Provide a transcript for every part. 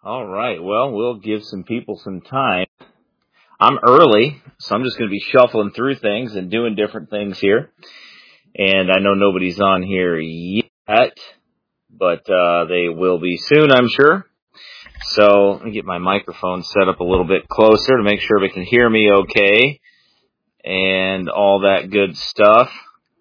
All right. Well, we'll give some people some time. I'm early, so I'm just going to be shuffling through things and doing different things here. And I know nobody's on here yet, but they will be soon, I'm sure. So let me get my microphone set up a little bit closer to make sure they can hear me okay and all that good stuff.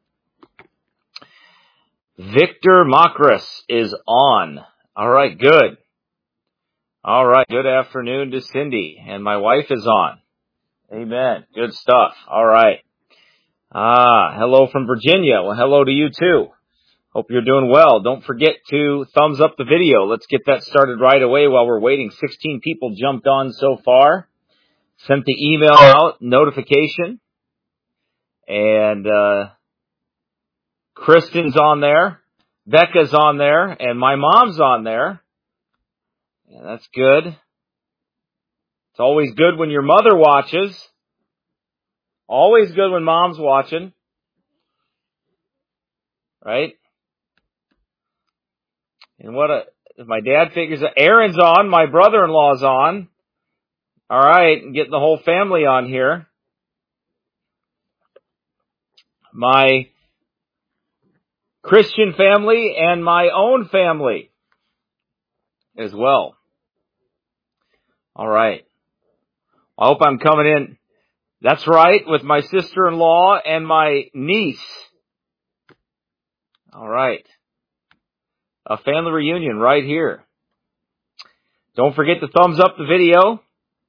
Victor Makris is on. All right, good. All right, good afternoon to Cindy, and my wife is on. Amen. Good stuff. All right. Hello from Virginia. Well, hello to you too. Hope you're doing well. Don't forget to thumbs up the video. Let's get that started right away while we're waiting. 16 people jumped on so far. Sent the email out, notification. And Kristen's on there. Becca's on there. And my mom's on there. Yeah, that's good. It's always good when your mother watches. Always good when mom's watching. Right? And if my dad figures out, Aaron's on, my brother-in-law's on. All right, and getting the whole family on here. My Christian family and my own family as well. All right. I hope I'm coming in. That's right, with my sister-in-law and my niece. All right. A family reunion right here. Don't forget to thumbs up the video.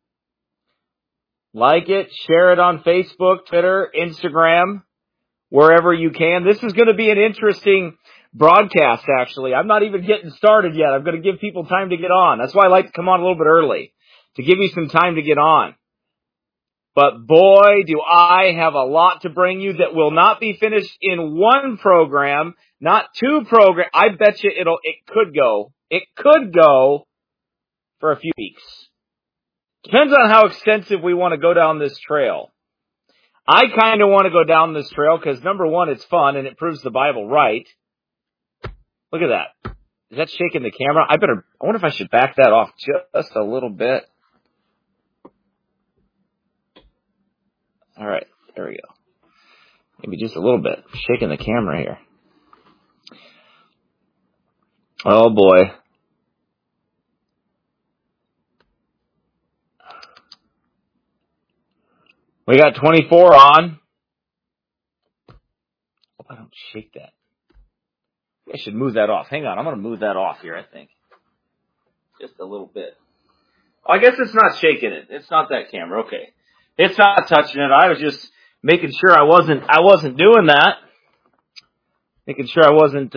Like it, share it on Facebook, Twitter, Instagram, wherever you can. This is going to be an interesting broadcast, actually. I'm not even getting started yet. I'm going to give people time to get on. That's why I like to come on a little bit early, to give you some time to get on. But boy, do I have a lot to bring you that will not be finished in one program, not two programs. I bet you it could go for a few weeks. Depends on how extensive we want to go down this trail. I kind of want to go down this trail because, number one, it's fun and it proves the Bible right. Look at that. Is that shaking the camera? I wonder if I should back that off just a little bit. All right, there we go. Maybe just a little bit. Shaking the camera here. Oh, boy. We got 24 on. Hope I don't shake that. I should move that off. Hang on, I'm going to move that off here, I think. Just a little bit. Oh, I guess it's not shaking it. It's not that camera. Okay. It's not touching it. I was just making sure I wasn't doing that. Making sure I wasn't,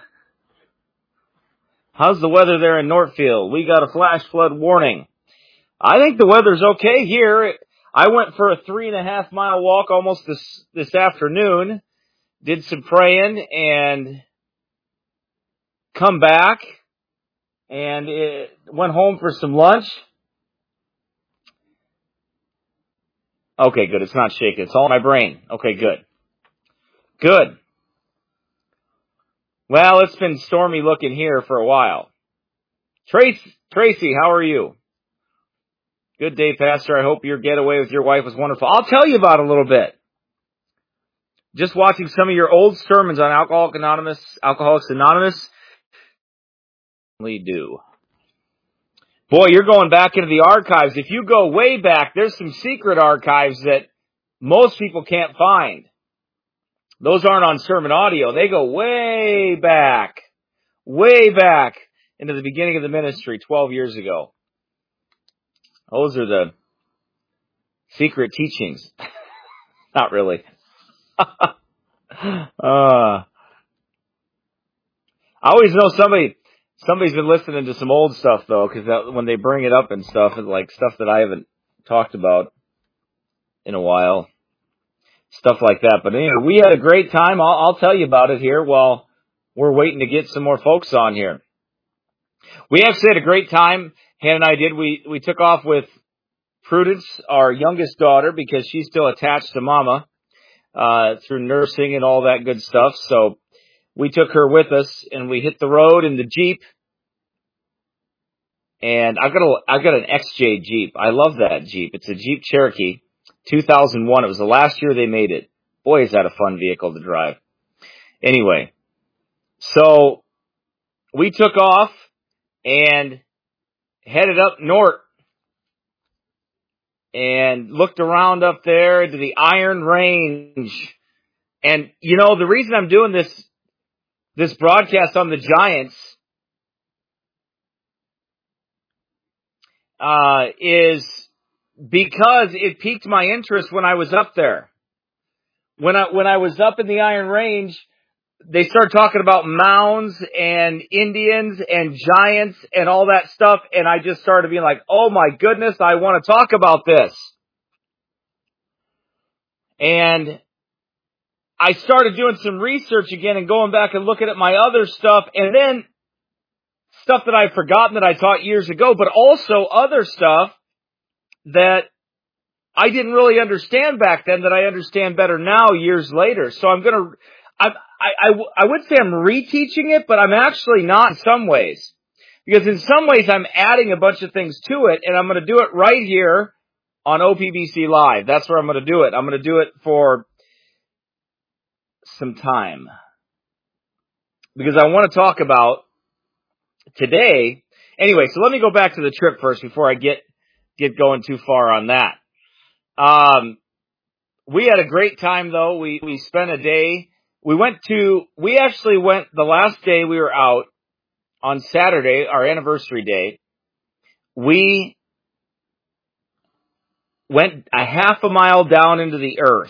how's the weather there in Northfield? We got a flash flood warning. I think the weather's okay here. I went for a 3.5 mile walk almost this afternoon. Did some praying and come back and went home for some lunch. Okay, good. It's not shaking. It's all in my brain. Okay, good. Good. Well, it's been stormy looking here for a while. Tracy, how are you? Good day, Pastor. I hope your getaway with your wife was wonderful. I'll tell you about it a little bit. Just watching some of your old sermons on Alcoholics Anonymous. Do. Boy, you're going back into the archives. If you go way back, there's some secret archives that most people can't find. Those aren't on sermon audio. They go way back into the beginning of the ministry 12 years ago. Those are the secret teachings. Not really. I always know somebody's been listening to some old stuff, though, because when they bring it up and stuff, it's like stuff that I haven't talked about in a while. Stuff like that. But anyway, we had a great time. I'll tell you about it here while we're waiting to get some more folks on here. We actually had a great time. Hannah and I did. We took off with Prudence, our youngest daughter, because she's still attached to Mama through nursing and all that good stuff. So we took her with us, and we hit the road in the Jeep. And I've got an XJ Jeep. I love that Jeep. It's a Jeep Cherokee, 2001. It was the last year they made it. Boy, is that a fun vehicle to drive. Anyway, so we took off and headed up north and looked around up there to the Iron Range. And, you know, the reason I'm doing this broadcast on the Giants, is because it piqued my interest when I was up there. When I was up in the Iron Range, they started talking about mounds and Indians and giants and all that stuff, and I just started being like, oh my goodness, I want to talk about this. And I started doing some research again and going back and looking at my other stuff, and then stuff that I've forgotten that I taught years ago, but also other stuff that I didn't really understand back then that I understand better now years later. So I would say I'm reteaching it, but I'm actually not in some ways. Because in some ways I'm adding a bunch of things to it, and I'm going to do it right here on OPBC Live. That's where I'm going to do it. I'm going to do it for some time. Because I want to talk about today. Anyway, so let me go back to the trip first before I get going too far on that. We had a great time though. We spent a day. We actually went the last day we were out on Saturday, our anniversary day. We went a half a mile down into the earth.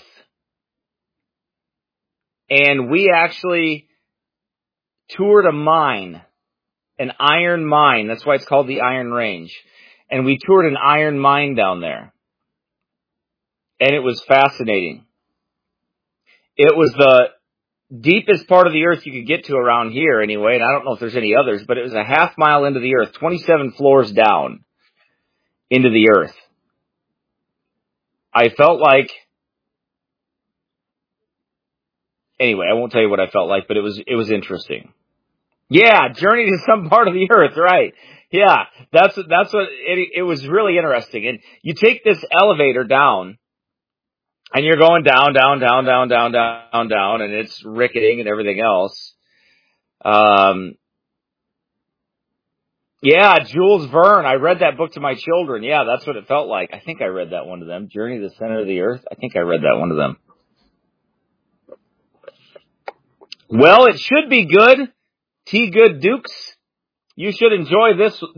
And we actually toured a mine, an iron mine. That's why it's called the Iron Range. And we toured an iron mine down there. And it was fascinating. It was the deepest part of the earth you could get to around here anyway, and I don't know if there's any others, but it was a half mile into the earth, 27 floors down into the earth. I felt like, anyway, I won't tell you what I felt like, but it was interesting. Yeah, journey to some part of the earth, right. Yeah, that's what, it was really interesting. And you take this elevator down, and you're going down, and it's ricketing and everything else. Yeah, Jules Verne. I read that book to my children. Yeah, that's what it felt like. I think I read that one to them. Journey to the Center of the Earth. I think I read that one to them. Well, it should be good. T. Good Dukes. You should enjoy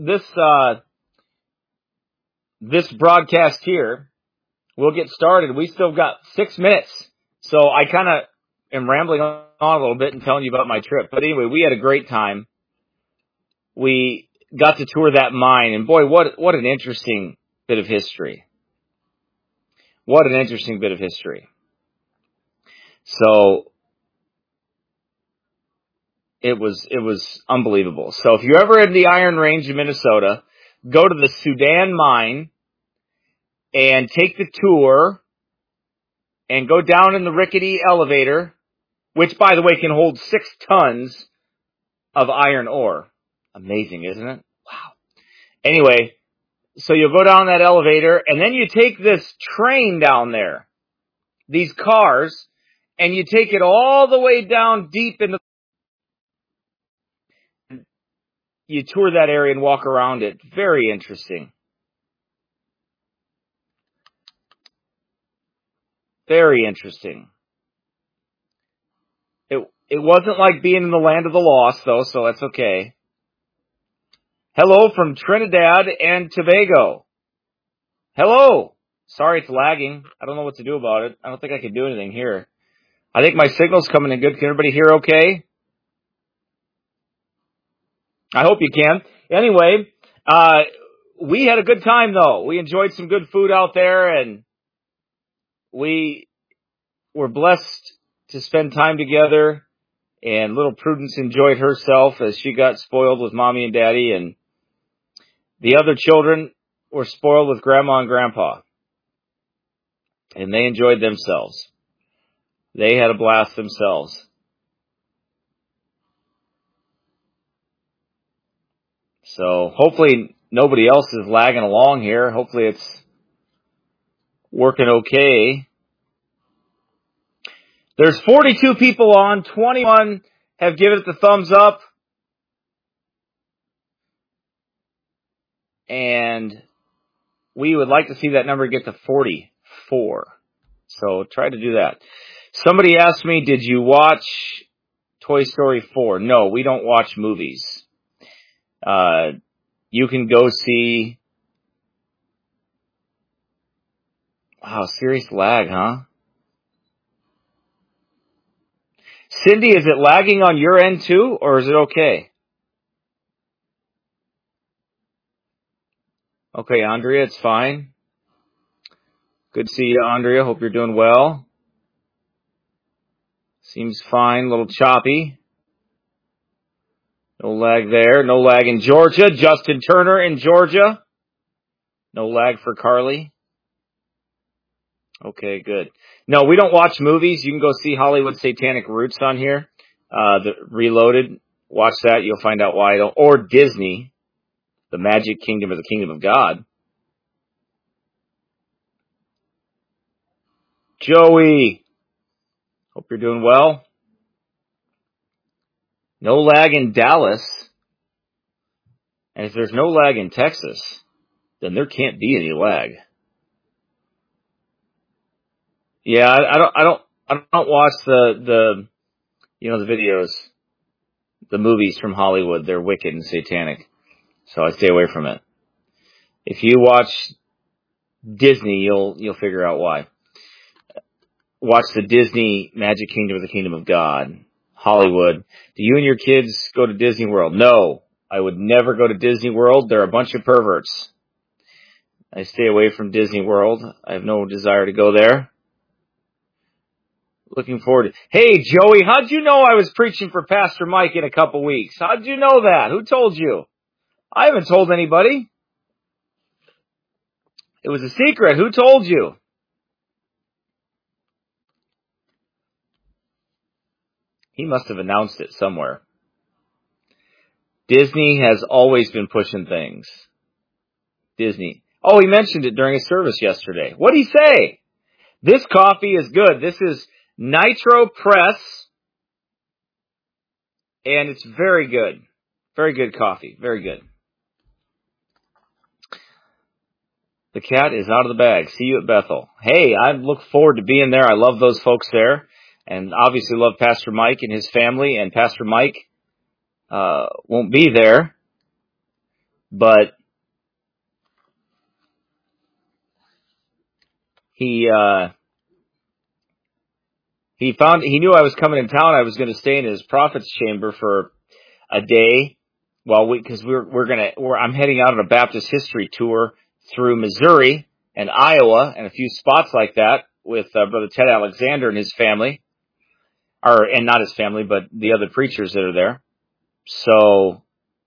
this broadcast here. We'll get started. We still got 6 minutes. So I kind of am rambling on a little bit and telling you about my trip. But anyway, we had a great time. We got to tour that mine, and boy, what an interesting bit of history. What an interesting bit of history. So it was unbelievable. So if you're ever in the Iron Range of Minnesota, go to the Sudan mine and take the tour and go down in the rickety elevator, which, by the way, can hold 6 tons of iron ore. Amazing, isn't it? Wow. Anyway, so you'll go down that elevator, and then you take this train down there, these cars, and you take it all the way down deep into. You tour that area and walk around it. Very interesting. Very interesting. It wasn't like being in the land of the lost, though, so that's okay. Hello from Trinidad and Tobago. Hello. Sorry it's lagging. I don't know what to do about it. I don't think I can do anything here. I think my signal's coming in good. Can everybody hear okay? I hope you can. Anyway, we had a good time, though. We enjoyed some good food out there, and we were blessed to spend time together, and little Prudence enjoyed herself as she got spoiled with Mommy and Daddy, and the other children were spoiled with Grandma and Grandpa, and they enjoyed themselves. They had a blast themselves. So hopefully nobody else is lagging along here. Hopefully it's working okay. There's 42 people on. 21 have given it the thumbs up. And we would like to see that number get to 44. So try to do that. Somebody asked me, did you watch Toy Story 4? No, we don't watch movies. You can go see... Wow, serious lag, huh? Cindy, is it lagging on your end too, or is it okay? Okay, Andrea, it's fine. Good to see you, Andrea. Hope you're doing well. Seems fine, a little choppy. No lag there. No lag in Georgia. Justin Turner in Georgia. No lag for Carly. Okay, good. No, we don't watch movies. You can go see Hollywood Satanic Roots on here. The Reloaded. Watch that. You'll find out why I don't. Or Disney. The Magic Kingdom or the Kingdom of God. Joey. Hope you're doing well. No lag in Dallas. And if there's no lag in Texas, then there can't be any lag. Yeah, I don't watch the videos, the movies from Hollywood. They're wicked and satanic. So I stay away from it. If you watch Disney, you'll figure out why. Watch the Disney Magic Kingdom or the Kingdom of God. Hollywood. Do you and your kids go to Disney World? No. I would never go to Disney World. They're a bunch of perverts. I stay away from Disney World. I have no desire to go there. Looking forward to... Hey, Joey, how'd you know I was preaching for Pastor Mike in a couple weeks? How'd you know that? Who told you? I haven't told anybody. It was a secret. Who told you? He must have announced it somewhere. Disney has always been pushing things. Disney. Oh, he mentioned it during his service yesterday. What'd he say? This coffee is good. This is Nitro Press. And it's very good. Very good coffee. Very good. The cat is out of the bag. See you at Bethel. Hey, I look forward to being there. I love those folks there. And obviously love Pastor Mike and his family. And Pastor Mike won't be there. But he knew I was coming in town. I was going to stay in his prophet's chamber for a day because I'm heading out on a Baptist history tour through Missouri and Iowa and a few spots like that with Brother Ted Alexander and his family, and not his family, but the other preachers that are there. So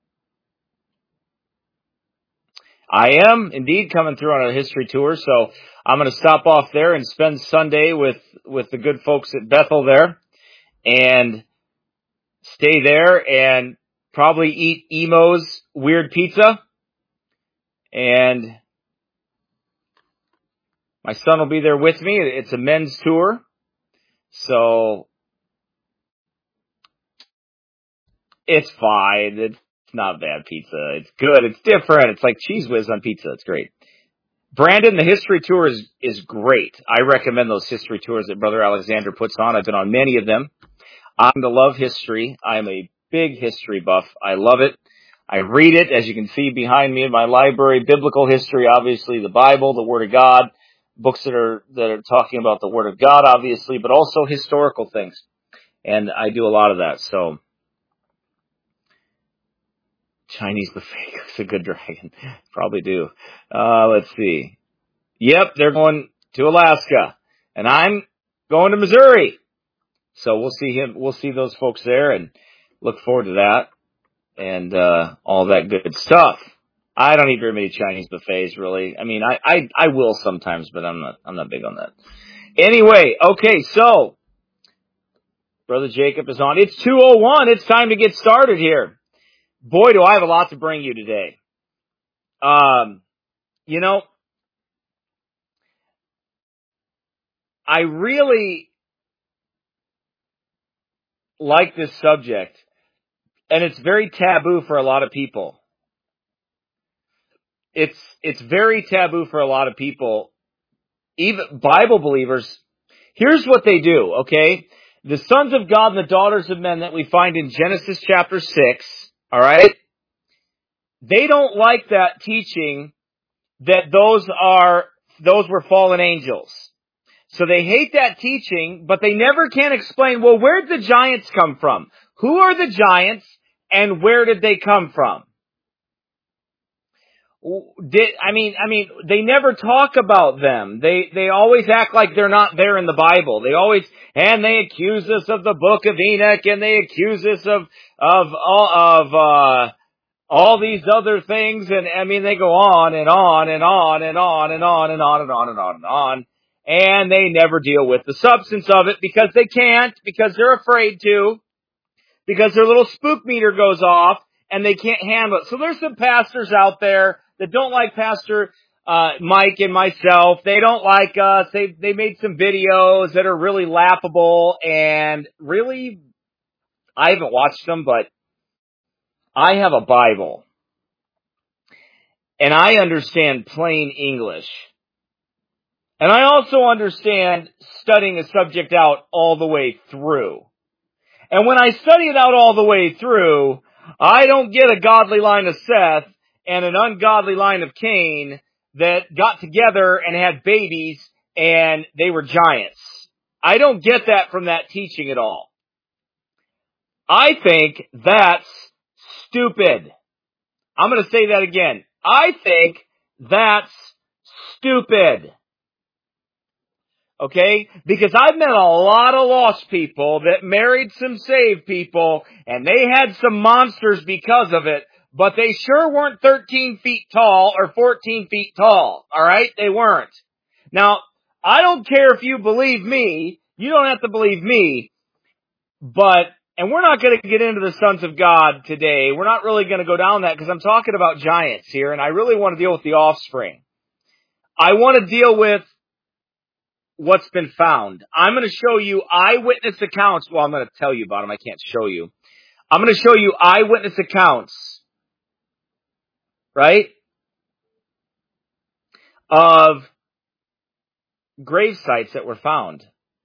I am indeed coming through on a history tour. So I'm going to stop off there and spend Sunday with the good folks at Bethel there and stay there and probably eat Emo's weird pizza. And my son will be there with me. It's a men's tour. So it's fine. It's not bad pizza. It's good. It's different. It's like Cheese Whiz on pizza. It's great. Brandon, the history tour is great. I recommend those history tours that Brother Alexander puts on. I've been on many of them. I'm to love history. I'm a big history buff. I love it. I read it, as you can see behind me in my library. Biblical history, obviously, the Bible, the Word of God, books that are talking about the Word of God, obviously, but also historical things. And I do a lot of that. So Chinese buffet is a good dragon. Probably do. Let's see. Yep, they're going to Alaska. And I'm going to Missouri. So we'll see those folks there and look forward to that and all that good stuff. I don't eat very many Chinese buffets, really. I mean, I will sometimes, but I'm not big on that. Anyway, okay, so Brother Jacob is on. It's 2:01. It's time to get started here. Boy, do I have a lot to bring you today. You know, I really like this subject, and it's very taboo for a lot of people. It's very taboo for a lot of people, even Bible believers. Here's what they do, okay? The sons of God and the daughters of men that we find in Genesis chapter 6, all right? They don't like that teaching that those were fallen angels. So they hate that teaching, but they never can explain, well, where did the giants come from? Who are the giants and where did they come from? They never talk about them. They always act like they're not there in the Bible. They accuse us of the book of Enoch, and they accuse us of all these other things, and they go on and on and on and on and on and on and on and on and on, and they never deal with the substance of it because they can't, because they're afraid to, because their little spook meter goes off and they can't handle it. So there's some pastors out there that don't like Pastor Mike and myself. They don't like us. They made some videos that are really laughable, and really, I haven't watched them, but I have a Bible, and I understand plain English. And I also understand studying a subject out all the way through. And when I study it out all the way through, I don't get a godly line of Seth and an ungodly line of Cain that got together and had babies and they were giants. I don't get that from that teaching at all. I think that's stupid. I'm going to say that again. I think that's stupid. Okay? Because I've met a lot of lost people that married some saved people, and they had some monsters because of it, but they sure weren't 13 feet tall or 14 feet tall. Alright? They weren't. Now, I don't care if you believe me. You don't have to believe me. And we're not going to get into the sons of God today. We're not really going to go down that because I'm talking about giants here, and I really want to deal with the offspring. I want to deal with what's been found. I'm going to show you eyewitness accounts. Well, I'm going to tell you about them. I can't show you. I'm going to show you eyewitness accounts, right, of grave sites that were found.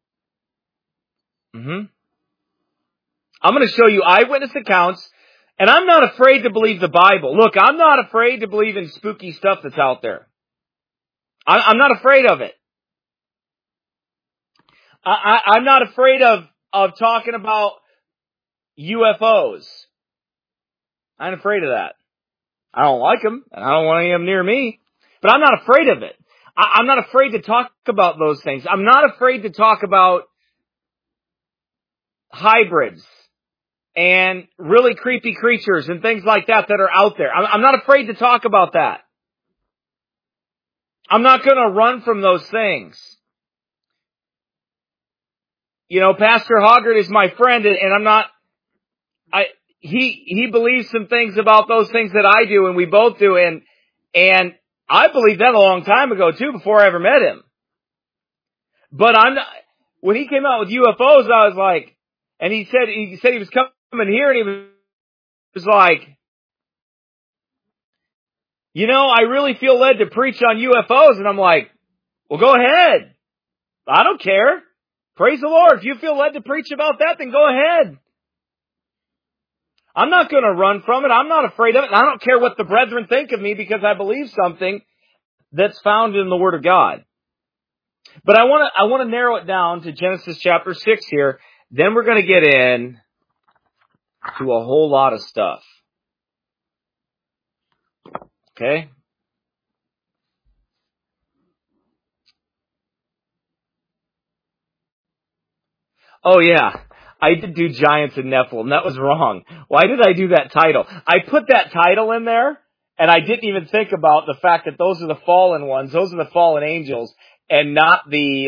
I'm going to show you eyewitness accounts, and I'm not afraid to believe the Bible. Look, I'm not afraid to believe in spooky stuff that's out there. I'm not afraid of it. I'm not afraid of talking about UFOs. I ain't afraid of that. I don't like them, and I don't want any of them near me. But I'm not afraid of it. I'm not afraid to talk about those things. I'm not afraid to talk about hybrids and really creepy creatures and things like that are out there. I'm not afraid to talk about that. I'm not going to run from those things. You know, Pastor Hoggart is my friend, and he believes some things about those things that I do, and we both do, and I believed that a long time ago too, before I ever met him. But when he came out with UFOs, I was like, and he said he was coming here, and he was like, you know, I really feel led to preach on UFOs, and I'm like, well, go ahead. I don't care. Praise the Lord. If you feel led to preach about that, then go ahead. I'm not going to run from it. I'm not afraid of it. And I don't care what the brethren think of me because I believe something that's found in the Word of God. But I want to narrow it down to Genesis chapter 6 here. Then we're going to get in to a whole lot of stuff. Okay? Oh yeah. I did do Giants and Nephilim. That was wrong. Why did I do that title? I put that title in there, and I didn't even think about the fact that those are the fallen ones. Those are the fallen angels, and not the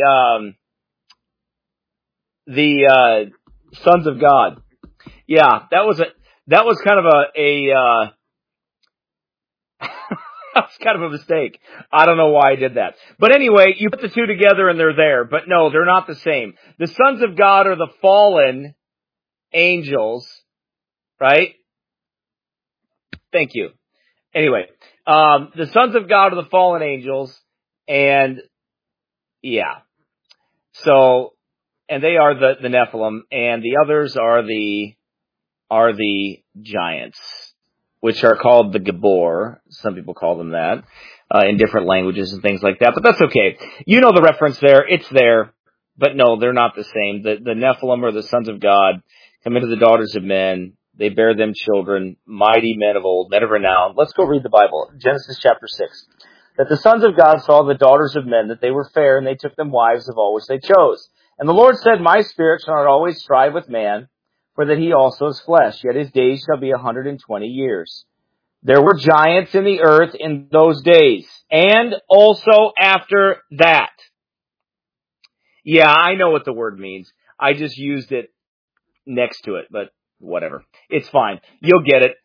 sons of God. Yeah, that was kind of That's kind of a mistake. I don't know why I did that. But anyway, you put the two together and they're there. But no, they're not the same. The sons of God are the fallen angels, right? Thank you. Anyway, the sons of God are the fallen angels, and yeah. So, and they are the Nephilim, and the others are the giants, which are called the Gabor. Some people call them that, in different languages and things like that, but that's okay. You know the reference there. It's there. But no, they're not the same. The Nephilim are the sons of God, come into the daughters of men. They bear them children, mighty men of old, men of renown. Let's go read the Bible. Genesis chapter 6. That the sons of God saw the daughters of men, that they were fair, and they took them wives of all which they chose. And the Lord said, My spirit shall not always strive with man, for that he also is flesh, yet his days shall be 120 years. There were giants in the earth in those days, and also after that. Yeah, I know what the word means. I just used it next to it, but whatever. It's fine. You'll get it.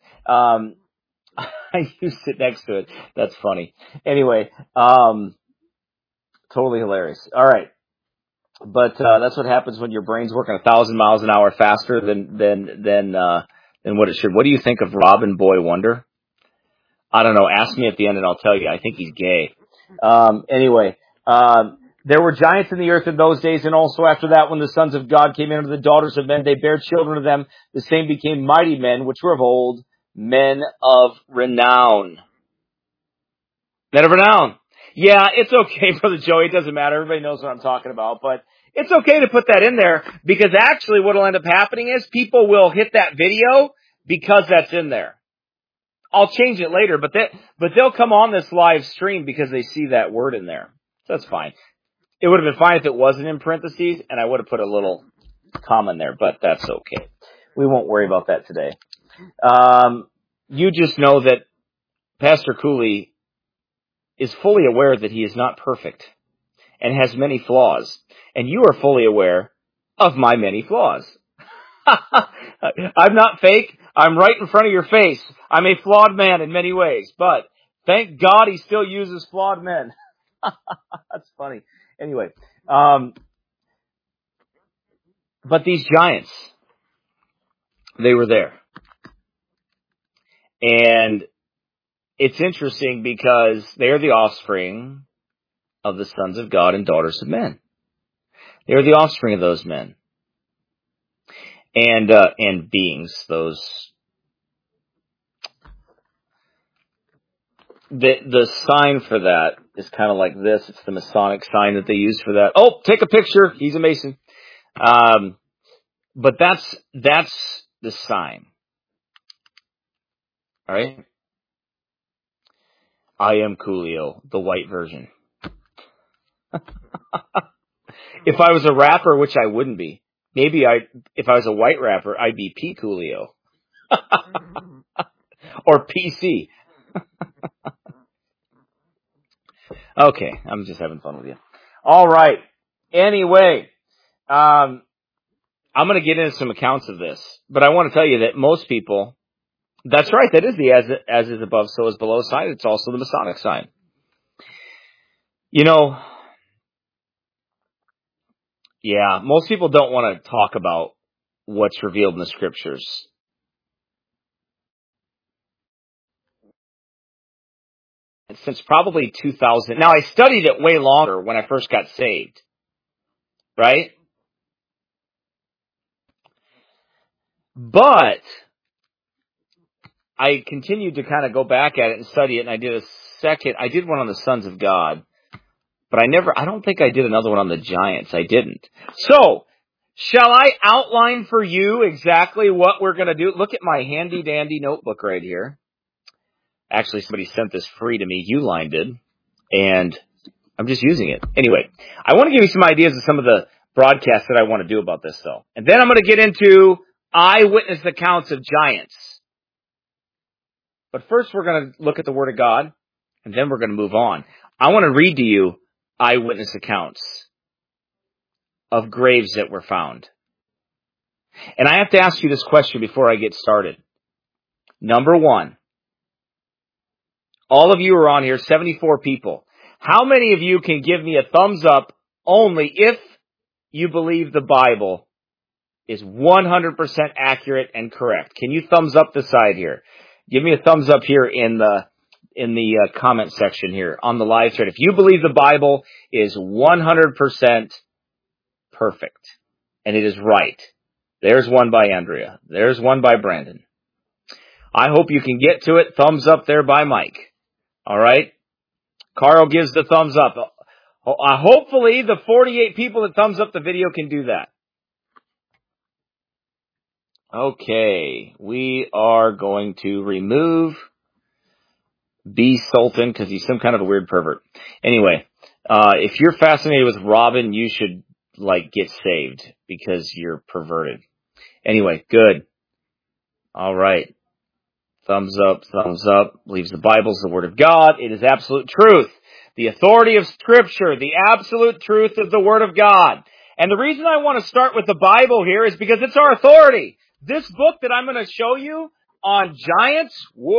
I used it next to it. That's funny. Anyway, totally hilarious. All right. But that's what happens when your brain's working 1,000 miles an hour faster than what it should. What do you think of Robin Boy Wonder? I don't know. Ask me at the end and I'll tell you. I think he's gay. Anyway, there were giants in the earth in those days, and also after that, when the sons of God came into the daughters of men, they bare children of them. The same became mighty men, which were of old, men of renown. Men of renown. Yeah, it's okay, Brother Joey. It doesn't matter. Everybody knows what I'm talking about, but it's okay to put that in there, because actually what will end up happening is people will hit that video because that's in there. I'll change it later, but they'll come on this live stream because they see that word in there. So that's fine. It would have been fine if it wasn't in parentheses, and I would have put a little comma in there, but that's okay. We won't worry about that today. You just know that Pastor Cooley is fully aware that he is not perfect and has many flaws, and you are fully aware of my many flaws. I'm not fake. I'm right in front of your face. I'm a flawed man in many ways, but thank God he still uses flawed men. That's funny. Anyway, but these giants, they were there. And it's interesting because they are the offspring of the sons of God and daughters of men. They are the offspring of those men. And beings, the sign for that is kind of like this. It's the Masonic sign that they use for that. Oh, take a picture. He's a Mason. But that's the sign. All right. I am Coolio, the white version. If I was a rapper, which I wouldn't be, maybe if I was a white rapper, I'd be P. Coolio. Or PC. Okay, I'm just having fun with you. All right. Anyway, I'm going to get into some accounts of this, but I want to tell you that most people, that's right, that is the as is above, so is below sign. It's also the Masonic sign. You know, yeah, most people don't want to talk about what's revealed in the scriptures. Since probably 2000. Now, I studied it way longer when I first got saved, right? But I continued to kind of go back at it and study it, and I did one on the sons of God, but I don't think I did another one on the giants. I didn't. So, shall I outline for you exactly what we're going to do? Look at my handy dandy notebook right here. Actually, somebody sent this free to me. Uline did. And I'm just using it. Anyway, I want to give you some ideas of some of the broadcasts that I want to do about this, though. And then I'm going to get into eyewitness accounts of giants. But first, we're going to look at the Word of God, and then we're going to move on. I want to read to you eyewitness accounts of graves that were found. And I have to ask you this question before I get started. Number one, All of you are on here, 74 people. How many of you can give me a thumbs up only if you believe the Bible is 100% accurate and correct? Can you thumbs up the side here? Give me a thumbs up here in the comment section here on the live thread. If you believe the Bible is 100% perfect and it is right. There's one by Andrea. There's one by Brandon. I hope you can get to it. Thumbs up there by Mike. All right. Carl gives the thumbs up. Hopefully the 48 people that thumbs up the video can do that. Okay. We are going to remove B. Sultan because he's some kind of a weird pervert. Anyway, if you're fascinated with Robin, you should get saved because you're perverted. Anyway, good. All right. Thumbs up, believes the Bible is the Word of God. It is absolute truth. The authority of Scripture, the absolute truth of the Word of God. And the reason I want to start with the Bible here is because it's our authority. This book that I'm going to show you on giants,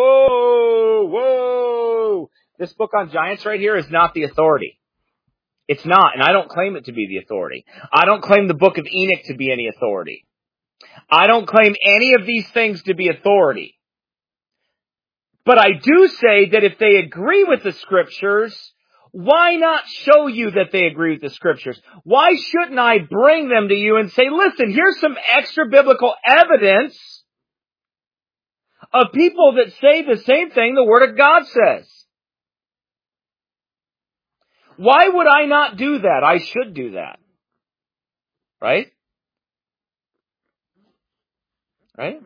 whoa. This book on giants right here is not the authority. It's not, and I don't claim it to be the authority. I don't claim the book of Enoch to be any authority. I don't claim any of these things to be authority. But I do say that if they agree with the Scriptures, why not show you that they agree with the Scriptures? Why shouldn't I bring them to you and say, listen, here's some extra biblical evidence of people that say the same thing the Word of God says? Why would I not do that? I should do that. Right? Right?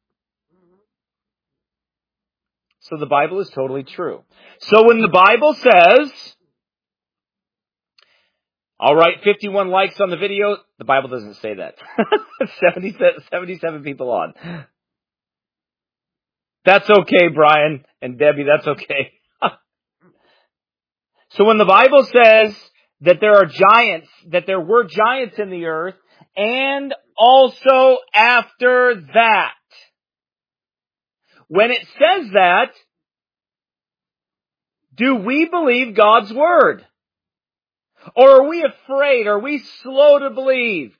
So the Bible is totally true. So when the Bible says, all right, 51 likes on the video, the Bible doesn't say that. 77 people on. That's okay, Brian and Debbie, that's okay. So when the Bible says that there are giants, that there were giants in the earth, and also after that, when it says that, do we believe God's Word? Or are we afraid? Are we slow to believe?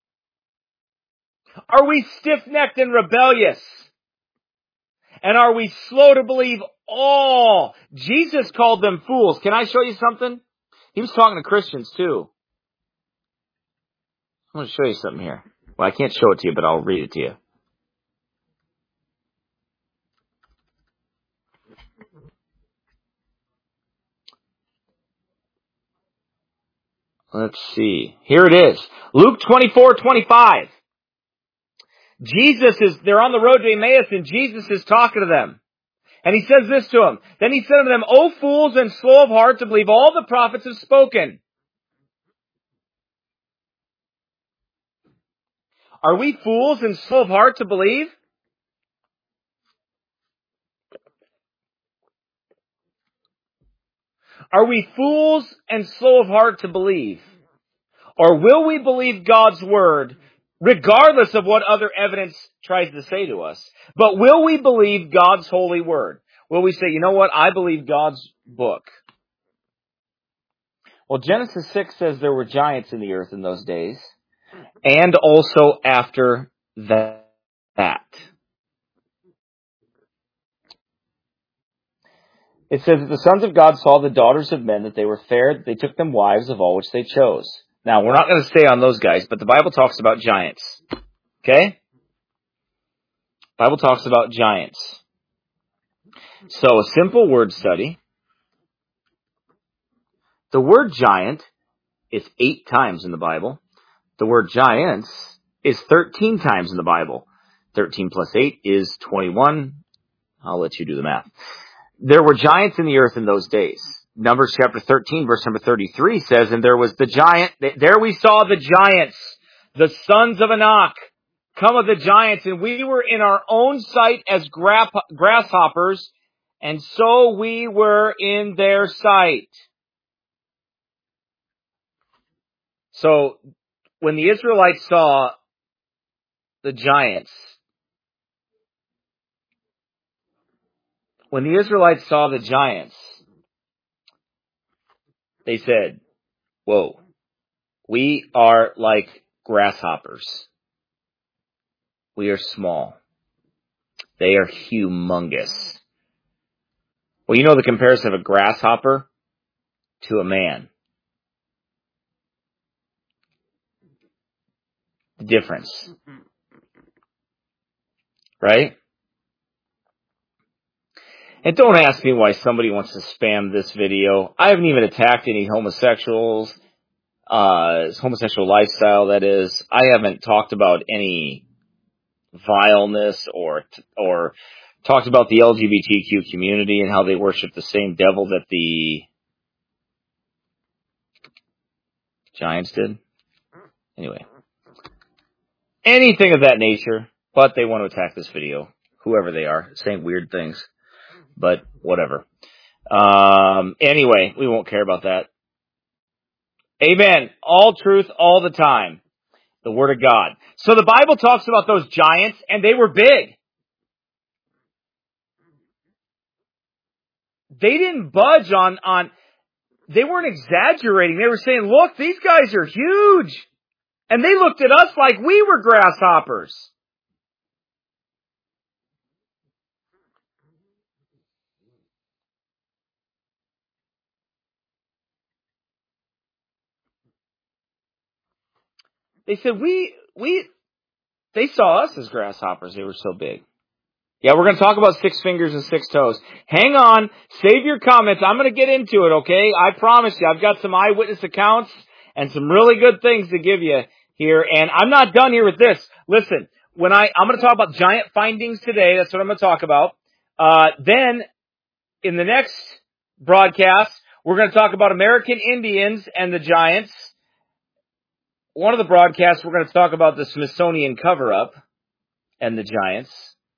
Are we stiff-necked and rebellious? And are we slow to believe all? Jesus called them fools. Can I show you something? He was talking to Christians too. I'm going to show you something here. Well, I can't show it to you, but I'll read it to you. Let's see. Here it is. Luke 24:25. They're on the road to Emmaus and Jesus is talking to them. And he says this to them. Then he said to them, O fools and slow of heart to believe all the prophets have spoken. Are we fools and slow of heart to believe? Are we fools and slow of heart to believe? Or will we believe God's Word regardless of what other evidence tries to say to us? But will we believe God's holy Word? Will we say, you know what, I believe God's book? Well, Genesis 6 says there were giants in the earth in those days, and also after that. It says that the sons of God saw the daughters of men, that they were fair, that they took them wives of all which they chose. Now, we're not going to stay on those guys, but the Bible talks about giants. Okay? The Bible talks about giants. So, a simple word study. The word giant is 8 times in the Bible. The word giants is 13 times in the Bible. 13 plus 8 is 21. I'll let you do the math. There were giants in the earth in those days. Numbers chapter 13, verse number 33 says, and there was the giant, there we saw the giants, the sons of Anak, come of the giants, and we were in our own sight as grasshoppers, and so we were in their sight. So, when the Israelites saw the giants, when the Israelites saw the giants, they said, whoa, we are like grasshoppers. We are small. They are humongous. Well, you know the comparison of a grasshopper to a man. The difference. Right? And don't ask me why somebody wants to spam this video. I haven't even attacked any homosexuals, homosexual lifestyle, that is. I haven't talked about any vileness or talked about the LGBTQ community and how they worship the same devil that the Giants did. Anyway. Anything of that nature, but they want to attack this video. Whoever they are, saying weird things. But whatever. Anyway, we won't care about that. Amen. All truth, all the time. The Word of God. So the Bible talks about those giants, and they were big. They didn't budge on, they weren't exaggerating. They were saying, look, these guys are huge. And they looked at us like we were grasshoppers. They said, they saw us as grasshoppers. They were so big. Yeah, we're going to talk about 6 fingers and 6 toes. Hang on. Save your comments. I'm going to get into it, okay? I promise you. I've got some eyewitness accounts and some really good things to give you here. And I'm not done here with this. Listen, I'm going to talk about giant findings today. That's what I'm going to talk about. Then, in the next broadcast, we're going to talk about American Indians and the giants. One of the broadcasts, we're going to talk about the Smithsonian cover-up and the giants.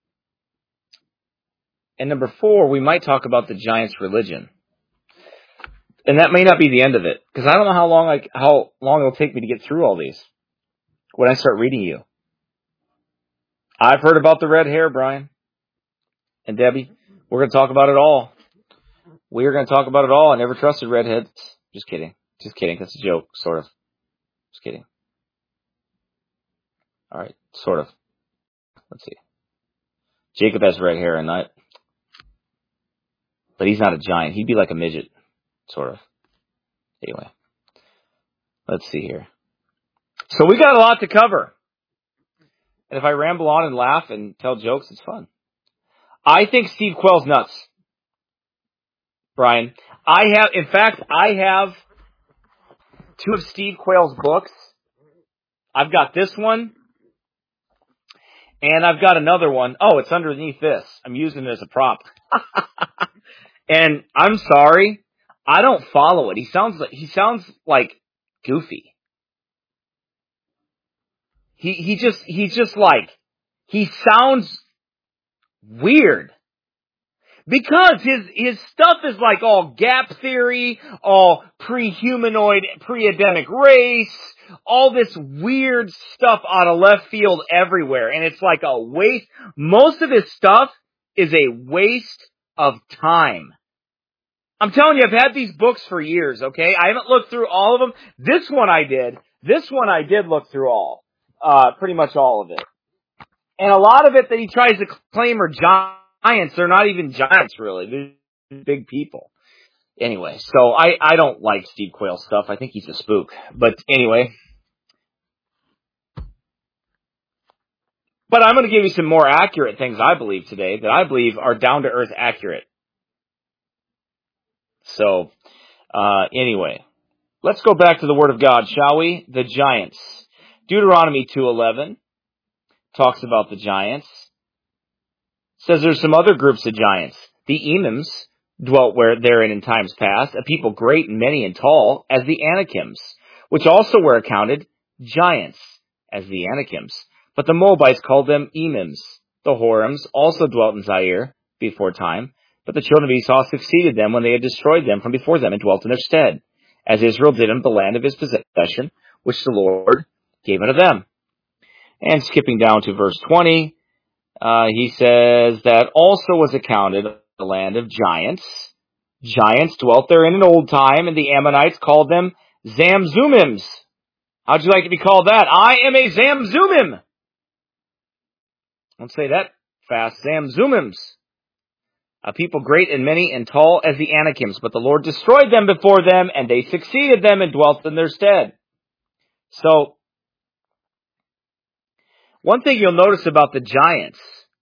And number 4, we might talk about the giants' religion. And that may not be the end of it, because I don't know how long it'll take me to get through all these when I start reading you. I've heard about the red hair, Brian and Debbie. We're going to talk about it all. We are going to talk about it all. I never trusted redheads. Just kidding. Just kidding. That's a joke, sort of. Just kidding. All right, sort of. Let's see. Jacob has red hair, and but he's not a giant. He'd be like a midget, sort of. Anyway, let's see here. So we got a lot to cover. And if I ramble on and laugh and tell jokes, it's fun. I think Steve Quayle's nuts, Brian. I have 2 of Steve Quayle's books. I've got this one, and I've got another one. Oh, it's underneath this. I'm using it as a prop. And I'm sorry, I don't follow it. He sounds like goofy. He sounds weird. Because his stuff is like all gap theory, all pre-humanoid, pre-Adamic race, all this weird stuff out of left field everywhere. And it's like a waste. Most of his stuff is a waste of time. I'm telling you, I've had these books for years, okay? I haven't looked through all of them. This one I did look through all. Pretty much all of it. And a lot of it that he tries to claim are giants. They're not even giants, really. They're big people. Anyway, so I don't like Steve Quayle stuff. I think he's a spook. But anyway. But I'm going to give you some more accurate things I believe today that I believe are down-to-earth accurate. So, anyway, let's go back to the Word of God, shall we? The giants. Deuteronomy 2:11 talks about the giants. Says there's some other groups of giants. The Emims dwelt therein in times past, a people great and many and tall, as the Anakims, which also were accounted giants, as the Anakims. But the Moabites called them Emims. The Horims also dwelt in Zaire before time, but the children of Esau succeeded them when they had destroyed them from before them and dwelt in their stead, as Israel did in the land of his possession, which the Lord gave unto them. And skipping down to verse 20, he says that also was accounted the land of giants. Giants dwelt there in an old time, and the Ammonites called them Zamzummims. How'd you like to be called that? I am a Zamzummim. Don't say that fast. Zamzummims. A people great and many and tall as the Anakims, but the Lord destroyed them before them, and they succeeded them and dwelt in their stead. So, one thing you'll notice about the giants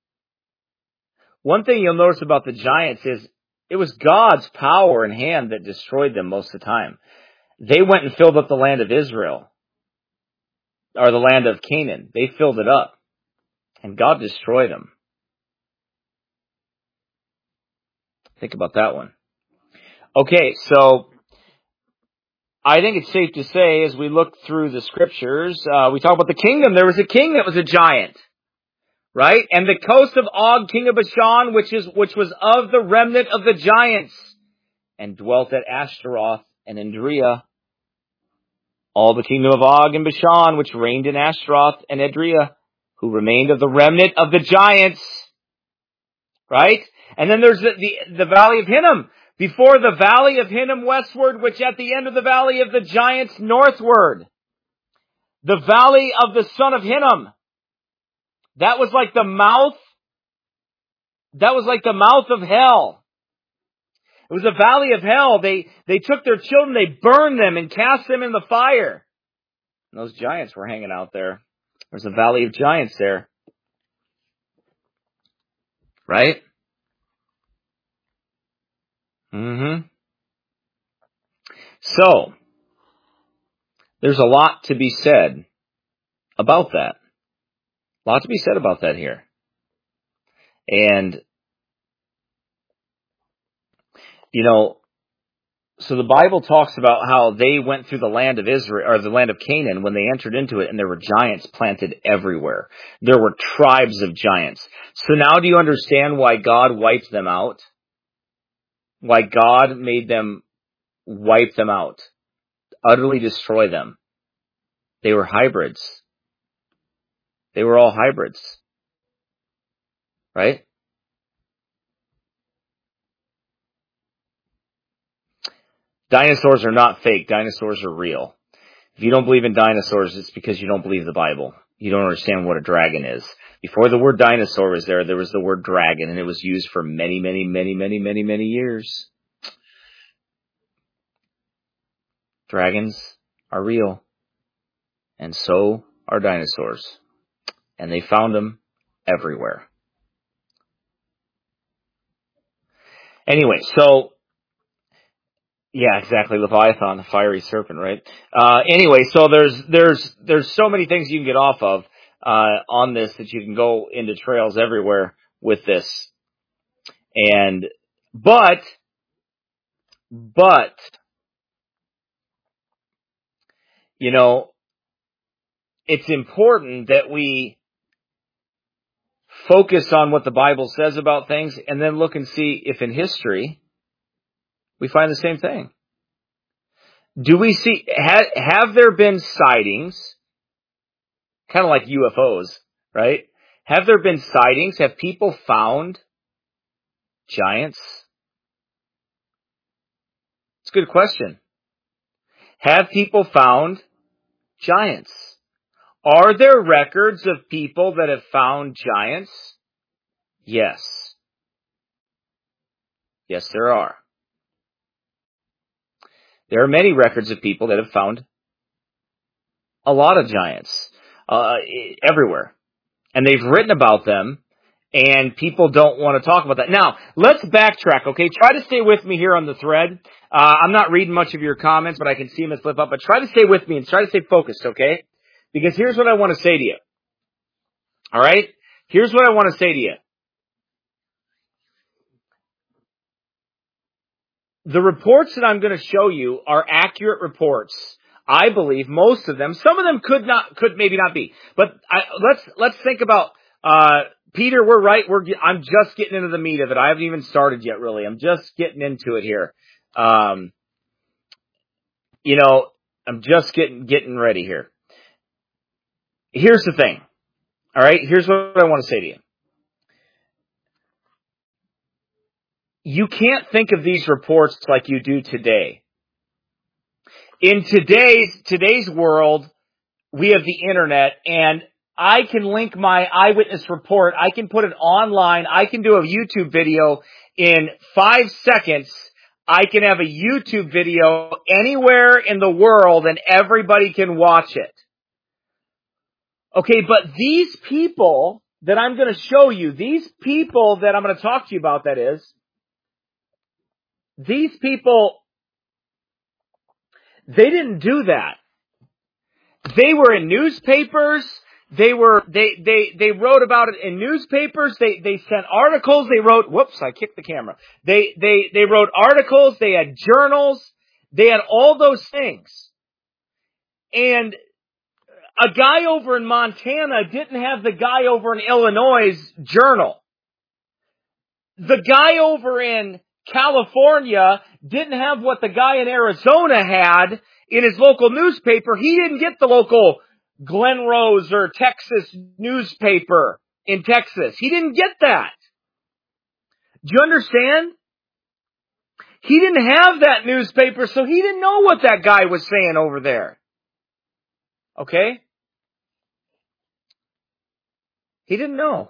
is it was God's power and hand that destroyed them most of the time. They went and filled up the land of Israel, or the land of Canaan. They filled it up, and God destroyed them. Think about that one. Okay, so I think it's safe to say, as we look through the scriptures, we talk about the kingdom. There was a king that was a giant, right? And the coast of Og, king of Bashan, which was of the remnant of the giants, and dwelt at Ashtaroth and Edrei. All the kingdom of Og and Bashan, which reigned in Ashtaroth and Edrei, who remained of the remnant of the giants, right? And then there's the valley of Hinnom, before the valley of Hinnom westward, which at the end of the valley of the giants northward. The valley of the son of Hinnom. That was like the mouth of hell. It was a valley of hell. They took their children, they burned them and cast them in the fire. And those giants were hanging out there. There's a valley of giants there. Right? So, there's a lot to be said about that. A lot to be said about that here. And, so the Bible talks about how they went through the land of Israel, or the land of Canaan, when they entered into it, and there were giants planted everywhere. There were tribes of giants. So now do you understand why God wiped them out? Why God made them wipe them out, utterly destroy them. They were hybrids. They were all hybrids. Right? Dinosaurs are not fake. Dinosaurs are real. If you don't believe in dinosaurs, it's because you don't believe the Bible. You don't understand what a dragon is. Before the word dinosaur was there was the word dragon, and it was used for many, many, many, many, many, many years. Dragons are real. And so are dinosaurs. And they found them everywhere. Anyway, so, yeah, exactly. Leviathan, the fiery serpent, right? Anyway, so there's so many things you can get off of, on this, that you can go into trails everywhere with this. But, it's important that we focus on what the Bible says about things, and then look and see if in history we find the same thing. Do we see, have there been sightings, kind of like UFOs, right? Have there been sightings? Have people found giants? It's a good question. Have people found giants? Are there records of people that have found giants? Yes. Yes, there are. There are many records of people that have found a lot of giants everywhere. And they've written about them, and people don't want to talk about that. Now, let's backtrack, okay? Try to stay with me here on the thread. I'm not reading much of your comments, but I can see them as flip up. But try to stay with me and try to stay focused, okay? Because here's what I want to say to you. All right? Here's what I want to say to you. The reports that I'm going to show you are accurate reports. I believe most of them. Some of them could maybe not be. But let's think about Peter. We're right. I'm just getting into the meat of it. I haven't even started yet, really. I'm just getting into it here. I'm just getting ready here. Here's the thing. All right. Here's what I want to say to you. you can't think of these reports like you do today. In today's world, we have the internet, and I can link my eyewitness report. I can put it online. I can do a YouTube video in 5 seconds. I can have a YouTube video anywhere in the world and everybody can watch it. Okay, but these people that I'm going to show you, these people that I'm going to talk to you about, that is, these people, they didn't do that. They were in newspapers. They wrote about it in newspapers. They sent articles. They wrote, whoops, I kicked the camera. They wrote articles. They had journals. They had all those things. And a guy over in Montana didn't have the guy over in Illinois' journal. The guy over in California didn't have what the guy in Arizona had in his local newspaper. He didn't get the local Glen Rose or Texas newspaper in Texas. He didn't get that. Do you understand? He didn't have that newspaper, so he didn't know what that guy was saying over there. Okay? He didn't know.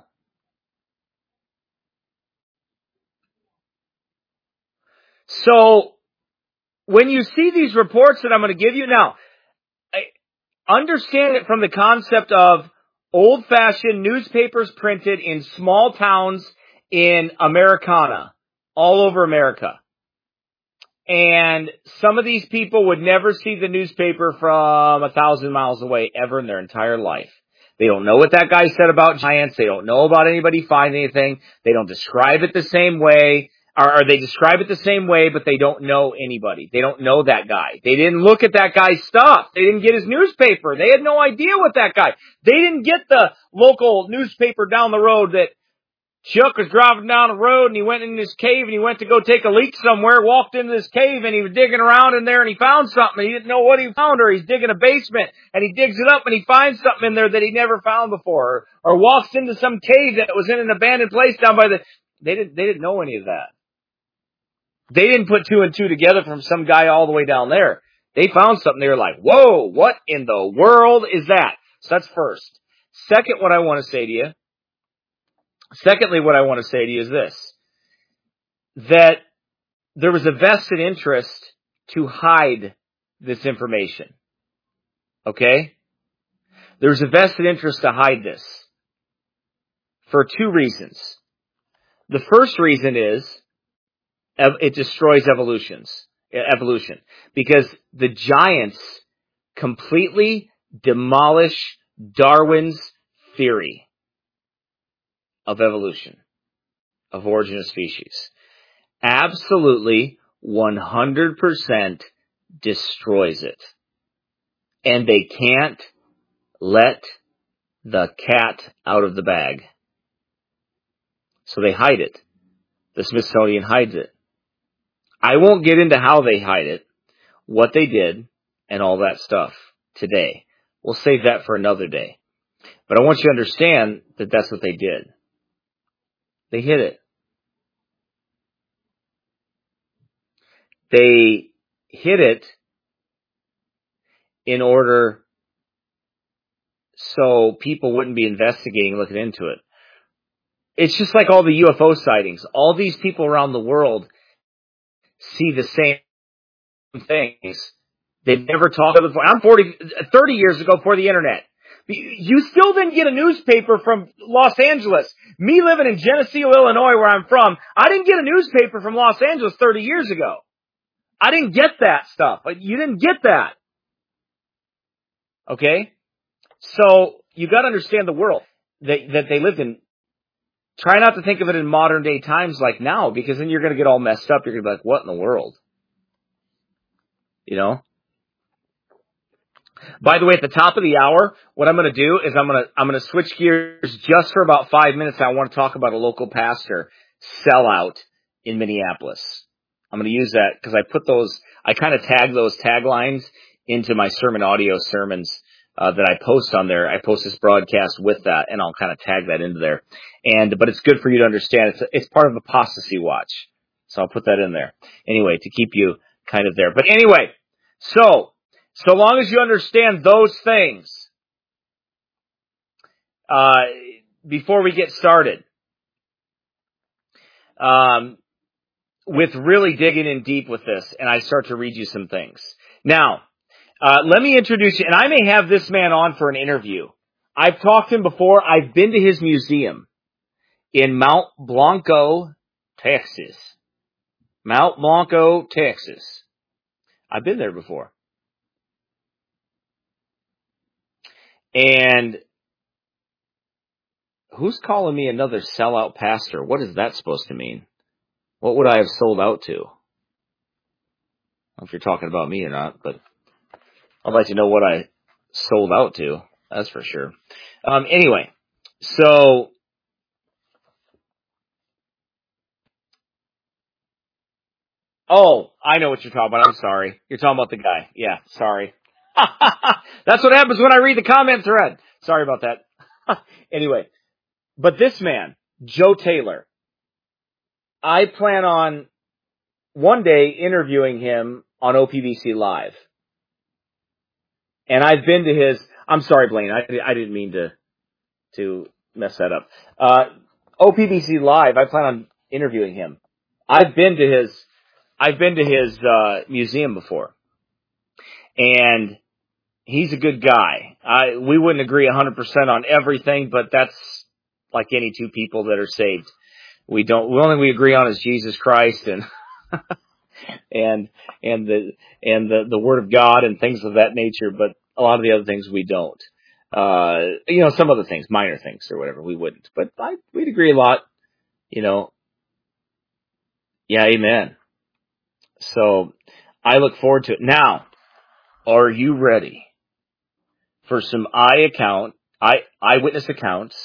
So, when you see these reports that I'm going to give you now, understand it from the concept of old-fashioned newspapers printed in small towns in Americana, all over America. And some of these people would never see the newspaper from 1,000 miles away ever in their entire life. They don't know what that guy said about giants. They don't know about anybody finding anything. They don't describe it the same way. Or they describe it the same way, but they don't know anybody. They don't know that guy. They didn't look at that guy's stuff. They didn't get his newspaper. They had no idea what that guy. They didn't get the local newspaper down the road that Chuck was driving down the road and he went in this cave and he went to go take a leak somewhere, walked into this cave and he was digging around in there and he found something. He didn't know what he found, or he's digging a basement and he digs it up and he finds something in there that he never found before, or walks into some cave that was in an abandoned place down by the... They didn't know any of that. They didn't put 2 and 2 together from some guy all the way down there. They found something. They were like, whoa, what in the world is that? So that's first. Secondly, what I want to say to you is this, that there was a vested interest to hide this information. Okay? There was a vested interest to hide this for 2 reasons. The first reason is it destroys evolution, because the giants completely demolish Darwin's theory of evolution, of origin of species. Absolutely 100% destroys it. And they can't let the cat out of the bag. So they hide it. The Smithsonian hides it. I won't get into how they hide it, what they did, and all that stuff today. We'll save that for another day. But I want you to understand that that's what they did. They hid it. They hid it in order so people wouldn't be investigating, looking into it. It's just like all the UFO sightings. All these people around the world see the same things. They've never talked about it before. I'm 30 years ago before the internet. You still didn't get a newspaper from Los Angeles. Me living in Geneseo, Illinois, where I'm from, I didn't get a newspaper from Los Angeles 30 years ago. I didn't get that stuff. You didn't get that. Okay? So, you gotta understand the world that they lived in. Try not to think of it in modern day times like now, because then you're gonna get all messed up. You're gonna be like, what in the world? You know? By the way, at the top of the hour, what I'm going to do is I'm going to switch gears just for about 5 minutes. I want to talk about a local pastor sellout in Minneapolis. I'm going to use that because I kind of tag those taglines into my sermon audio sermons that I post on there. I post this broadcast with that, and I'll kind of tag that into there. But it's good for you to understand. It's part of Apostasy Watch. So I'll put that in there. Anyway, to keep you kind of there. But anyway, so long as you understand those things, before we get started, with really digging in deep with this, and I start to read you some things. Now, let me introduce you, and I may have this man on for an interview. I've talked to him before. I've been to his museum in Mount Blanco, Texas. Mount Blanco, Texas. I've been there before. And who's calling me another sellout pastor? What is that supposed to mean? What would I have sold out to? I don't know if you're talking about me or not, but I'd like to know what I sold out to. That's for sure. Anyway, so I know what you're talking about. I'm sorry. You're talking about the guy. Yeah, sorry. That's what happens when I read the comment thread. Sorry about that. Anyway, but this man, Joe Taylor, I plan on one day interviewing him on OPBC Live. And I've been to his, I'm sorry, Blaine, I didn't mean to mess that up. OPBC Live, I plan on interviewing him. I've been to his museum before. And he's a good guy. We wouldn't agree 100% on everything, but that's like any two people that are saved. The only thing we agree on is Jesus Christ and and the Word of God and things of that nature, but a lot of the other things we don't. Some other things, minor things or whatever, we wouldn't. But we'd agree a lot, Yeah, amen. So I look forward to it. Now, are you ready for some eyewitness accounts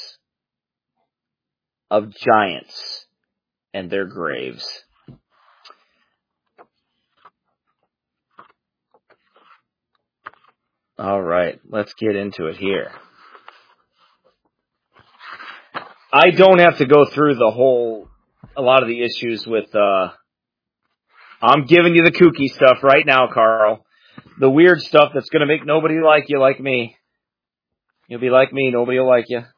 of giants and their graves? All right, let's get into it here. I don't have to go through a lot of the issues with, I'm giving you the kooky stuff right now, Carl. The weird stuff that's going to make nobody like you like me. You'll be like me, nobody will like you.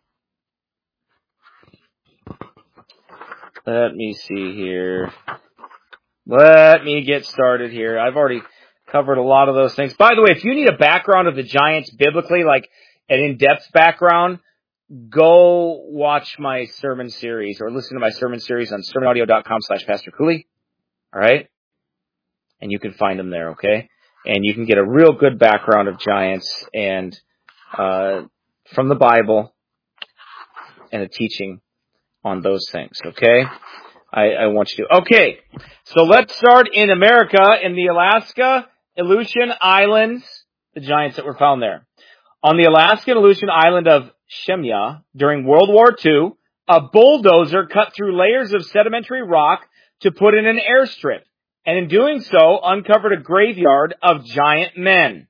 Let me see here. Let me get started here. I've already covered a lot of those things. By the way, if you need a background of the giants biblically, like an in-depth background, go watch my sermon series or listen to my sermon series on sermonaudio.com/Pastor Cooley. All right? And you can find them there, okay? And you can get a real good background of giants and from the Bible and a teaching on those things, okay? I want you to. Okay, so let's start in America, in the Alaska Aleutian Islands, the giants that were found there. On the Alaskan Aleutian island of Shemya, during World War II, a bulldozer cut through layers of sedimentary rock to put in an airstrip, and in doing so, uncovered a graveyard of giant men.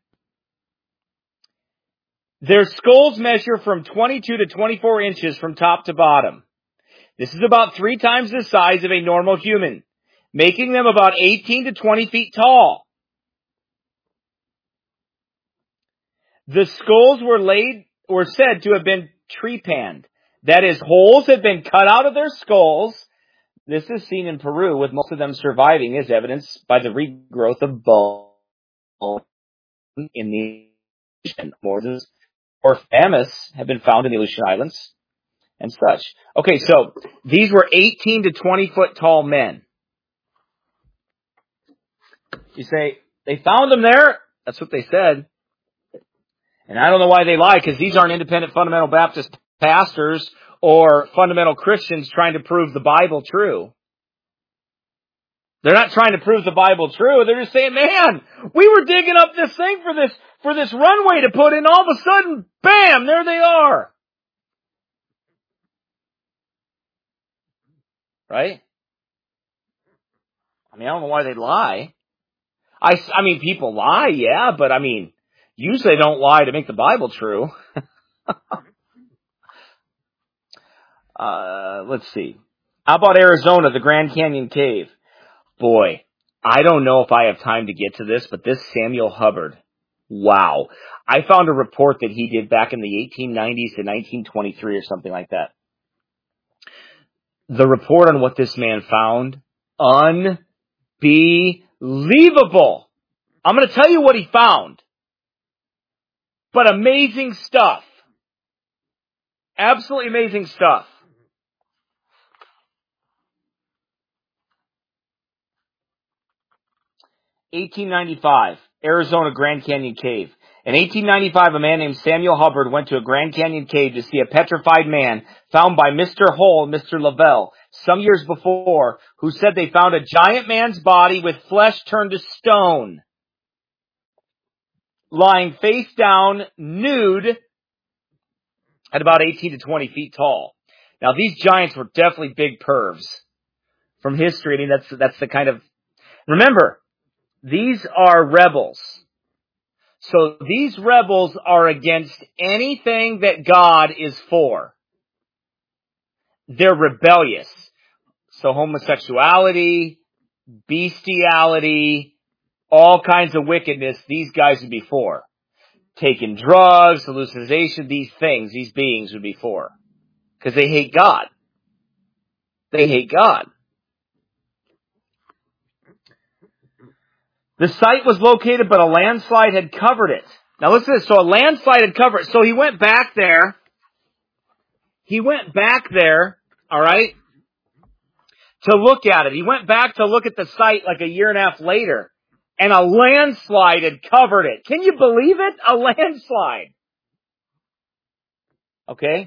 Their skulls measure from 22 to 24 inches from top to bottom. This is about 3 times the size of a normal human, making them about 18 to 20 feet tall. The skulls were said to have been trepanned. That is, holes had been cut out of their skulls. This is seen in Peru, with most of them surviving, as evidenced by the regrowth of bone in the ocean. Morses or mammoths have been found in the Aleutian Islands and such. Okay, so these were 18 to 20 foot tall men. You say, they found them there? That's what they said. And I don't know why they lie, because these aren't independent fundamental Baptist pastors or fundamental Christians trying to prove the Bible true. They're not trying to prove the Bible true. They're just saying, man, we were digging up this thing for this runway to put in. All of a sudden, bam, there they are. Right? I mean, I don't know why they lie. I mean, people lie, yeah, but I mean, usually they don't lie to make the Bible true. Let's see. How about Arizona, the Grand Canyon Cave? Boy, I don't know if I have time to get to this, but this Samuel Hubbard, wow. I found a report that he did back in the 1890s to 1923 or something like that. The report on what this man found, unbelievable. I'm going to tell you what he found, but amazing stuff. Absolutely amazing stuff. (1895) Arizona Grand Canyon Cave. In 1895, a man named Samuel Hubbard went to a Grand Canyon cave to see a petrified man found by Mr. Hull and Mr. Lavelle some years before, who said they found a giant man's body with flesh turned to stone, lying face down, nude, at about 18 to 20 feet tall. Now, these giants were definitely big pervs from history. I mean, that's the kind of... Remember, these are rebels. So these rebels are against anything that God is for. They're rebellious. So homosexuality, bestiality, all kinds of wickedness, these guys would be for. Taking drugs, hallucination, these things, these beings would be for. Because they hate God. They hate God. The site was located, but a landslide had covered it. Now listen to this. So a landslide had covered it. So he went back there. All right, to look at it. He went back to look at the site like a year and a half later, and a landslide had covered it. Can you believe it? A landslide. Okay?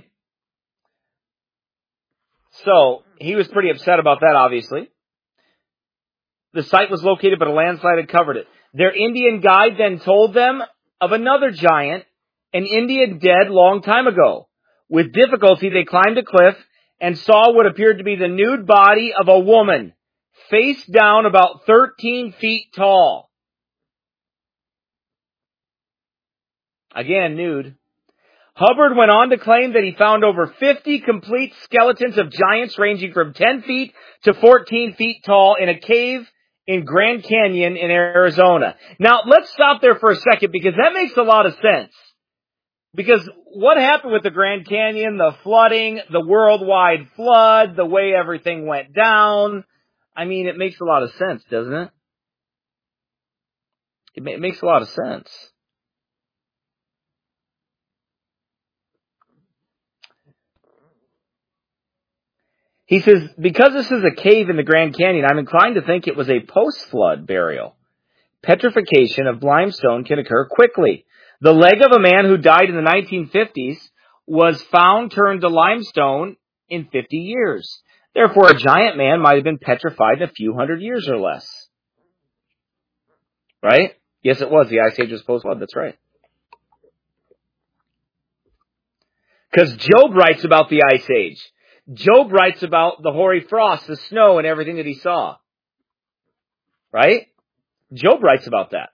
So he was pretty upset about that, obviously. The site was located, but a landslide had covered it. Their Indian guide then told them of another giant, an Indian dead long time ago. With difficulty, they climbed a cliff and saw what appeared to be the nude body of a woman, face down about 13 feet tall. Again, nude. Hubbard went on to claim that he found over 50 complete skeletons of giants ranging from 10 feet to 14 feet tall in a cave in Grand Canyon in Arizona. Now, let's stop there for a second because that makes a lot of sense. Because what happened with the Grand Canyon, the flooding, the worldwide flood, the way everything went down, I mean, it makes a lot of sense, doesn't it? It makes a lot of sense. He says, because this is a cave in the Grand Canyon, I'm inclined to think it was a post-flood burial. Petrification of limestone can occur quickly. The leg of a man who died in the 1950s was found turned to limestone in 50 years. Therefore, a giant man might have been petrified in a few hundred years or less. Right? Yes, it was. The Ice Age was post-flood. That's right. Because Job writes about the Ice Age. Job writes about the hoary frost, the snow, and everything that he saw. Right? Job writes about that.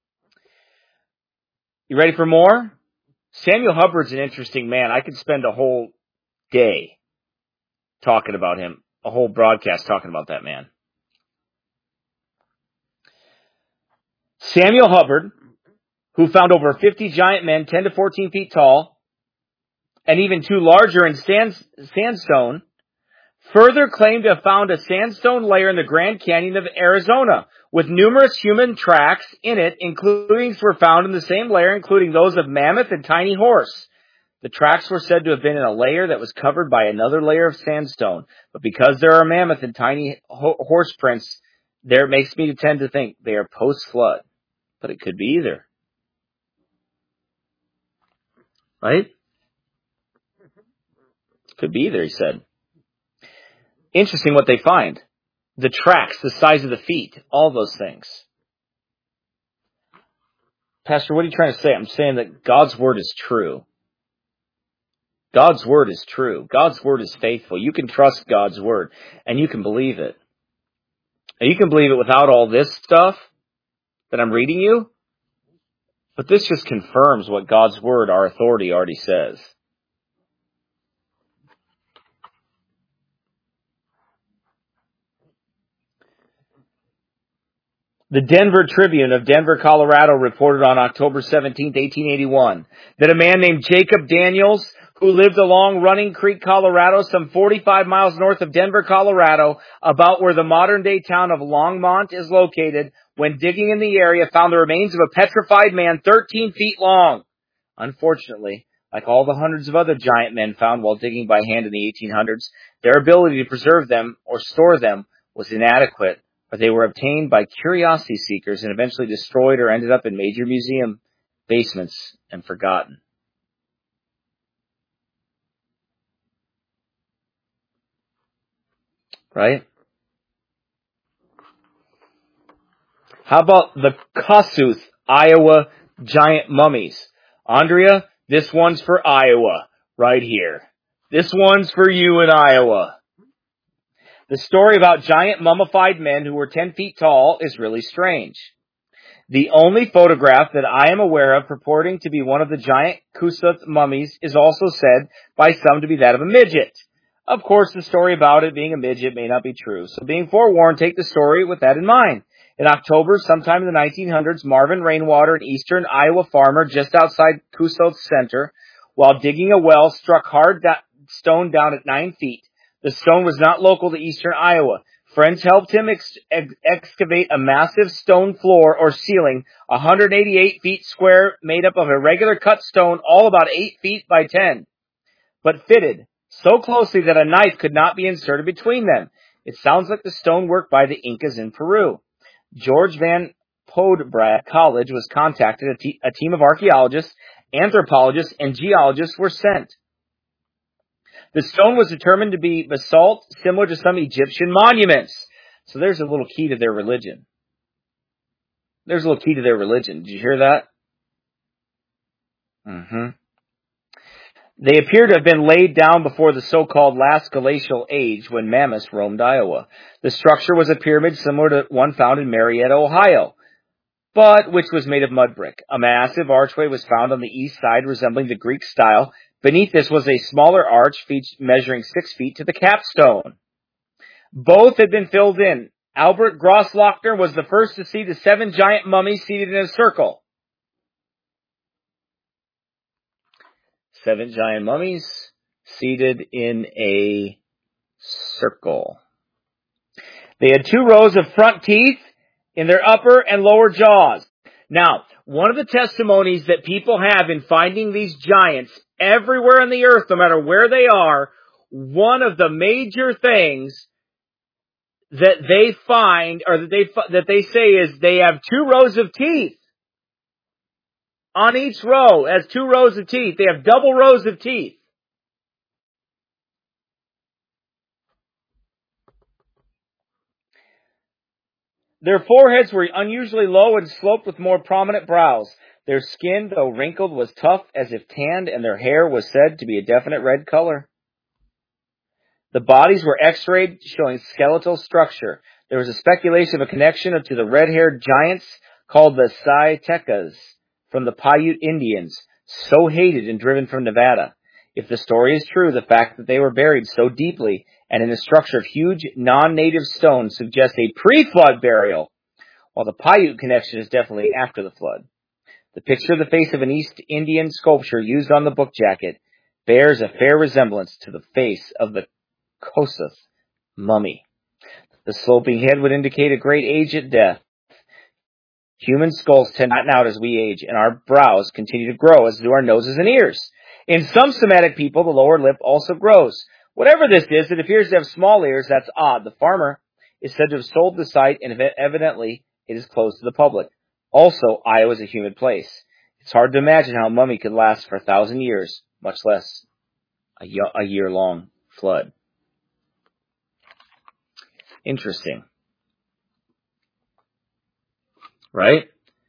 You ready for more? Samuel Hubbard's an interesting man. I could spend a whole day talking about him, a whole broadcast talking about that man. Samuel Hubbard, who found over 50 giant men, 10 to 14 feet tall, and even two larger in sandstone, further claimed to have found a sandstone layer in the Grand Canyon of Arizona, with numerous human tracks in it, including were found in the same layer, including those of mammoth and tiny horse. The tracks were said to have been in a layer that was covered by another layer of sandstone. But because there are mammoth and tiny horse prints, there makes me tend to think they are post-flood. But it could be either. Right? Could be either, he said. Interesting what they find. The tracks, the size of the feet, all those things. Pastor, what are you trying to say? I'm saying that God's word is true. God's word is true. God's word is faithful. You can trust God's word, and you can believe it. And you can believe it without all this stuff that I'm reading you, but this just confirms what God's word, our authority, already says. The Denver Tribune of Denver, Colorado reported on October 17, 1881, that a man named Jacob Daniels, who lived along Running Creek, Colorado, some 45 miles north of Denver, Colorado, about where the modern-day town of Longmont is located, when digging in the area, found the remains of a petrified man 13 feet long. Unfortunately, like all the hundreds of other giant men found while digging by hand in the 1800s, their ability to preserve them or store them was inadequate, or they were obtained by curiosity seekers and eventually destroyed or ended up in major museum basements and forgotten. Right? How about the Kossuth, Iowa giant mummies? Andrea, this one's for Iowa, right here. This one's for you in Iowa. The story about giant mummified men who were 10 feet tall is really strange. The only photograph that I am aware of purporting to be one of the giant Kossuth mummies is also said by some to be that of a midget. Of course, the story about it being a midget may not be true, so being forewarned, take the story with that in mind. In October, sometime in the 1900s, Marvin Rainwater, an eastern Iowa farmer just outside Kossuth Center, while digging a well, struck hard stone down at 9 feet. The stone was not local to eastern Iowa. Friends helped him excavate a massive stone floor or ceiling, 188 feet square, made up of irregular cut stone, all about 8 feet by 10, but fitted so closely that a knife could not be inserted between them. It sounds like the stonework by the Incas in Peru. George Van Podbrad College was contacted. A team of archaeologists, anthropologists, and geologists were sent. The stone was determined to be basalt, similar to some Egyptian monuments. So there's a little key to their religion. There's a little key to their religion. Did you hear that? They appear to have been laid down before the so-called last glacial age when mammoths roamed Iowa. The structure was a pyramid similar to one found in Marietta, Ohio, but which was made of mud brick. A massive archway was found on the east side resembling the Greek style. Beneath this was a smaller arch measuring 6 feet to the capstone. Both had been filled in. Albert Grosslochner was the first to see the 7 giant mummies seated in a circle. 7 giant mummies seated in a circle. They had 2 rows of front teeth in their upper and lower jaws. Now, one of the testimonies that people have in finding these giants everywhere on the earth, no matter where they are, one of the major things that they find, or that they say, is they have 2 rows of teeth. On each row has 2 rows of teeth. They have double rows of teeth. Their foreheads were unusually low and sloped with more prominent brows. Their skin, though wrinkled, was tough as if tanned, and their hair was said to be a definite red color. The bodies were x-rayed, showing skeletal structure. There was a speculation of a connection to the red-haired giants called the Saitecas from the Paiute Indians, so hated and driven from Nevada. If the story is true, the fact that they were buried so deeply and in a structure of huge non-native stone suggests a pre-flood burial, while the Paiute connection is definitely after the flood. The picture of the face of an East Indian sculpture used on the book jacket bears a fair resemblance to the face of the Kossuth mummy. The sloping head would indicate a great age at death. Human skulls tend to flatten out as we age, and our brows continue to grow, as do our noses and ears. In some Semitic people, the lower lip also grows. Whatever this is, it appears to have small ears. That's odd. The farmer is said to have sold the site, and evidently it is closed to the public. Also, Iowa is a humid place. It's hard to imagine how a mummy could last for 1,000 years, much less a year-long flood. Interesting. Right?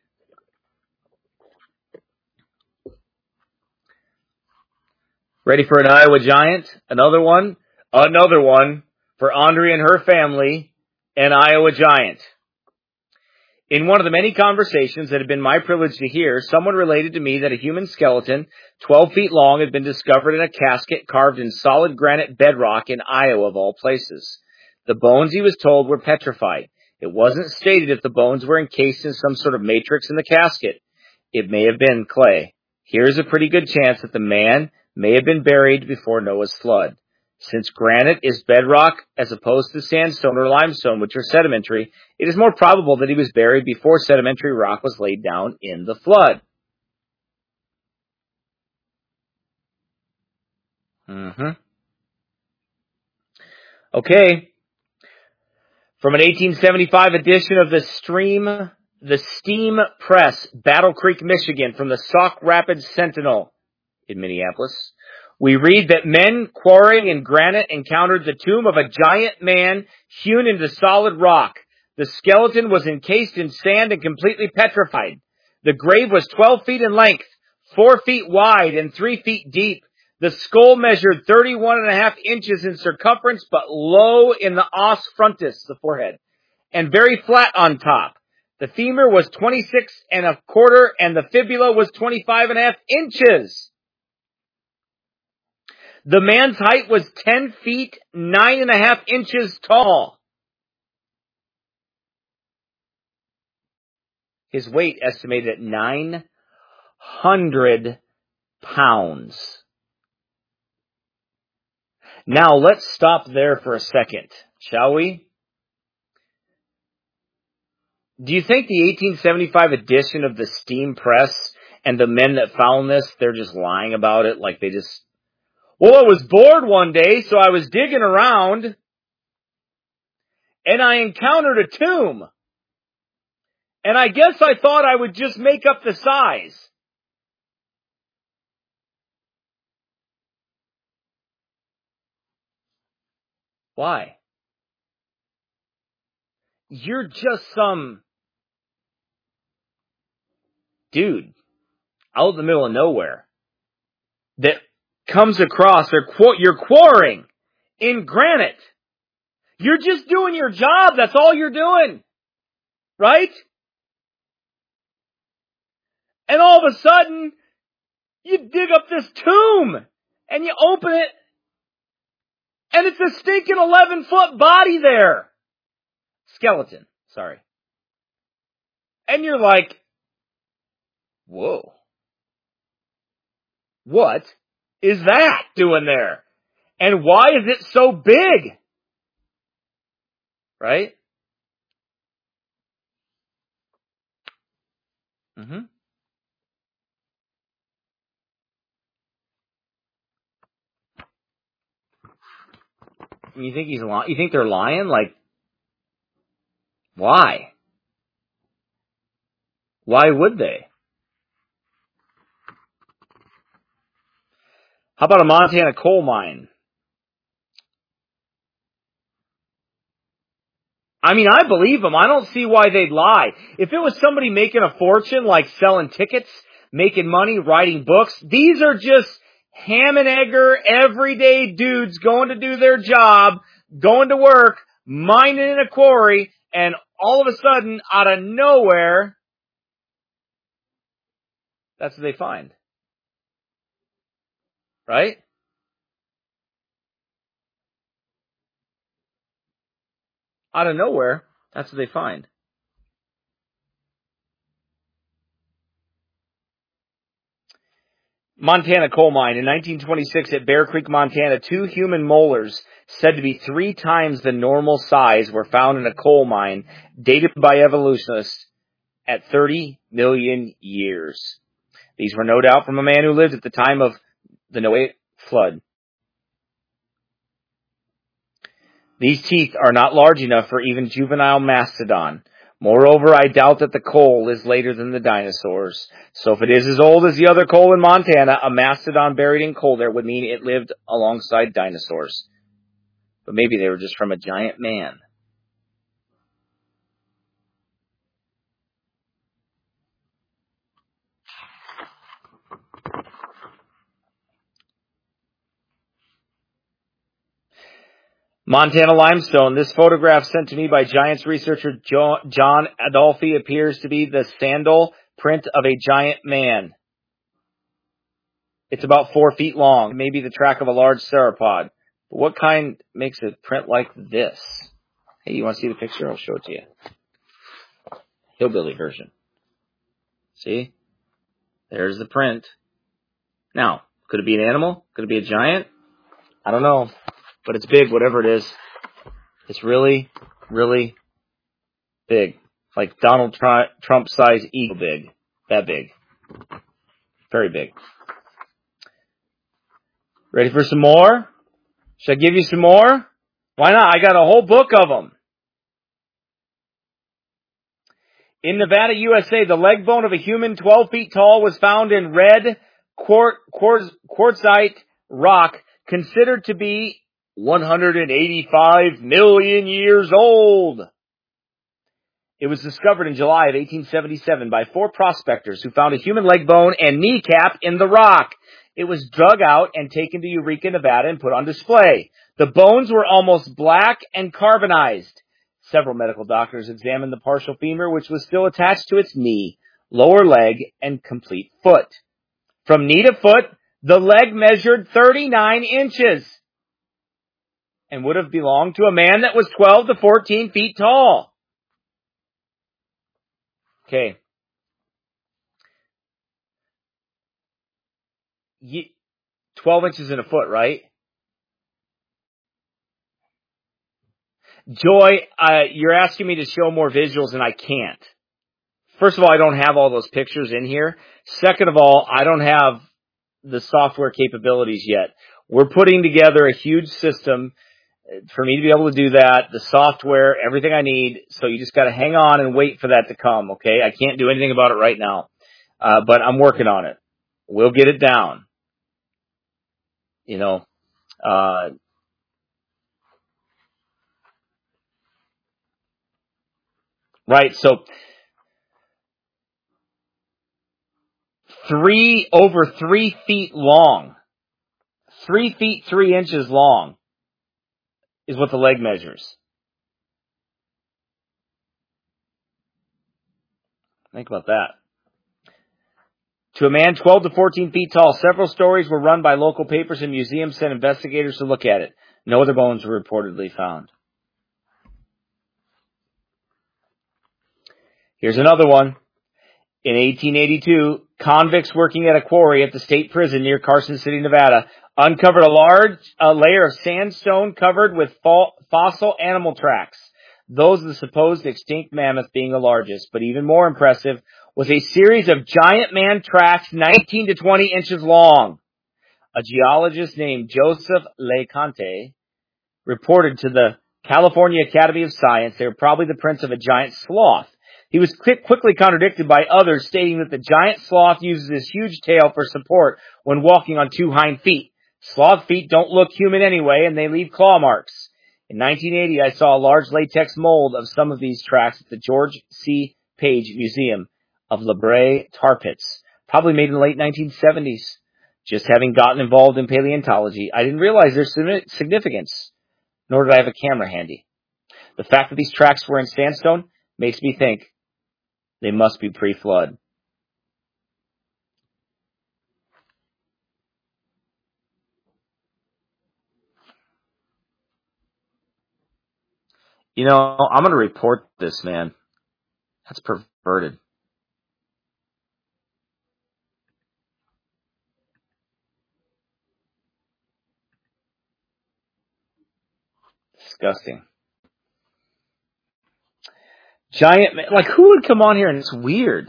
Ready for an Iowa giant? Another one for Andrea and her family, an Iowa giant. In one of the many conversations that had been my privilege to hear, someone related to me that a human skeleton, 12 feet long, had been discovered in a casket carved in solid granite bedrock in Iowa, of all places. The bones, he was told, were petrified. It wasn't stated if the bones were encased in some sort of matrix in the casket. It may have been clay. Here's a pretty good chance that the man may have been buried before Noah's flood. Since granite is bedrock as opposed to sandstone or limestone, which are sedimentary, it is more probable that he was buried before sedimentary rock was laid down in the flood. Okay. From an 1875 edition of the Steam Press, Battle Creek, Michigan, from the Sauk Rapids Sentinel in Minneapolis, we read that men quarrying in granite encountered the tomb of a giant man hewn into solid rock. The skeleton was encased in sand and completely petrified. The grave was 12 feet in length, 4 feet wide, and 3 feet deep. The skull measured 31.5 inches in circumference, but low in the os frontis, the forehead, and very flat on top. The femur was 26.25, and the fibula was 25.5 inches. The man's height was 10 feet, 9.5 inches tall. His weight estimated at 900 pounds. Now let's stop there for a second, shall we? Do you think the 1875 edition of the Steam Press and the men that found this, they're just lying about it? Like well, I was bored one day, so I was digging around, and I encountered a tomb. And I guess I thought I would just make up the size. Why? You're just some dude out in the middle of nowhere that comes across, you're quarrying in granite. You're just doing your job. That's all you're doing. Right? And all of a sudden, you dig up this tomb and you open it and it's a stinking 11-foot body there. Skeleton, sorry. And you're like, whoa. What is that doing there? And why is it so big? Right? You think he's lying? You think they're lying? Like, why? Why would they? How about a Montana coal mine? I mean, I believe them. I don't see why they'd lie. If it was somebody making a fortune, like selling tickets, making money, writing books, these are just ham and egger, everyday dudes going to do their job, going to work, mining in a quarry, and all of a sudden, out of nowhere, that's what they find. Right? Out of nowhere, that's what they find. Montana coal mine. In 1926 at Bear Creek, Montana, 2 human molars said to be 3 times the normal size were found in a coal mine dated by evolutionists at 30 million years. These were no doubt from a man who lived at the time of the Noah flood. These teeth are not large enough for even juvenile mastodon. Moreover, I doubt that the coal is later than the dinosaurs. So if it is as old as the other coal in Montana, a mastodon buried in coal there would mean it lived alongside dinosaurs. But maybe they were just from a giant man. Montana limestone. This photograph sent to me by Giants researcher John Adolphi appears to be the sandal print of a giant man. It's about 4 feet long, maybe the track of a large sauropod. But what kind makes a print like this? Hey, you want to see the picture? I'll show it to you. Hillbilly version. See? There's the print. Now, could it be an animal? Could it be a giant? I don't know. But it's big, whatever it is. It's really, really big. Like Donald Trump size eagle big. That big. Very big. Ready for some more? Should I give you some more? Why not? I got a whole book of them. In Nevada, USA, the leg bone of a human 12 feet tall was found in red quartzite rock, considered to be 185 million years old. It was discovered in July of 1877 by 4 prospectors who found a human leg bone and kneecap in the rock. It was dug out and taken to Eureka, Nevada, and put on display. The bones were almost black and carbonized. Several medical doctors examined the partial femur, which was still attached to its knee, lower leg, and complete foot. From knee to foot, the leg measured 39 inches and would have belonged to a man that was 12 to 14 feet tall. Okay. 12 inches in a foot, right? Joy, you're asking me to show more visuals and I can't. First of all, I don't have all those pictures in here. Second of all, I don't have the software capabilities yet. We're putting together a huge system for me to be able to do that, the software, everything I need. So you just got to hang on and wait for that to come, okay? I can't do anything about it right now, but I'm working on it. We'll get it down. You know, right. So over 3 feet long, 3 feet, 3 inches long is what the leg measures. Think about that. To a man 12 to 14 feet tall, several stories were run by local papers and museums sent investigators to look at it. No other bones were reportedly found. Here's another one. In 1882, convicts working at a quarry at the state prison near Carson City, Nevada, uncovered a large layer of sandstone covered with fossil animal tracks. Those of the supposed extinct mammoth being the largest, but even more impressive was a series of giant man tracks 19 to 20 inches long. A geologist named Joseph LeConte reported to the California Academy of Science they were probably the prints of a giant sloth. He was quickly contradicted by others, stating that the giant sloth uses his huge tail for support when walking on 2 hind feet. Sloth feet don't look human anyway, and they leave claw marks. In 1980, I saw a large latex mold of some of these tracks at the George C. Page Museum of La Brea tar pits, probably made in the late 1970s. Just having gotten involved in paleontology, I didn't realize their significance, nor did I have a camera handy. The fact that these tracks were in sandstone makes me think they must be pre-flood. You know, I'm going to report this, man. That's perverted. Disgusting. Giant man. Like, who would come on here and it's weird?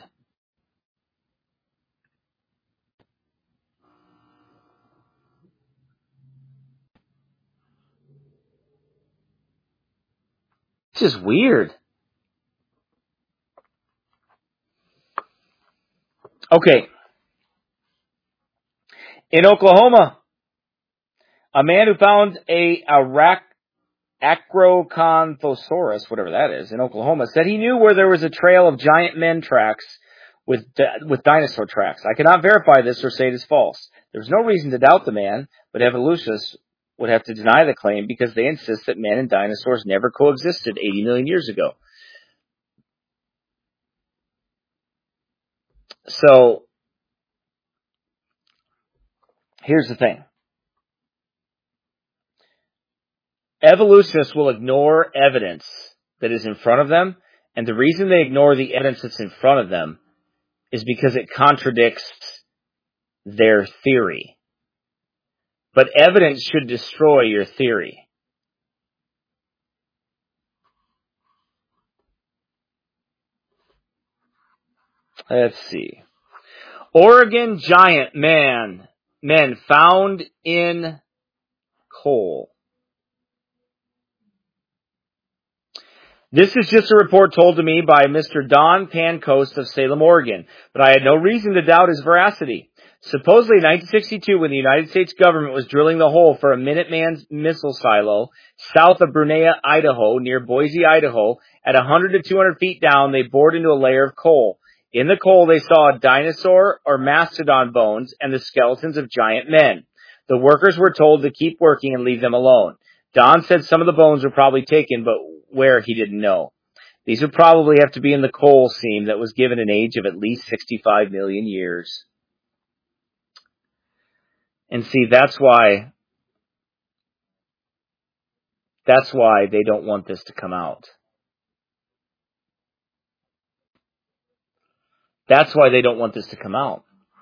It's just weird. Okay. In Oklahoma, a man who found a Acrocanthosaurus, whatever that is, in Oklahoma, said he knew where there was a trail of giant men tracks with dinosaur tracks. I cannot verify this or say it is false. There's no reason to doubt the man, but evolutionists would have to deny the claim because they insist that man and dinosaurs never coexisted 80 million years ago. So, here's the thing. Evolutionists will ignore evidence that is in front of them, and the reason they ignore the evidence that's in front of them is because it contradicts their theory. But evidence should destroy your theory. Let's see. Oregon giant men found in coal. This is just a report told to me by Mr. Don Pancoast of Salem, Oregon, but I had no reason to doubt his veracity. Supposedly in 1962, when the United States government was drilling the hole for a Minuteman missile silo south of Brunea, Idaho, near Boise, Idaho, at 100 to 200 feet down, they bored into a layer of coal. In the coal, they saw a dinosaur or mastodon bones and the skeletons of giant men. The workers were told to keep working and leave them alone. Don said some of the bones were probably taken, but where he didn't know. These would probably have to be in the coal seam that was given an age of at least 65 million years. And see, that's why they don't want this to come out. That's why they don't want this to come out.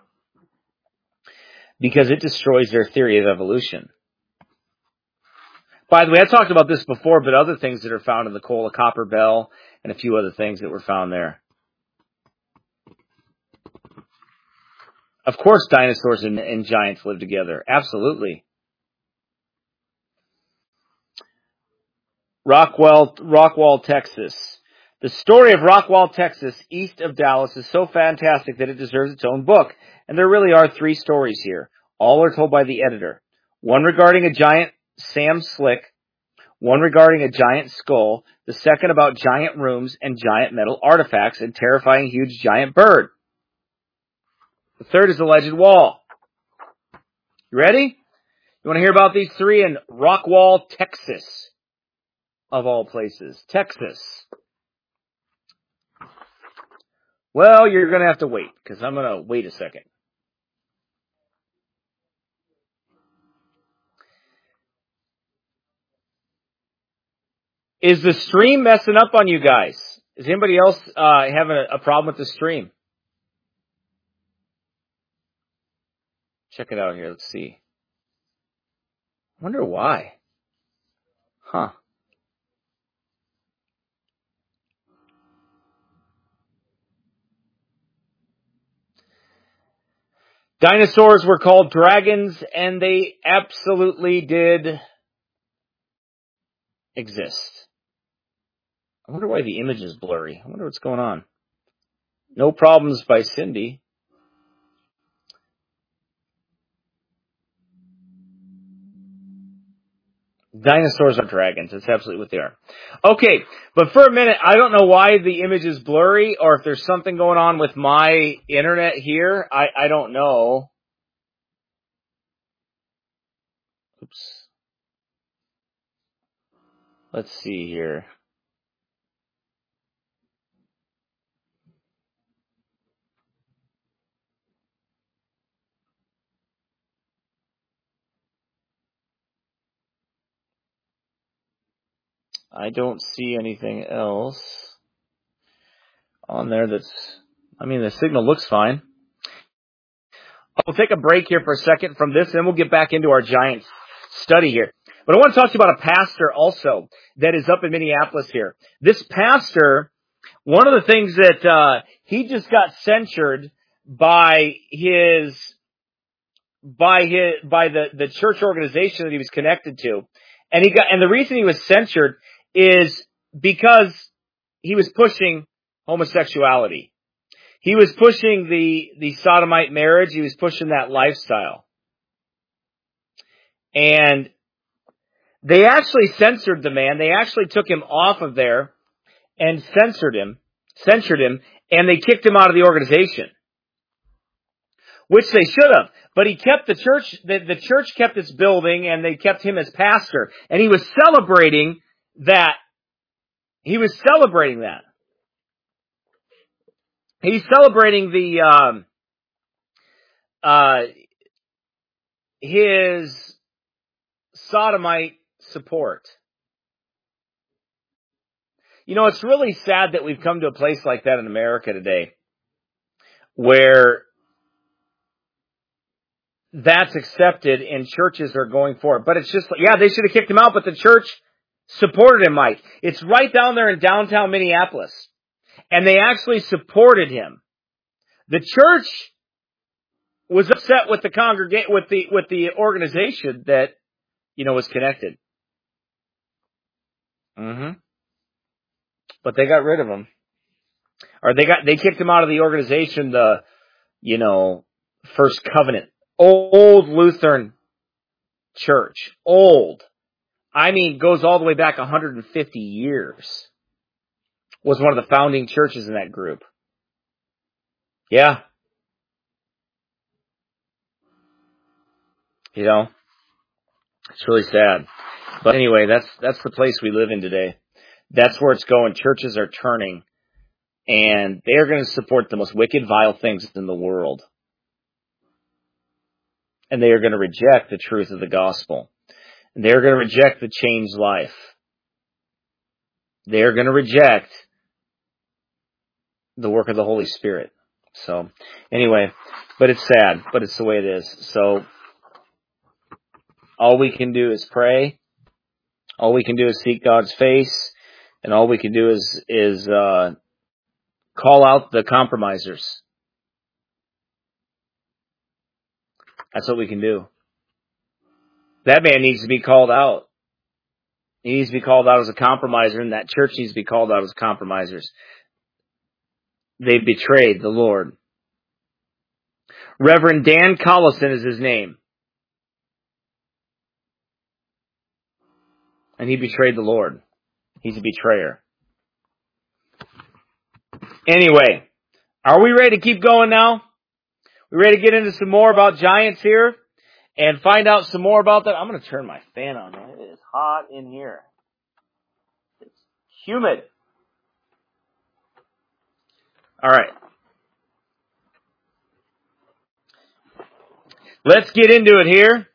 Because it destroys their theory of evolution. By the way, I talked about this before, but other things that are found in the coal, a copper bell, and a few other things that were found there. Of course, dinosaurs and giants live together. Absolutely. Rockwall, Texas. The story of Rockwall, Texas, east of Dallas, is so fantastic that it deserves its own book. And there really are 3 stories here. All are told by the editor. One regarding a giant Sam Slick. One regarding a giant skull. The second about giant rooms and giant metal artifacts and terrifying huge giant bird. The third is the alleged wall. You ready? You want to hear about these 3 in Rockwall, Texas? Of all places. Texas. Well, you're going to have to wait, because I'm going to wait a second. Is the stream messing up on you guys? Is anybody else having a problem with the stream? Check it out here. Let's see. I wonder why. Huh. Dinosaurs were called dragons, and they absolutely did exist. I wonder why the image is blurry. I wonder what's going on. No Problems by Cindy. Dinosaurs are dragons. That's absolutely what they are. Okay, but for a minute, I don't know why the image is blurry or if there's something going on with my internet here. I don't know. Oops. Let's see here. I don't see anything else on there that's, the signal looks fine. I'll take a break here for a second from this, and then we'll get back into our giant study here. But I want to talk to you about a pastor also that is up in Minneapolis here. This pastor, one of the things that he just got censured by the church organization that he was connected to. And the reason he was censured is because he was pushing homosexuality. He was pushing the sodomite marriage. He was pushing that lifestyle. And they actually censored the man. They actually took him off of there and censored him, and they kicked him out of the organization. Which they should have. But he kept the church, the church kept its building, and they kept him as pastor. And he was celebrating that. He's celebrating his sodomite support. You know, it's really sad that we've come to a place like that in America today, where that's accepted and churches are going for it. But it's just, yeah, they should have kicked him out, but the church supported him, Mike. It's right down there in downtown Minneapolis. And they actually supported him. The church was upset with the with the organization that, you know, was connected. But they got rid of him. Or they kicked him out of the organization, the, you know, First Covenant. Old Lutheran church. Old. I mean, goes all the way back 150 years. Was one of the founding churches in that group. Yeah. You know, it's really sad. But anyway, that's the place we live in today. That's where it's going. Churches are turning. And they're going to support the most wicked, vile things in the world. And they are going to reject the truth of the gospel. And they're going to reject the changed life. They're going to reject the work of the Holy Spirit. So, anyway, but it's sad, but it's the way it is. So, all we can do is pray. All we can do is seek God's face. And all we can do is call out the compromisers. That's what we can do. That man needs to be called out. He needs to be called out as a compromiser, and that church needs to be called out as compromisers. They betrayed the Lord. Reverend Dan Collison is his name. And he betrayed the Lord. He's a betrayer. Anyway, are we ready to keep going now? We ready to get into some more about giants here and find out some more about that? I'm going to turn my fan on, man. It is hot in here. It's humid. All right. Let's get into it here.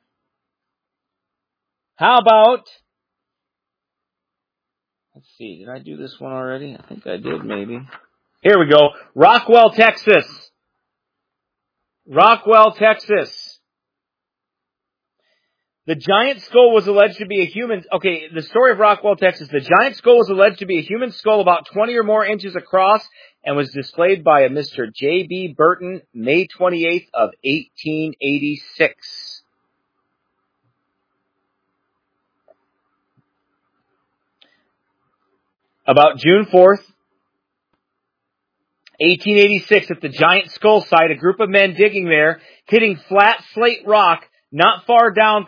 How about, let's see, did I do this one already? I think I did, maybe. Here we go. Rockwell, Texas. Rockwell, Texas. The giant skull was alleged to be a human. Okay, the story of Rockwell, Texas. The giant skull was alleged to be a human skull about 20 or more inches across and was displayed by a Mr. J.B. Burton, May 28th of 1886. About June 4th, 1886, at the Giant Skull site, a group of men digging there, hitting flat slate rock not far down,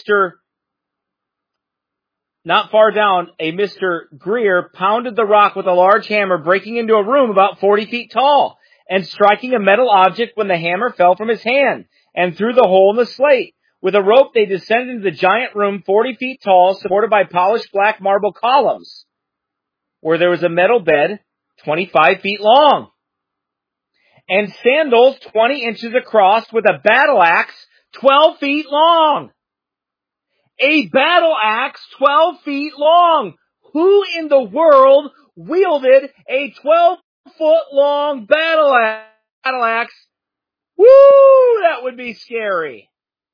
a Mr. Greer pounded the rock with a large hammer, breaking into a room about 40 feet tall and striking a metal object when the hammer fell from his hand and through the hole in the slate. With a rope, they descended into the giant room 40 feet tall, supported by polished black marble columns, where there was a metal bed 25 feet long and sandals 20 inches across with a battle axe 12 feet long. A battle axe 12 feet long. Who in the world wielded a 12-foot long battle axe? Woo! That would be scary.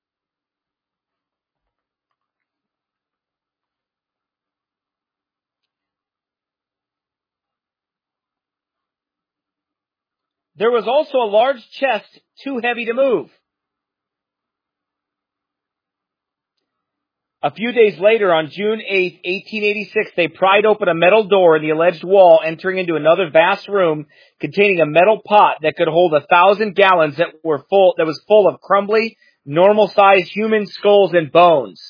There was also a large chest too heavy to move. A few days later, on June 8th, 1886, they pried open a metal door in the alleged wall, entering into another vast room containing a metal pot that could hold 1,000 gallons that was full of crumbly, normal-sized human skulls and bones.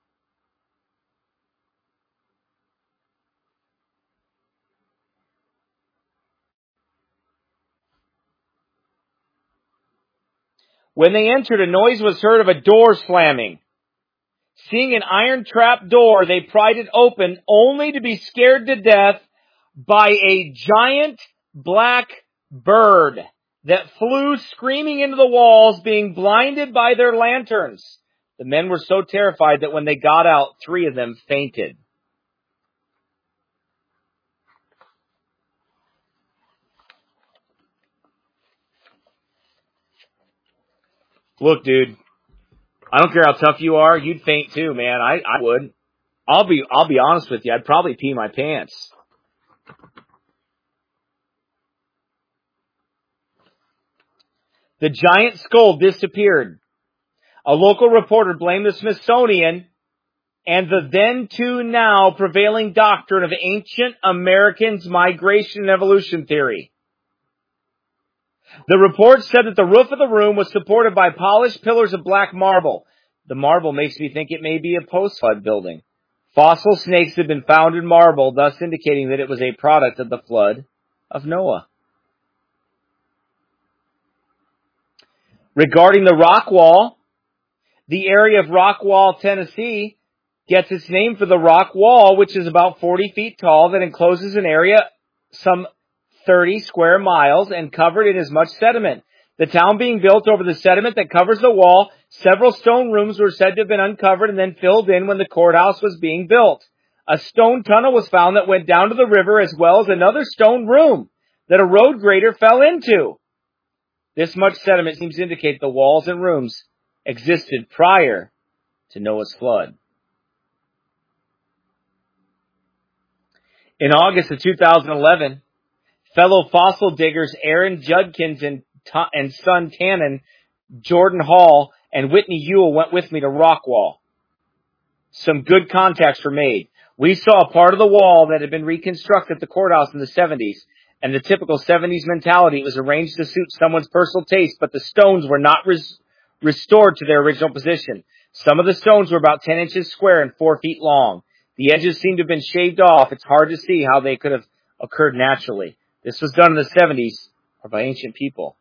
When they entered, a noise was heard of a door slamming. Seeing an iron trap door, they pried it open, only to be scared to death by a giant black bird that flew screaming into the walls, being blinded by their lanterns. The men were so terrified that when they got out, 3 of them fainted. Look, dude, I don't care how tough you are. You'd faint too, man. I would. I'll be honest with you. I'd probably pee my pants. The giant skull disappeared. A local reporter blamed the Smithsonian and the then to now prevailing doctrine of ancient Americans' migration and evolution theory. The report said that the roof of the room was supported by polished pillars of black marble. The marble makes me think it may be a post-flood building. Fossil snakes had been found in marble, thus indicating that it was a product of the flood of Noah. Regarding the rock wall, the area of Rockwall, Tennessee, gets its name for the rock wall, which is about 40 feet tall, that encloses an area some 30 square miles and covered in as much sediment. The town being built over the sediment that covers the wall, several stone rooms were said to have been uncovered and then filled in when the courthouse was being built. A stone tunnel was found that went down to the river, as well as another stone room that a road grader fell into. This much sediment seems to indicate the walls and rooms existed prior to Noah's flood. In August of 2011, fellow fossil diggers Aaron Judkins and son Tannen, Jordan Hall, and Whitney Ewell went with me to Rockwall. Some good contacts were made. We saw a part of the wall that had been reconstructed at the courthouse in the 70s, and the typical 70s mentality. It was arranged to suit someone's personal taste, but the stones were not restored to their original position. Some of the stones were about 10 inches square and 4 feet long. The edges seemed to have been shaved off. It's hard to see how they could have occurred naturally. This was done in the 70s or by ancient people.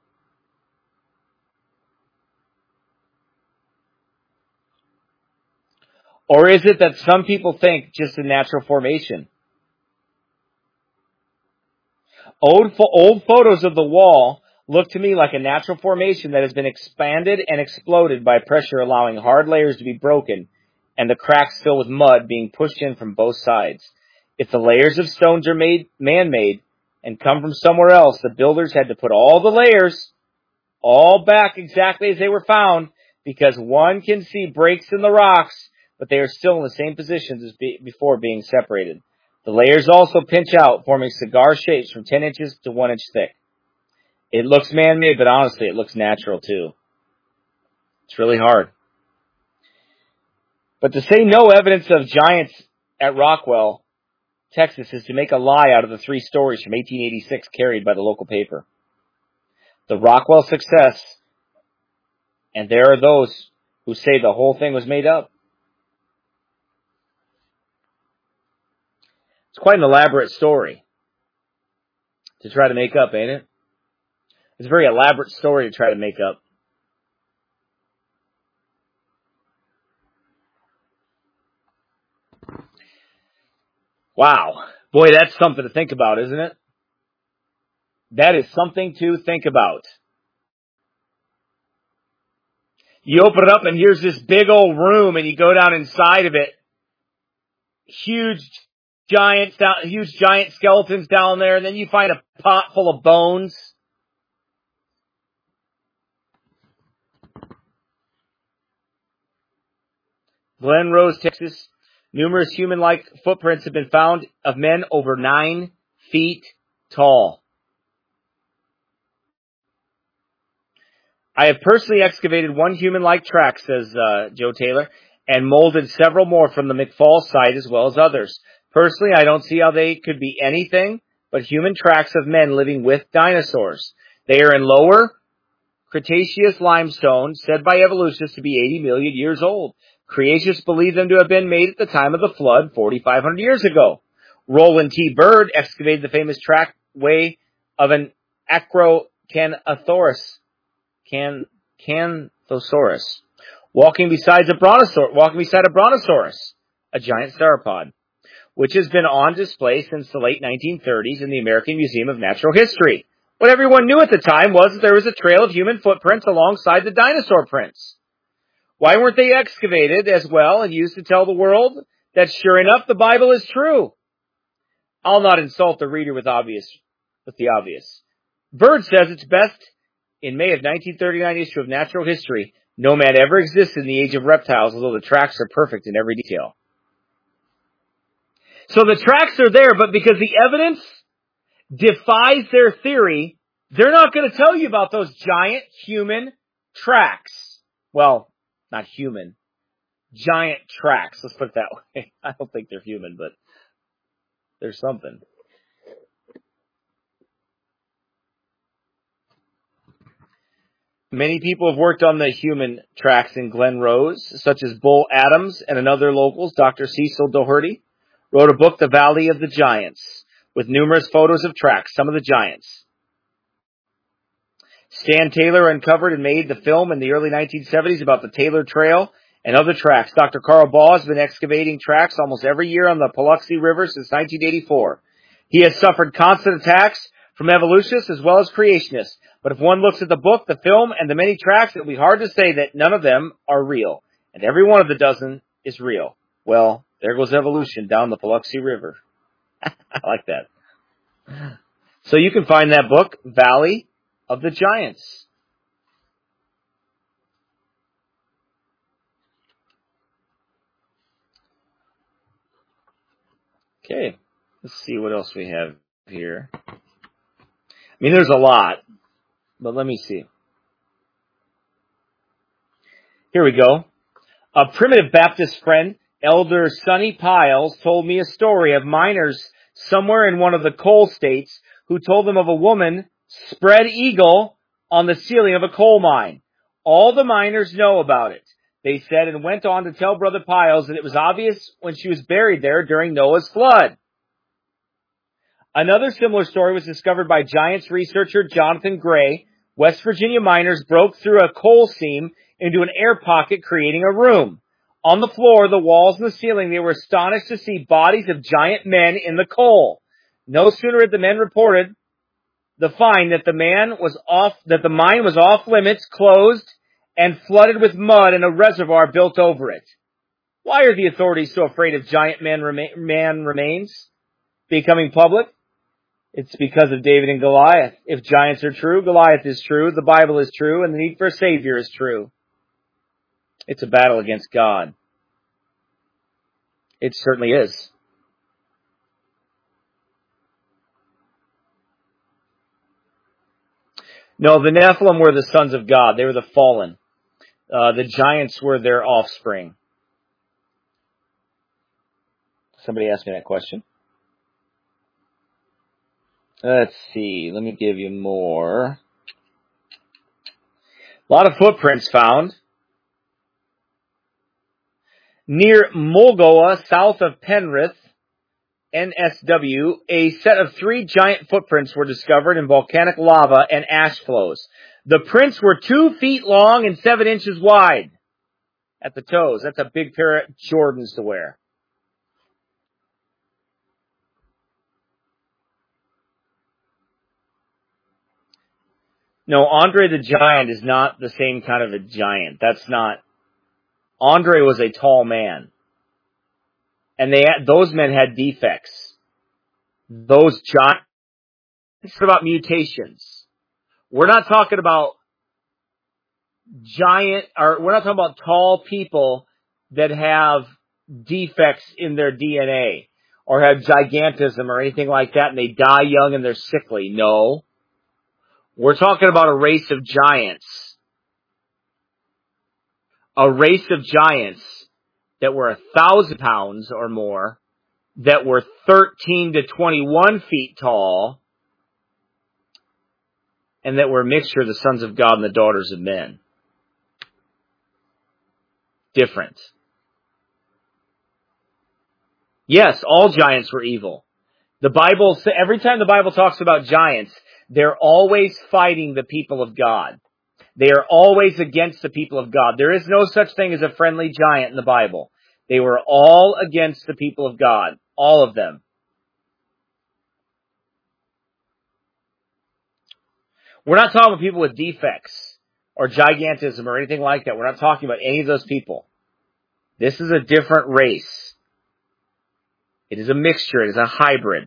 Or is it that some people think just a natural formation? Old photos of the wall look to me like a natural formation that has been expanded and exploded by pressure, allowing hard layers to be broken and the cracks filled with mud being pushed in from both sides. If the layers of stones are man-made and come from somewhere else, the builders had to put all the layers all back exactly as they were found, because one can see breaks in the rocks, but they are still in the same positions as before being separated. The layers also pinch out, forming cigar shapes from 10 inches to 1 inch thick. It looks man-made, but honestly, it looks natural too. It's really hard. But to say no evidence of giants at Rockwall, Texas, is to make a lie out of the 3 stories from 1886 carried by the local paper. The Rockwall success, and there are those who say the whole thing was made up. It's quite an elaborate story to try to make up, ain't it? It's a very elaborate story to try to make up. Wow. Boy, that's something to think about, isn't it? That is something to think about. You open it up and here's this big old room, and you go down inside of it. Huge giant skeletons down there, and then you find a pot full of bones. Glen Rose, Texas. Numerous human-like footprints have been found of men over 9 feet tall. I have personally excavated one human-like track, says Joe Taylor, and molded several more from the McFall site as well as others. Personally, I don't see how they could be anything but human tracks of men living with dinosaurs. They are in lower Cretaceous limestone, said by evolutionists to be 80 million years old. Creationists believe them to have been made at the time of the flood 4,500 years ago. Roland T. Bird excavated the famous trackway of an Acrocanthosaurus, walking beside a brontosaurus, a giant sauropod, which has been on display since the late 1930s in the American Museum of Natural History. What everyone knew at the time was that there was a trail of human footprints alongside the dinosaur prints. Why weren't they excavated as well and used to tell the world that sure enough the Bible is true? I'll not insult the reader with the obvious. Bird says it's best in May of 1939 issue of Natural History No man ever existed in the age of reptiles, although the tracks are perfect in every detail. So the tracks are there, but because the evidence defies their theory, they're not going to tell you about those giant human tracks. Well, not human. Giant tracks. Let's put it that way. I don't think they're human, but there's something. Many people have worked on the human tracks in Glen Rose, such as Bull Adams and another locals, Dr. Cecil Doherty, wrote a book, The Valley of the Giants, with numerous photos of tracks, some of the giants. Stan Taylor uncovered and made the film in the early 1970s about the Taylor Trail and other tracks. Dr. Carl Baugh has been excavating tracks almost every year on the Paluxy River since 1984. He has suffered constant attacks from evolutionists as well as creationists. But if one looks at the book, the film, and the many tracks, it will be hard to say that none of them are real. And every one of the dozen is real. Well, there goes evolution down the Paluxy River. I like that. So you can find that book, Valley of the Giants. Okay, let's see what else we have here. I mean, there's a lot, but let me see. Here we go. A primitive Baptist friend, Elder Sonny Piles, told me a story of miners somewhere in one of the coal states who told them of a woman, spread eagle, on the ceiling of a coal mine. All the miners know about it, they said, and went on to tell Brother Piles that it was obvious when she was buried there during Noah's flood. Another similar story was discovered by Giants researcher Jonathan Gray. West Virginia miners broke through a coal seam into an air pocket, creating a room. On the floor, the walls, and the ceiling, they were astonished to see bodies of giant men in the coal. No sooner had the men reported the find that the mine was off limits, closed, and flooded with mud and a reservoir built over it. Why are the authorities so afraid of giant man remains becoming public? It's because of David and Goliath. If giants are true, Goliath is true, the Bible is true, and the need for a Savior is true. It's a battle against God. It certainly is. No, the Nephilim were the sons of God. They were the fallen. The giants were their offspring. Somebody asked me that question. Let's see. Let me give you more. A lot of footprints found. Near Mulgoa, south of Penrith, NSW, a set of 3 giant footprints were discovered in volcanic lava and ash flows. The prints were 2 feet long and 7 inches wide at the toes. That's a big pair of Jordans to wear. No, Andre the Giant is not the same kind of a giant. That's not. Andre was a tall man. And those men had defects. Those giants, it's about mutations. We're not talking about we're not talking about tall people that have defects in their DNA or have gigantism or anything like that and they die young and they're sickly. No. We're talking about a race of giants. A race of giants that were 1,000 pounds or more, that were 13 to 21 feet tall, and that were a mixture of the sons of God and the daughters of men. Different. Yes, all giants were evil. The Bible, every time the Bible talks about giants, they're always fighting the people of God. They are always against the people of God. There is no such thing as a friendly giant in the Bible. They were all against the people of God. All of them. We're not talking about people with defects or gigantism or anything like that. We're not talking about any of those people. This is a different race. It is a mixture. It is a hybrid.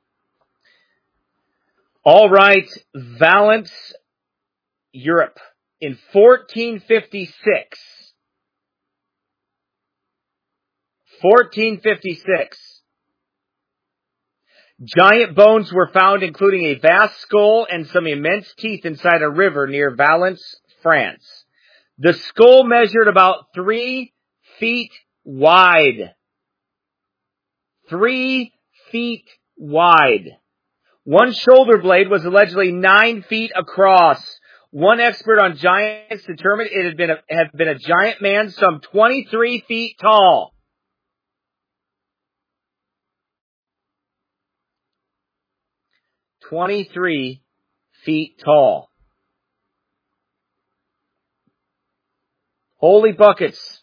All right, Valence, Europe. in 1456. 1456. Giant bones were found, including a vast skull and some immense teeth inside a river near Valence, France. The skull measured about 3 feet wide. 3 feet wide. One shoulder blade was allegedly 9 feet across. One expert on giants determined it had been a giant man some 23 feet tall. 23 feet tall. Holy buckets.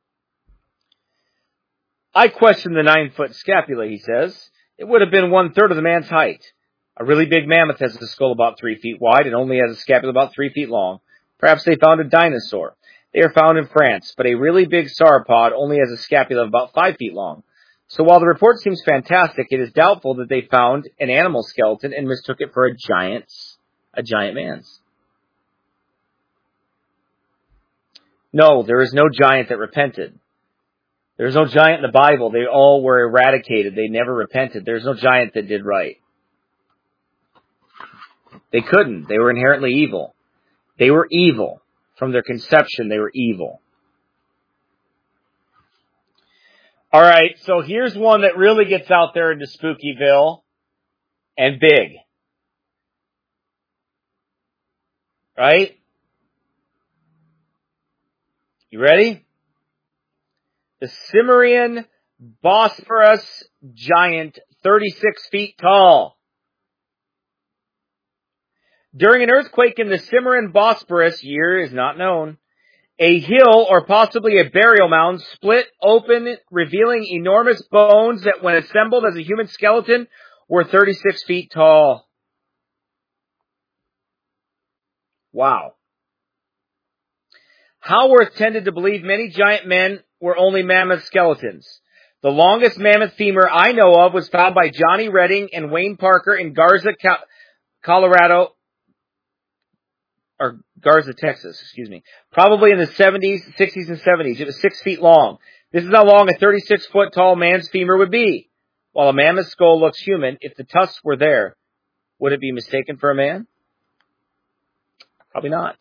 I question the 9-foot scapula, he says. It would have been 1/3 of the man's height. A really big mammoth has a skull about 3 feet wide and only has a scapula about 3 feet long. Perhaps they found a dinosaur. They are found in France, but a really big sauropod only has a scapula of about 5 feet long. So while the report seems fantastic, it is doubtful that they found an animal skeleton and mistook it for a giant man's. No, there is no giant that repented. There's no giant in the Bible. They all were eradicated. They never repented. There's no giant that did right. They couldn't. They were inherently evil. They were evil. From their conception, they were evil. All right, so here's one that really gets out there into Spookyville and big. Right? You ready? The Cimmerian Bosphorus giant, 36 feet tall. During an earthquake in the Cimmerian Bosphorus, year is not known, a hill or possibly a burial mound split open, revealing enormous bones that when assembled as a human skeleton were 36 feet tall. Wow. Haworth tended to believe many giant men were only mammoth skeletons. The longest mammoth femur I know of was found by Johnny Redding and Wayne Parker in Garza, Colorado, or Garza, Texas, probably in the 60s and 70s. It was 6 feet long. This is how long a 36-foot tall man's femur would be. While a mammoth skull looks human, if the tusks were there, would it be mistaken for a man? Probably not.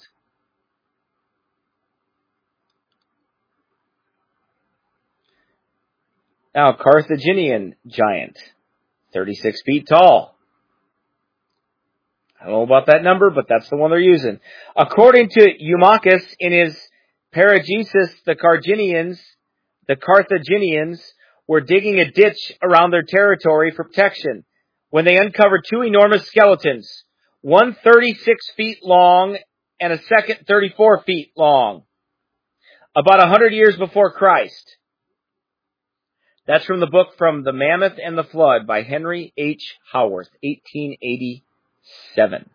Now, Carthaginian giant, 36 feet tall. I don't know about that number, but that's the one they're using. According to Eumachus, in his Paragesis, the Carthaginians were digging a ditch around their territory for protection when they uncovered 2 enormous skeletons, one 36 feet long and a second 34 feet long, about 100 years before Christ. That's from the book From the Mammoth and the Flood by Henry H. Haworth, 1887.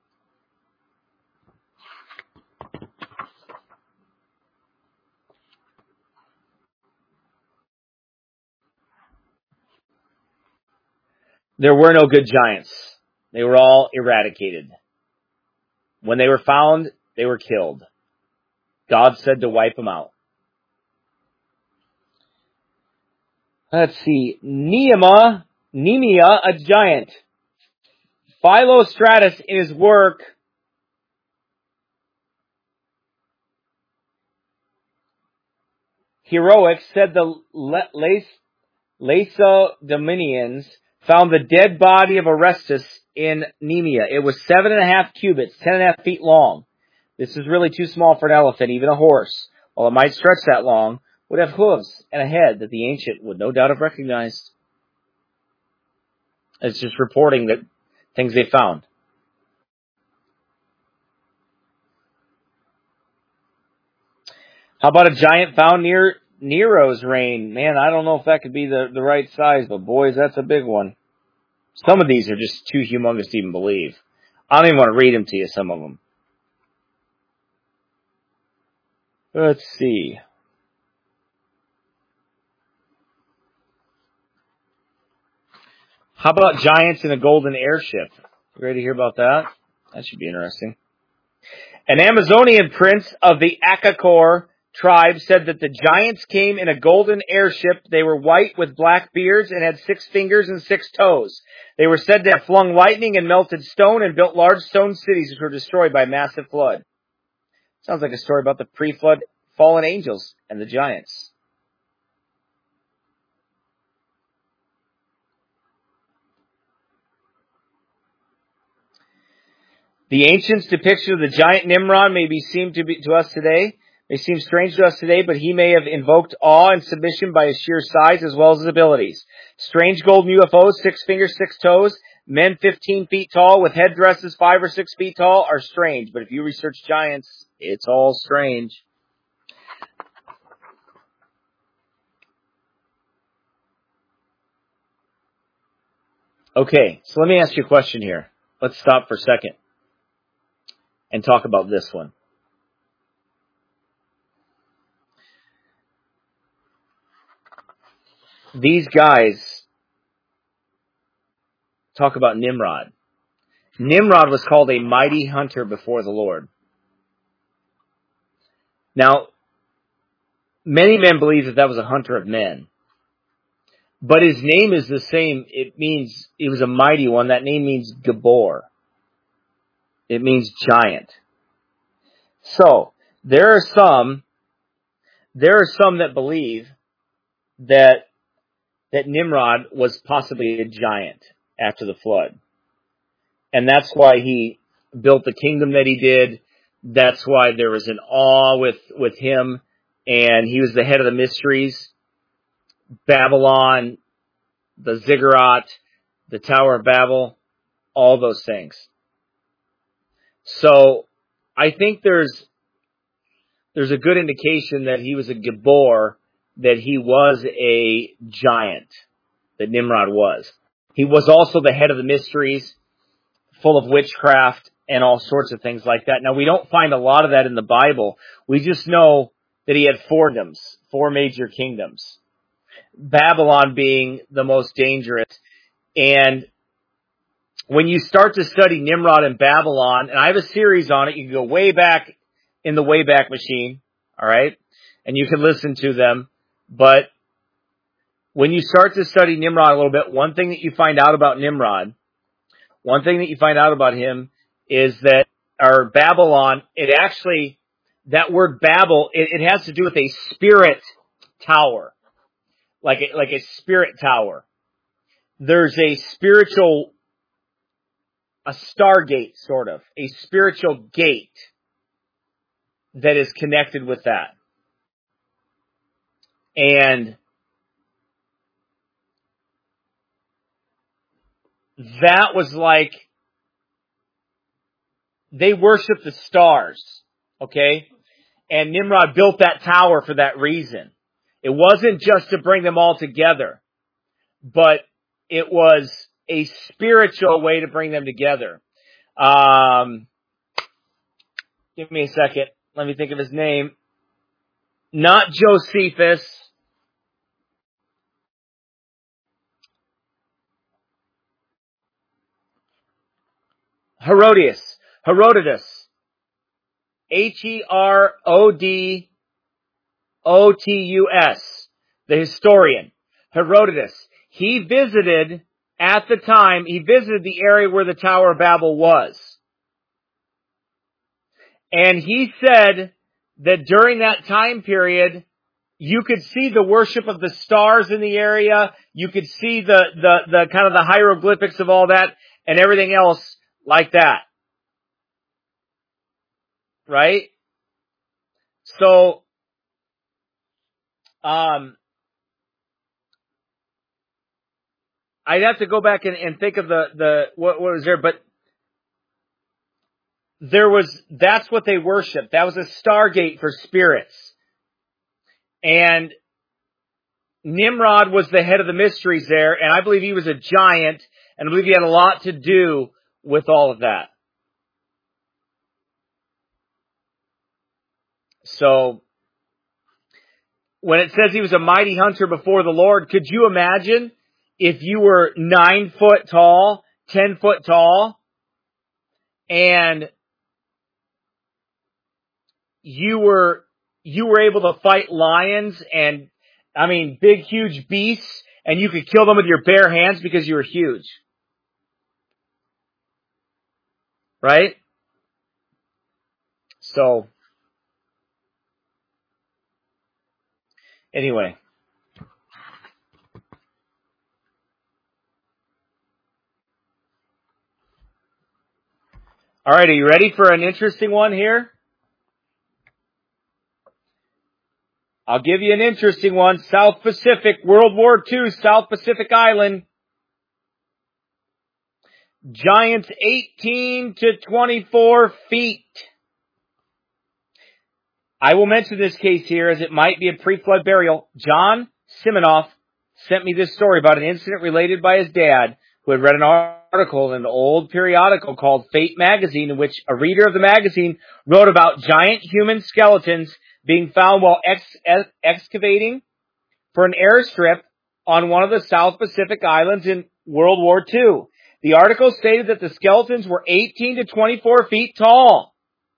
There were no good giants. They were all eradicated. When they were found, they were killed. God said to wipe them out. Let's see. Nemea, a giant. Philostratus, in his work Heroics, said the Lacedaemonians found the dead body of Orestes in Nemea. It was 7.5 cubits, 10.5 feet long. This is really too small for an elephant, even a horse. While it might stretch that long, would have hooves and a head that the ancient would no doubt have recognized. It's just reporting that things they found. How about a giant found near Nero's reign? Man, I don't know if that could be the right size, but boys, that's a big one. Some of these are just too humongous to even believe. I don't even want to read them to you, some of them. Let's see. How about giants in a golden airship? You ready to hear about that? That should be interesting. An Amazonian prince of the Akakor tribe said that the giants came in a golden airship. They were white with black beards and had 6 fingers and 6 toes. They were said to have flung lightning and melted stone and built large stone cities which were destroyed by massive flood. Sounds like a story about the pre-flood fallen angels and the giants. The ancients' depiction of the giant Nimrod may seem strange to us today, but he may have invoked awe and submission by his sheer size as well as his abilities. Strange golden UFOs, 6 fingers, 6 toes, men 15 feet tall with headdresses 5 or 6 feet tall are strange. But if you research giants, it's all strange. Okay, so let me ask you a question here. Let's stop for a second and talk about this one. These guys talk about Nimrod. Nimrod was called a mighty hunter before the Lord. Now, many men believe that was a hunter of men. But his name is the same. It means he was a mighty one. That name means Gabor. It means giant. So, there are some that believe that Nimrod was possibly a giant after the flood. And that's why he built the kingdom that he did. That's why there was an awe with him. And he was the head of the mysteries. Babylon, the ziggurat, the Tower of Babel, all those things. So, I think there's a good indication that he was a Gabor, that he was a giant, that Nimrod was. He was also the head of the mysteries, full of witchcraft and all sorts of things like that. Now, we don't find a lot of that in the Bible. We just know that he had 4 kingdoms, 4 major kingdoms. Babylon being the most dangerous. And when you start to study Nimrod and Babylon, and I have a series on it, you can go way back in the Wayback Machine, all right? And you can listen to them. But when you start to study Nimrod a little bit, one thing that you find out about Nimrod, one thing that you find out about him is that, or Babylon, it actually, that word Babel, it has to do with a spirit tower. Like a spirit tower. There's a spiritual, a stargate, sort of. A spiritual gate that is connected with that. And that was like, they worshiped the stars, okay? And Nimrod built that tower for that reason. It wasn't just to bring them all together, but it was a spiritual way to bring them together. Give me a second. Let me think of his name. Not Josephus. Herodotus. Herodotus. The historian. Herodotus. He visited, at the time, the area where the Tower of Babel was. And he said that during that time period, you could see the worship of the stars in the area. You could see the kind of the hieroglyphics of all that and everything else like that. Right? So, I'd have to go back and think of what was there, but that's what they worshiped. That was a stargate for spirits. And Nimrod was the head of the mysteries there, and I believe he was a giant, and I believe he had a lot to do with all of that. So, when it says he was a mighty hunter before the Lord, could you imagine if you were 9 foot tall, 10 foot tall, and you were able to fight lions and, I mean, big, huge beasts, and you could kill them with your bare hands because you were huge. Right? So, anyway. All right, are you ready for an interesting one here? I'll give you an interesting one. South Pacific, World War II, South Pacific Island. Giants 18 to 24 feet. I will mention this case here as it might be a pre-flood burial. John Siminoff sent me this story about an incident related by his dad, who had read an article in an old periodical called Fate Magazine, in which a reader of the magazine wrote about giant human skeletons being found while excavating for an airstrip on one of the South Pacific Islands in World War II. The article stated that the skeletons were 18 to 24 feet tall.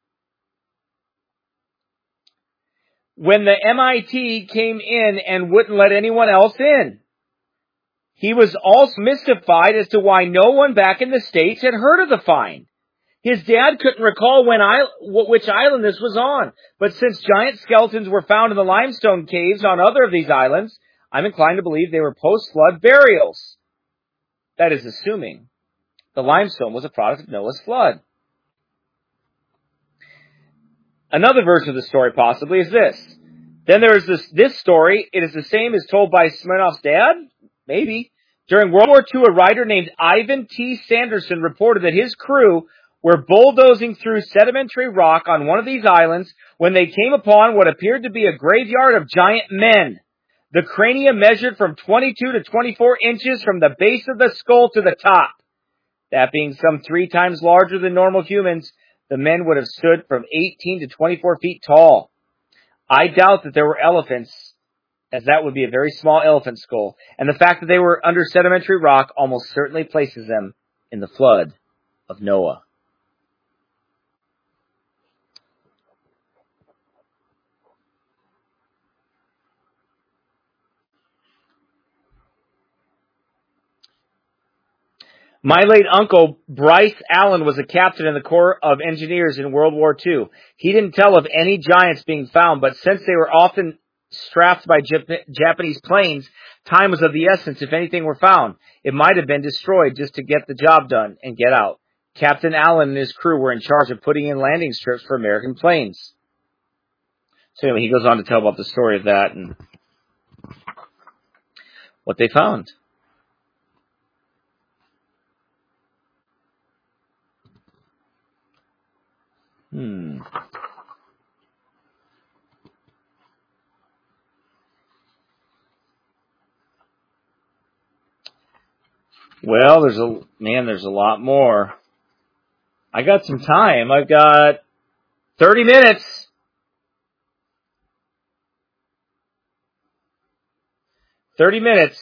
When the MIT came in and wouldn't let anyone else in, he was also mystified as to why no one back in the States had heard of the find. His dad couldn't recall which island this was on, but since giant skeletons were found in the limestone caves on other of these islands, I'm inclined to believe they were post-flood burials. That is assuming the limestone was a product of Noah's flood. Another version of the story possibly is this. Then there is this story. It is the same as told by Siminoff's dad? Maybe. During World War II, a writer named Ivan T. Sanderson reported that his crew were bulldozing through sedimentary rock on one of these islands when they came upon what appeared to be a graveyard of giant men. The cranium measured from 22 to 24 inches from the base of the skull to the top. That being some 3 times larger than normal humans, the men would have stood from 18 to 24 feet tall. I doubt that there were elephants, as that would be a very small elephant skull, and the fact that they were under sedimentary rock almost certainly places them in the flood of Noah. My late uncle, Bryce Allen, was a captain in the Corps of Engineers in World War II. He didn't tell of any giants being found, but since they were often strapped by Japanese planes, time was of the essence if anything were found. It might have been destroyed just to get the job done and get out. Captain Allen and his crew were in charge of putting in landing strips for American planes. So anyway, he goes on to tell about the story of that and what they found. Well, there's a lot more. I got some time. I've got 30 minutes. 30 minutes.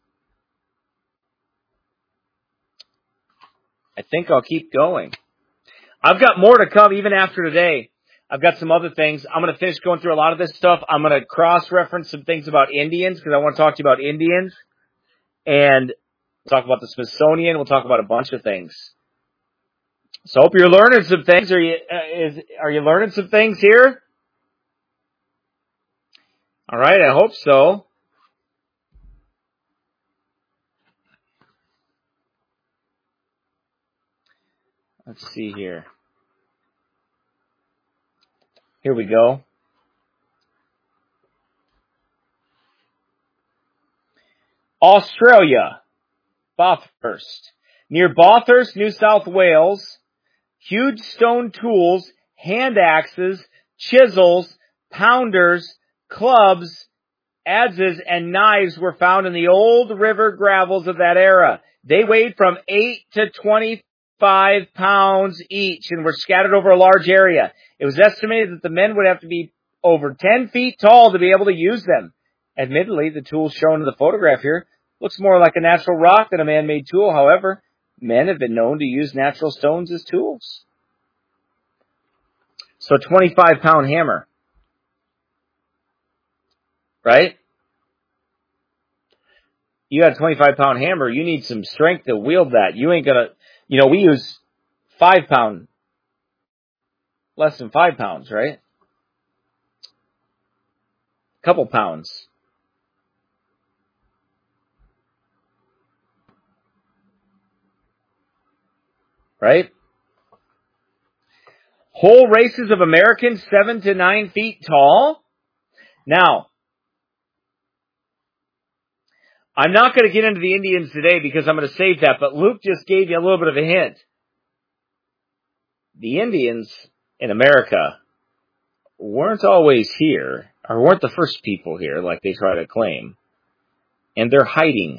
I think I'll keep going. I've got more to come even after today. I've got some other things. I'm going to finish going through a lot of this stuff. I'm going to cross-reference some things about Indians because I want to talk to you about Indians. And we'll talk about the Smithsonian. We'll talk about a bunch of things. So I hope you're learning some things. Are you learning some things here? All right, I hope so. Let's see here. Here we go. Australia, Bathurst. Near Bathurst, New South Wales, huge stone tools, hand axes, chisels, pounders, clubs, adzes, and knives were found in the old river gravels of that era. They weighed from 8 to 25 pounds each and were scattered over a large area. It was estimated that the men would have to be over 10 feet tall to be able to use them. Admittedly, the tool shown in the photograph here looks more like a natural rock than a man-made tool. However, men have been known to use natural stones as tools. So 25-pound hammer. Right? You got a 25-pound hammer, you need some strength to wield that. You ain't gonna, we use 5-pound, less than 5 pounds, right? A couple pounds. Right? Whole races of Americans 7 to 9 feet tall. Now, I'm not going to get into the Indians today because I'm going to save that, but Luke just gave you a little bit of a hint. The Indians in America weren't always here, or weren't the first people here like they try to claim. And they're hiding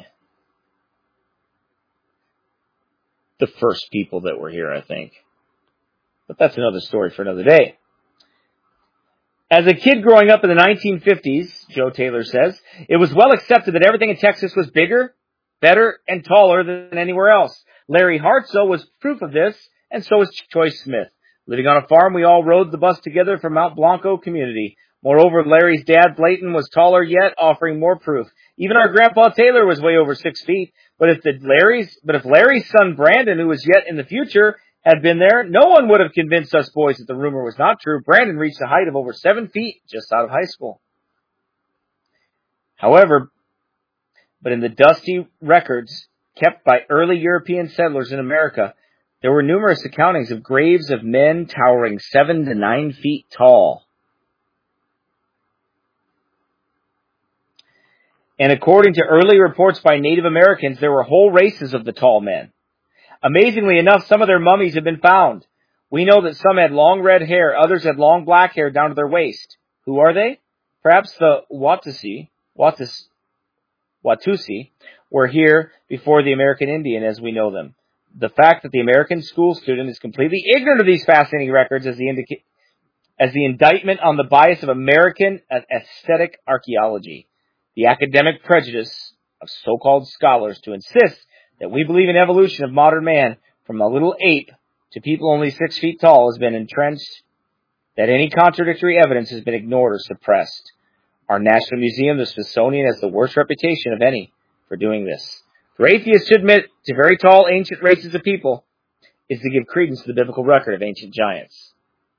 the first people that were here, I think. But that's another story for another day. As a kid growing up in the 1950s, Joe Taylor says, it was well accepted that everything in Texas was bigger, better, and taller than anywhere else. Larry Hartzell was proof of this, and so was Choice Smith. Living on a farm, we all rode the bus together from Mount Blanco community. Moreover, Larry's dad, Blayton, was taller yet, offering more proof. Even our grandpa Taylor was way over 6 feet. But if Larry's son Brandon, who was yet in the future, had been there, no one would have convinced us boys that the rumor was not true. Brandon reached a height of over 7 feet just out of high school. However, but in the dusty records kept by early European settlers in America, there were numerous accountings of graves of men towering 7 to 9 feet tall. And according to early reports by Native Americans, there were whole races of the tall men. Amazingly enough, some of their mummies have been found. We know that some had long red hair, others had long black hair down to their waist. Who are they? Perhaps the Watusi were here before the American Indian as we know them. The fact that the American school student is completely ignorant of these fascinating records as the indictment on the bias of American aesthetic archaeology. The academic prejudice of so-called scholars to insist that we believe in evolution of modern man from a little ape to people only 6 feet tall has been entrenched, that any contradictory evidence has been ignored or suppressed. Our National Museum, the Smithsonian, has the worst reputation of any for doing this. For atheists to admit to very tall ancient races of people is to give credence to the biblical record of ancient giants.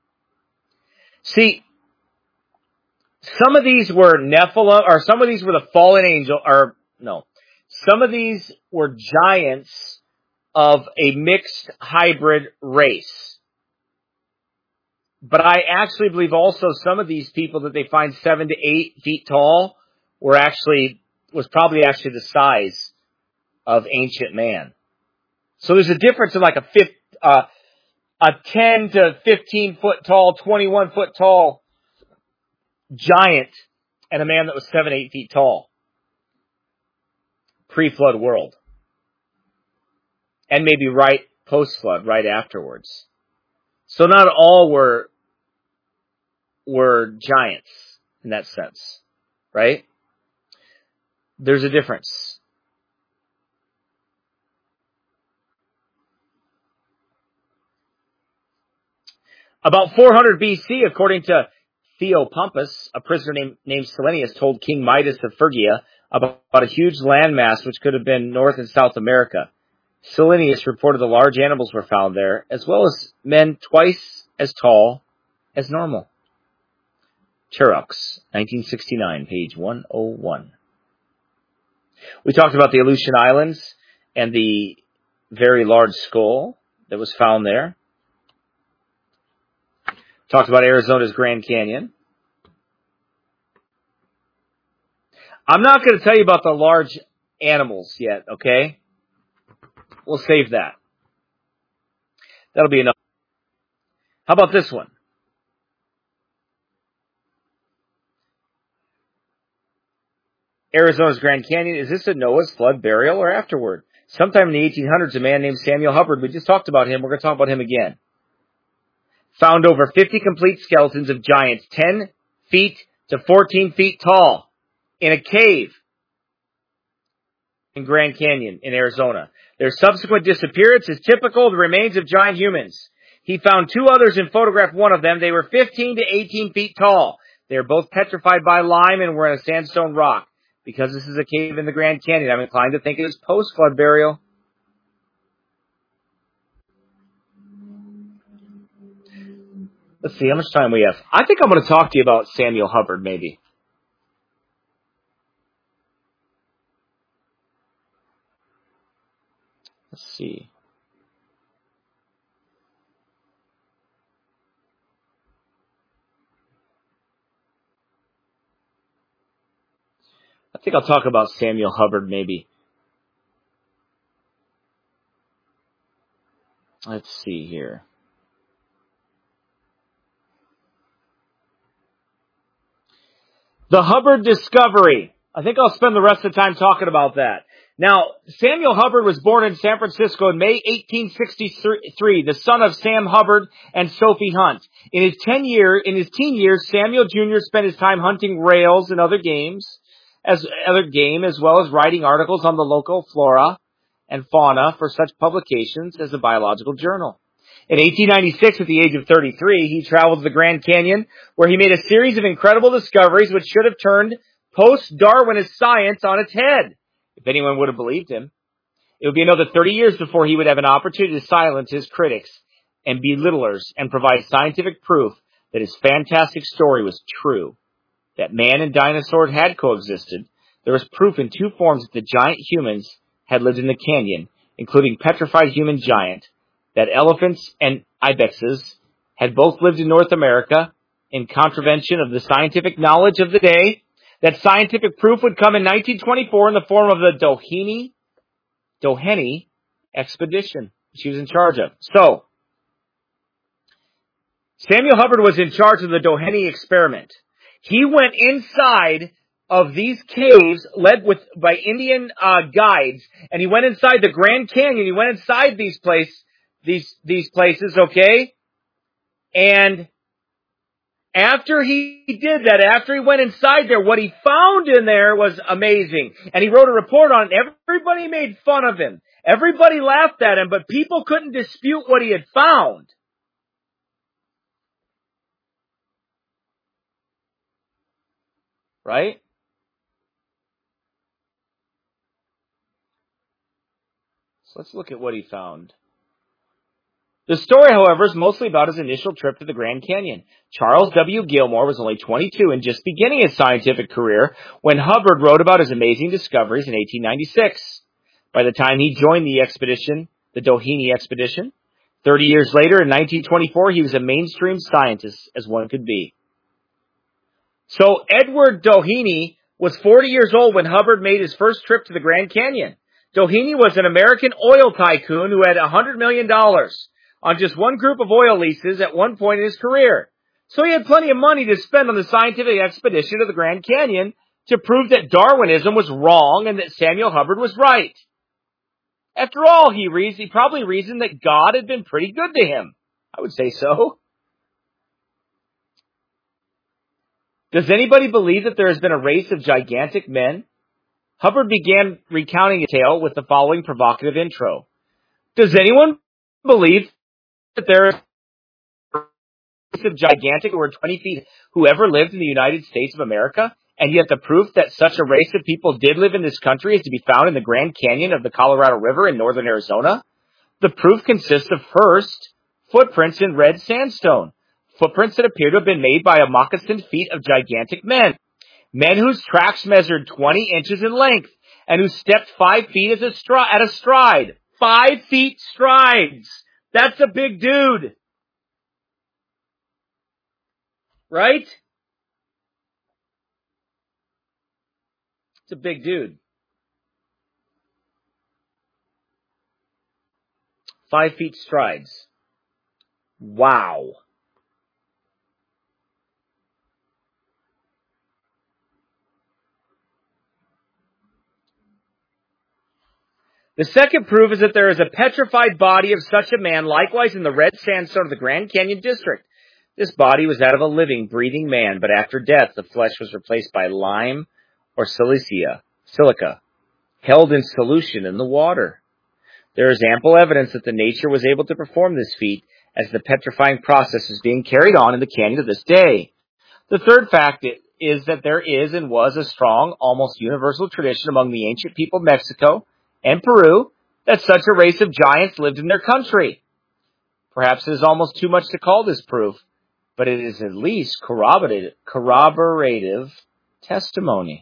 See, some of these were Nephilim, or some of these were the fallen angel, some of these were giants of a mixed hybrid race. But I actually believe also some of these people that they find 7 to 8 feet tall was probably the size of ancient man. So there's a difference in like a 10 to 15 foot tall, 21 foot tall giant and a man that was 7, 8 feet tall. Pre-flood world. And maybe right post-flood, right afterwards. So not all were giants in that sense, right? There's a difference. About 400 BC, according to Theopompus, a prisoner named Selenius told King Midas of Phrygia about a huge landmass which could have been North and South America. Selenius reported that large animals were found there, as well as men twice as tall as normal. Turok, 1969, page 101. We talked about the Aleutian Islands and the very large skull that was found there. Talked about Arizona's Grand Canyon. I'm not going to tell you about the large animals yet, okay? We'll save that. That'll be enough. How about this one? Arizona's Grand Canyon, is this a Noah's flood burial or afterward? Sometime in the 1800s, a man named Samuel Hubbard, we just talked about him, we're going to talk about him again, found over 50 complete skeletons of giants 10 feet to 14 feet tall in a cave in Grand Canyon in Arizona. Their subsequent disappearance is typical of the remains of giant humans. He found two others and photographed one of them. They were 15 to 18 feet tall. They are both petrified by lime and were in a sandstone rock. Because this is a cave in the Grand Canyon, I'm inclined to think it is post-flood burial. Let's see how much time we have. I think I'm going to talk to you about Samuel Hubbard, maybe. Let's see. I think I'll talk about Samuel Hubbard, maybe. Let's see here. The Hubbard discovery. I think I'll spend the rest of the time talking about that. Now, Samuel Hubbard was born in San Francisco in May 1863, the son of Sam Hubbard and Sophie Hunt. In his teen years, Samuel Jr. spent his time hunting rails and other game, as well as writing articles on the local flora and fauna for such publications as the Biological Journal. In 1896, at the age of 33, he traveled to the Grand Canyon, where he made a series of incredible discoveries which should have turned post-Darwinist science on its head, if anyone would have believed him. It would be another 30 years before he would have an opportunity to silence his critics and belittlers and provide scientific proof that his fantastic story was true. That man and dinosaurs had coexisted. There was proof in two forms that the giant humans had lived in the canyon, including petrified human giant, that elephants and ibexes had both lived in North America in contravention of the scientific knowledge of the day. That scientific proof would come in 1924 in the form of the Doheny expedition she was in charge of. So, Samuel Hubbard was in charge of the Doheny experiment. He went inside of these caves led by Indian guides, and he went inside the Grand Canyon. He went inside these places, okay? And after he did that, after he went inside there, what he found in there was amazing. And he wrote a report on it. Everybody made fun of him. Everybody laughed at him, but people couldn't dispute what he had found. Right? So let's look at what he found. The story, however, is mostly about his initial trip to the Grand Canyon. Charles W. Gilmore was only 22 and just beginning his scientific career when Hubbard wrote about his amazing discoveries in 1896. By the time he joined the expedition, the Doheny expedition, 30 years later, in 1924, he was a mainstream scientist as one could be. So Edward Doheny was 40 years old when Hubbard made his first trip to the Grand Canyon. Doheny was an American oil tycoon who had $100 million on just one group of oil leases at one point in his career. So he had plenty of money to spend on the scientific expedition to the Grand Canyon to prove that Darwinism was wrong and that Samuel Hubbard was right. After all, he probably reasoned that God had been pretty good to him. I would say so. Does anybody believe that there has been a race of gigantic men? Hubbard began recounting his tale with the following provocative intro. Does anyone believe that there is a race of gigantic over 20 feet who ever lived in the United States of America? And yet the proof that such a race of people did live in this country is to be found in the Grand Canyon of the Colorado River in northern Arizona? The proof consists of, first, footprints in red sandstone. Footprints that appear to have been made by a moccasined feet of gigantic men. Men whose tracks measured 20 inches in length and who stepped 5 feet at a stride. 5 feet strides. That's a big dude. Right? It's a big dude. 5 feet strides. Wow. The second proof is that there is a petrified body of such a man, likewise in the red sandstone of the Grand Canyon district. This body was that of a living, breathing man, but after death, the flesh was replaced by lime or silica, held in solution in the water. There is ample evidence that the nature was able to perform this feat, as the petrifying process is being carried on in the canyon to this day. The third fact is that there is and was a strong, almost universal tradition among the ancient people of Mexico and Peru that such a race of giants lived in their country. Perhaps it is almost too much to call this proof, but it is at least corroborative testimony.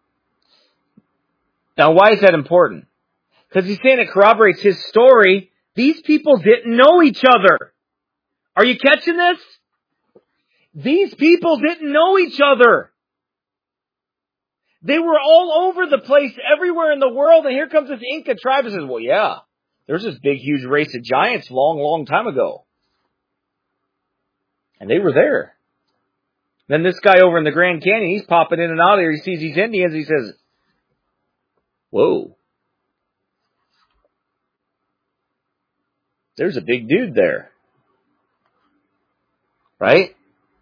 Now, why is that important? Because he's saying it corroborates his story. These people didn't know each other. Are you catching this? These people didn't know each other. They were all over the place, everywhere in the world, and here comes this Inca tribe and says, well, yeah, there's this big, huge race of giants long, long time ago. And they were there. Then this guy over in the Grand Canyon, he's popping in and out of there. He sees these Indians, he says, whoa. There's a big dude there. Right?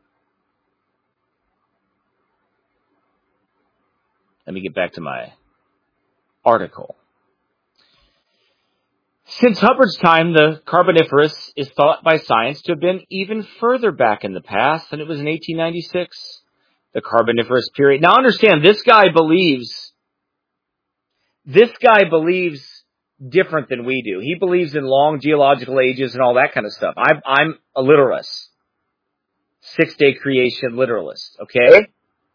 Let me get back to my article. Since Hubbard's time, the Carboniferous is thought by science to have been even further back in the past than it was in 1896. The Carboniferous period. Now understand, this guy believes different than we do. He believes in long geological ages and all that kind of stuff. I'm a literalist. 6-day creation literalist. Okay?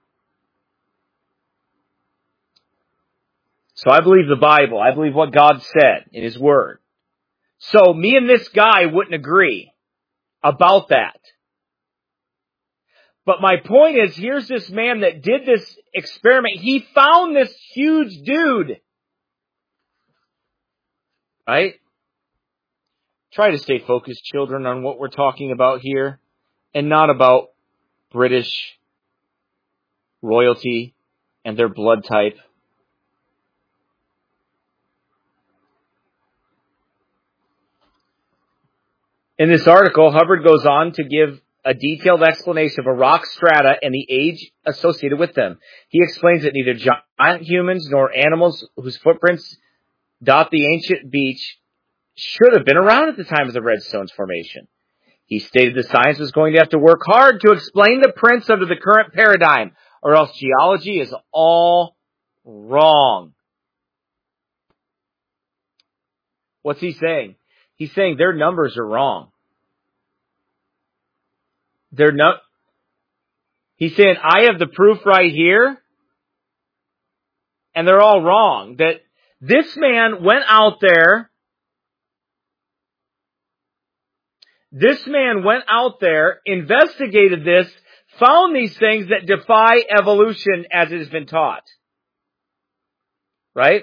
So I believe the Bible. I believe what God said in His Word. So me and this guy wouldn't agree about that. But my point is, here's this man that did this experiment. He found this huge dude. Right? Try to stay focused, children, on what we're talking about here, and not about British royalty and their blood type. In this article, Hubbard goes on to give a detailed explanation of a rock strata and the age associated with them. He explains that neither giant humans nor animals whose footprints dot the ancient beach should have been around at the time of the Redstone's formation. He stated the science was going to have to work hard to explain the prints under the current paradigm, or else geology is all wrong. What's he saying? He's saying their numbers are wrong. He's saying, I have the proof right here, and they're all wrong. That this man went out there, investigated this, found these things that defy evolution as it has been taught. Right?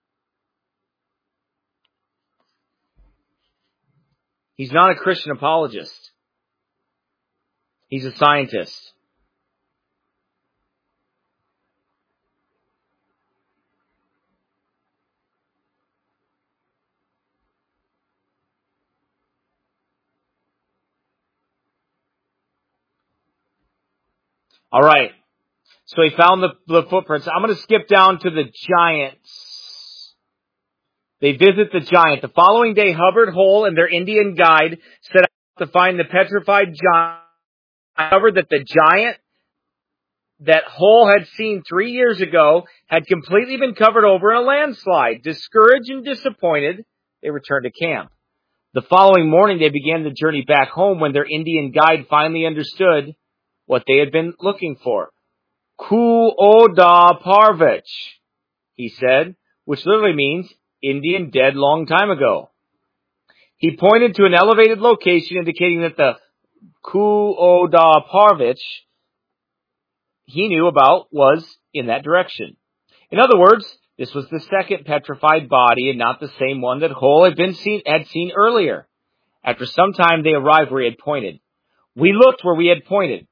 He's not a Christian apologist. He's a scientist. All right. So he found the footprints. I'm going to skip down to the giants. They visit the giant. The following day, Hubbard, Hole, and their Indian guide set out to find the petrified giant. Discovered that the giant that Hole had seen 3 years ago had completely been covered over in a landslide. Discouraged and disappointed, they returned to camp. The following morning, they began the journey back home when their Indian guide finally understood what they had been looking for. Ku Oda Parvich, he said, which literally means Indian dead long time ago. He pointed to an elevated location indicating that the Ku Oda Parvich he knew about was in that direction. In other words, this was the second petrified body and not the same one that Hole had seen earlier. After some time, they arrived where he had pointed. We looked where he had pointed,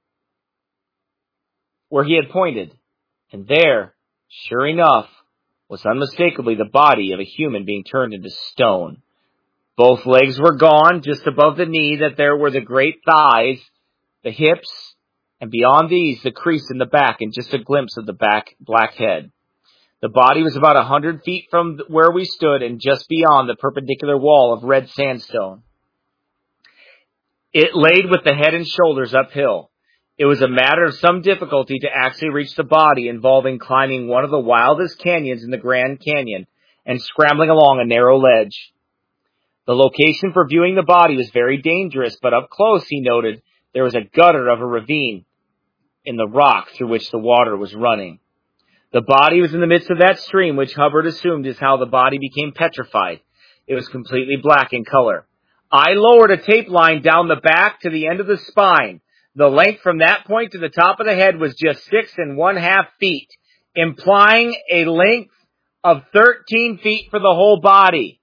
and there, sure enough, was unmistakably the body of a human being turned into stone. Both legs were gone, just above the knee that there were the great thighs, the hips, and beyond these, the crease in the back and just a glimpse of the black head. The body was about 100 feet from where we stood and just beyond the perpendicular wall of red sandstone. It laid with the head and shoulders uphill. It was a matter of some difficulty to actually reach the body, involving climbing one of the wildest canyons in the Grand Canyon and scrambling along a narrow ledge. The location for viewing the body was very dangerous, but up close, he noted, there was a gutter of a ravine in the rock through which the water was running. The body was in the midst of that stream, which Hubbard assumed is how the body became petrified. It was completely black in color. I lowered a tape line down the back to the end of the spine. The length from that point to the top of the head was just 6 1/2 feet, implying a length of 13 feet for the whole body.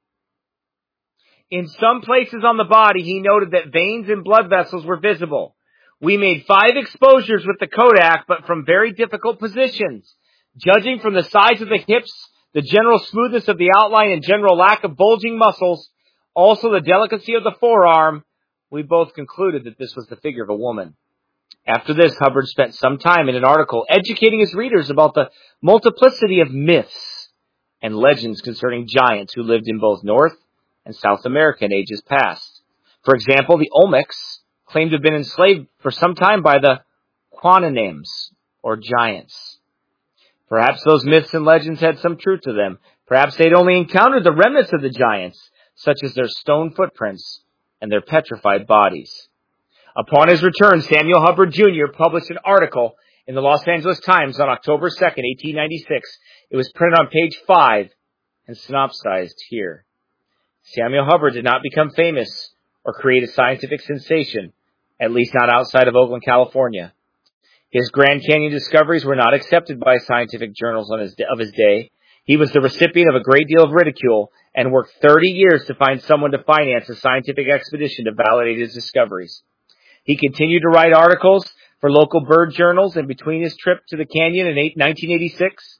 In some places on the body, he noted that veins and blood vessels were visible. We made 5 exposures with the Kodak, but from very difficult positions. Judging from the size of the hips, the general smoothness of the outline, and general lack of bulging muscles, also the delicacy of the forearm, we both concluded that this was the figure of a woman. After this, Hubbard spent some time in an article educating his readers about the multiplicity of myths and legends concerning giants who lived in both North and South America in ages past. For example, the Olmecs claimed to have been enslaved for some time by the Quananims, or giants. Perhaps those myths and legends had some truth to them. Perhaps they'd only encountered the remnants of the giants, such as their stone footprints and their petrified bodies. Upon his return, Samuel Hubbard Jr. published an article in the Los Angeles Times on October 2nd, 1896. It was printed on page 5 and synopsized here. Samuel Hubbard did not become famous or create a scientific sensation, at least not outside of Oakland, California. His Grand Canyon discoveries were not accepted by scientific journals of his day. He was the recipient of a great deal of ridicule and worked 30 years to find someone to finance a scientific expedition to validate his discoveries. He continued to write articles for local bird journals, and between his trip to the canyon in 1886,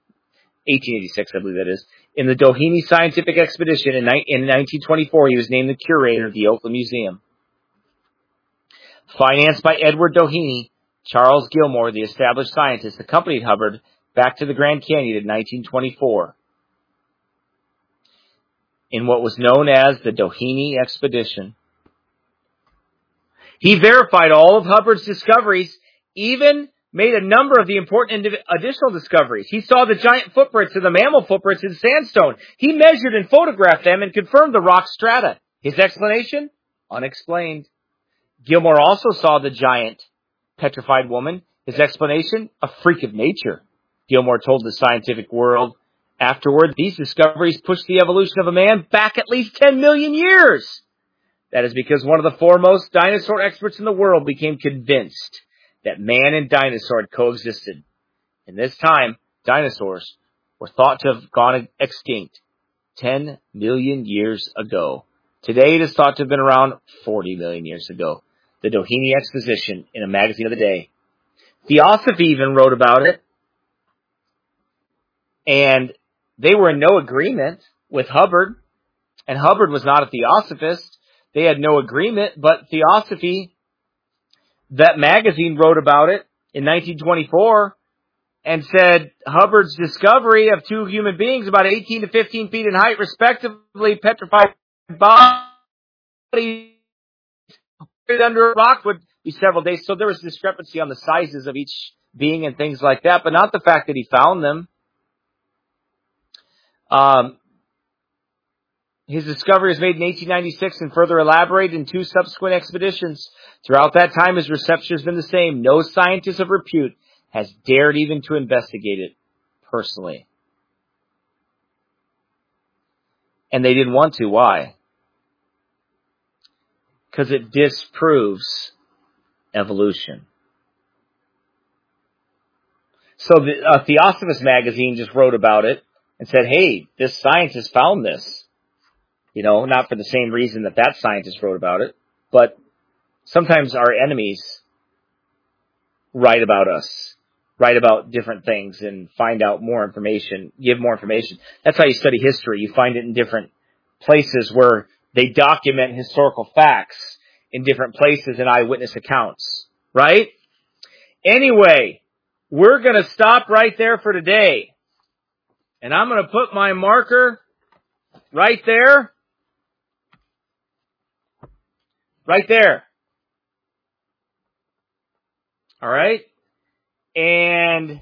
I believe that is, in the Doheny Scientific Expedition in 1924, he was named the curator of the Oakland Museum. Financed by Edward Doheny, Charles Gilmore, the established scientist, accompanied Hubbard back to the Grand Canyon in 1924 in what was known as the Doheny Expedition. He verified all of Hubbard's discoveries, even made a number of the important additional discoveries. He saw the giant footprints and the mammal footprints in sandstone. He measured and photographed them and confirmed the rock strata. His explanation? Unexplained. Gilmore also saw the giant petrified woman. His explanation? A freak of nature. Gilmore told the scientific world afterward, these discoveries pushed the evolution of a man back at least 10 million years. That is because one of the foremost dinosaur experts in the world became convinced that man and dinosaur had coexisted. In this time, dinosaurs were thought to have gone extinct 10 million years ago. Today, it is thought to have been around 40 million years ago. The Doheny Exposition in a magazine of the day. Theosophy even wrote about it, and they were in no agreement with Hubbard, and Hubbard was not a theosophist. They had no agreement, but Theosophy, that magazine, wrote about it in 1924 and said Hubbard's discovery of 2 human beings about 18 to 15 feet in height, respectively, petrified bodies under a rock would be several days. So there was discrepancy on the sizes of each being and things like that, but not the fact that he found them. His discovery was made in 1896 and further elaborated in 2 subsequent expeditions. Throughout that time, his reception has been the same. No scientist of repute has dared even to investigate it personally. And they didn't want to. Why? Because it disproves evolution. So the Theosophist magazine just wrote about it and said, hey, this scientist found this. You know, not for the same reason that scientist wrote about it, but sometimes our enemies write about us, write about different things and find out more information, give more information. That's how you study history. You find it in different places where they document historical facts in different places in eyewitness accounts, right? Anyway, we're going to stop right there for today. And I'm going to put my marker right there. Right there. All right? And,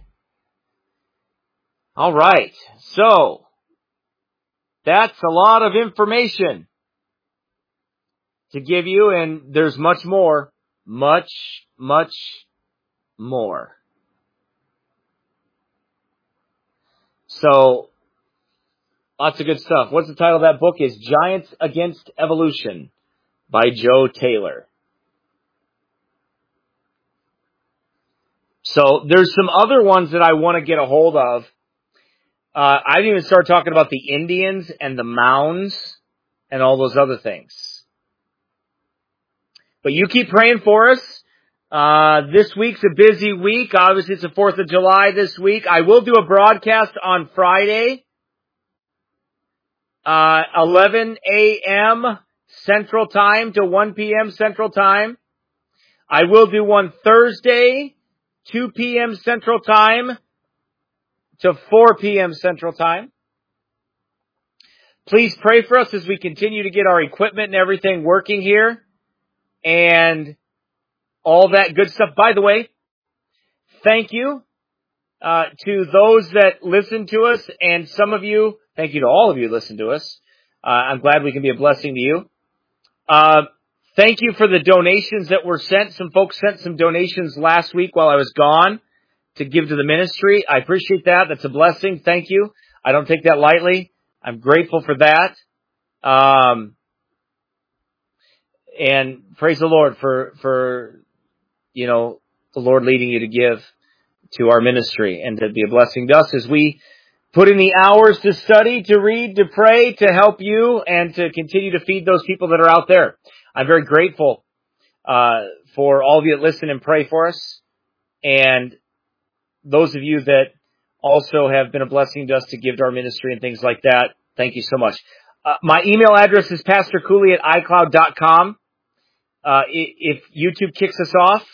all right. So, that's a lot of information to give you, and there's much more. Much, much more. So, lots of good stuff. What's the title of that book? Is Giants Against Evolution by Joe Taylor. So there's some other ones that I want to get a hold of. I didn't even start talking about the Indians and the mounds and all those other things. But you keep praying for us. This week's a busy week. Obviously, it's the 4th of July this week. I will do a broadcast on Friday, 11 a.m. Central Time to 1 p.m. Central Time. I will do one Thursday, 2 p.m. Central Time to 4 p.m. Central Time. Please pray for us as we continue to get our equipment and everything working here and all that good stuff. By the way, thank you to those that listen to us, and some of you, thank you to all of you who listen to us. I'm glad we can be a blessing to you. Thank you for the donations that were sent. Some folks sent some donations last week while I was gone to give to the ministry. I appreciate that. That's a blessing. Thank you. I don't take that lightly. I'm grateful for that. And praise the Lord for the Lord leading you to give to our ministry and to be a blessing to us as we put in the hours to study, to read, to pray, to help you, and to continue to feed those people that are out there. I'm very grateful for all of you that listen and pray for us, and those of you that also have been a blessing to us to give to our ministry and things like that. Thank you so much. My email address is pastorcooley@icloud.com. If YouTube kicks us off,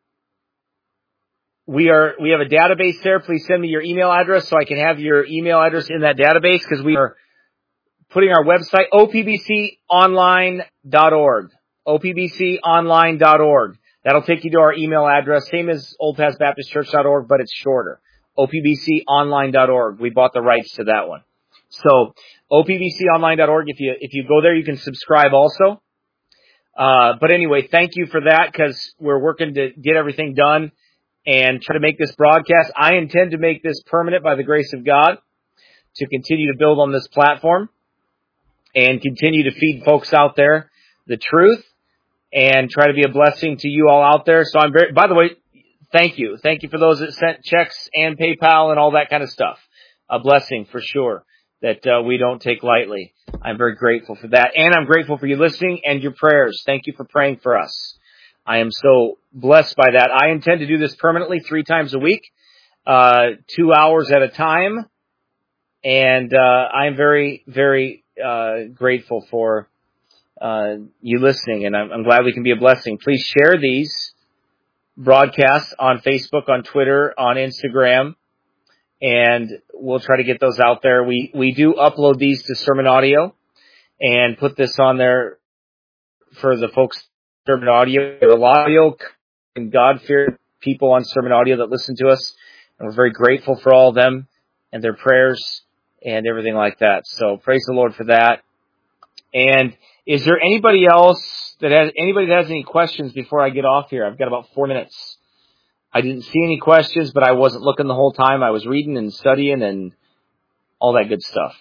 we have a database there. Please send me your email address so I can have your email address in that database, because we are putting our website, opbconline.org. opbconline.org. That'll take you to our email address, same as oldpathbaptistchurch.org, but it's shorter. opbconline.org. We bought the rights to that one. So, opbconline.org. If you go there, you can subscribe also. But anyway, thank you for that, because we're working to get everything done and try to make this broadcast. I intend to make this permanent by the grace of God, to continue to build on this platform and continue to feed folks out there the truth and try to be a blessing to you all out there. So by the way, thank you. Thank you for those that sent checks and PayPal and all that kind of stuff. A blessing for sure that we don't take lightly. I'm very grateful for that. And I'm grateful for you listening and your prayers. Thank you for praying for us. I am so blessed by that. I intend to do this permanently 3 times a week, 2 hours at a time. And I'm very, very grateful for you listening. And I'm glad we can be a blessing. Please share these broadcasts on Facebook, on Twitter, on Instagram. And we'll try to get those out there. We do upload these to Sermon Audio and put this on there for the folks Sermon Audio. A lot of and God-fearing people on Sermon Audio that listen to us, and we're very grateful for all of them and their prayers and everything like that. So praise the Lord for that. And is there anybody else that has any questions before I get off here? I've got about 4 minutes. I didn't see any questions, but I wasn't looking the whole time. I was reading and studying and all that good stuff.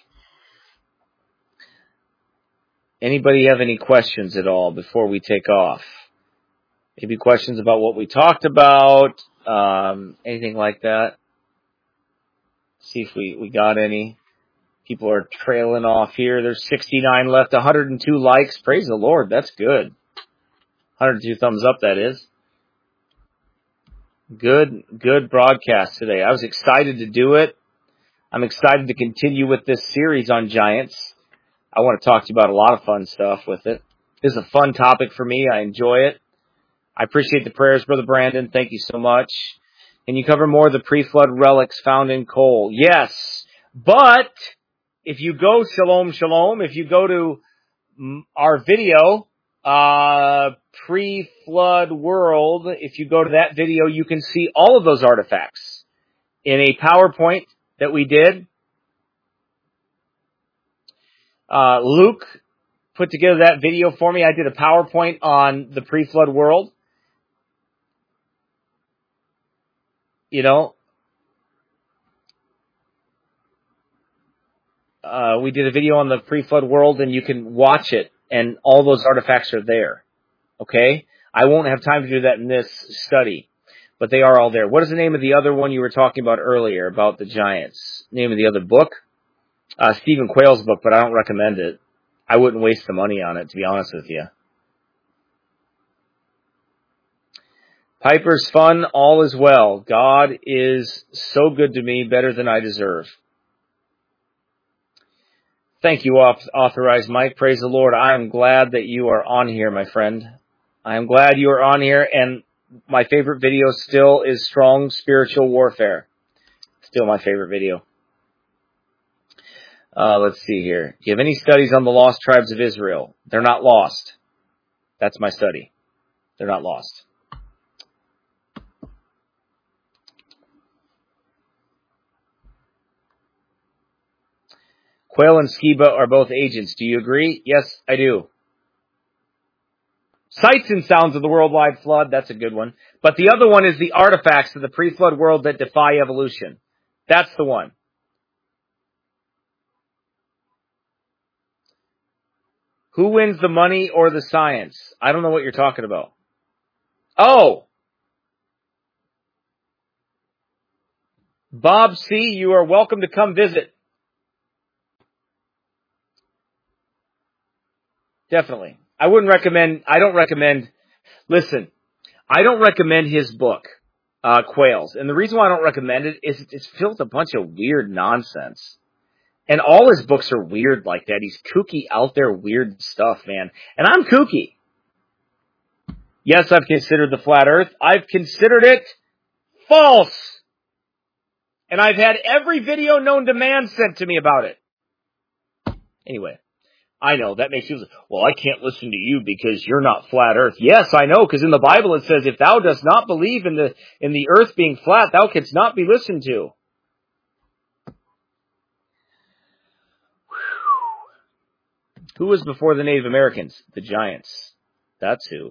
Anybody have any questions at all before we take off? Maybe questions about what we talked about, anything like that. See if we got any. People are trailing off here. There's 69 left, 102 likes. Praise the Lord. That's good. 102 thumbs up, that is. Good broadcast today. I was excited to do it. I'm excited to continue with this series on Giants. I want to talk to you about a lot of fun stuff with it. This is a fun topic for me. I enjoy it. I appreciate the prayers, Brother Brandon. Thank you so much. Can you cover more of the pre-flood relics found in coal? Yes. But if you go, shalom, if you go to our video pre-flood world, if you go to that video, you can see all of those artifacts in a PowerPoint that we did. Luke put together that video for me. I did a PowerPoint on the pre-flood world. You know, we did a video on the pre-flood world, and you can watch it, and all those artifacts are there. Okay? I won't have time to do that in this study, but they are all there. What is the name of the other one you were talking about earlier, about the giants? Name of the other book? Stephen Quayle's book, but I don't recommend it. I wouldn't waste the money on it, to be honest with you. Piper's fun, all is well. God is so good to me, better than I deserve. Thank you, Authorized Mike. Praise the Lord. I am glad that you are on here, my friend. I am glad you are on here, and my favorite video still is Strong Spiritual Warfare. Still my favorite video. Let's see here. Do you have any studies on the lost tribes of Israel? They're not lost. That's my study. They're not lost. Quayle and Skiba are both agents. Do you agree? Yes, I do. Sights and sounds of the worldwide flood. That's a good one. But the other one is the artifacts of the pre-flood world that defy evolution. That's the one. Who wins the money or the science? I don't know what you're talking about. Oh! Bob C., you are welcome to come visit. Definitely. I don't recommend his book, Quayle's. And the reason why I don't recommend it is it's filled with a bunch of weird nonsense. And all his books are weird like that. He's kooky, out there, weird stuff, man. And I'm kooky. Yes, I've considered the flat earth. I've considered it false. And I've had every video known to man sent to me about it. Anyway, I know that makes you say, well, I can't listen to you because you're not flat earth. Yes, I know, because in the Bible it says, if thou dost not believe in the earth being flat, thou canst not be listened to. Who was before the Native Americans? The giants. That's who.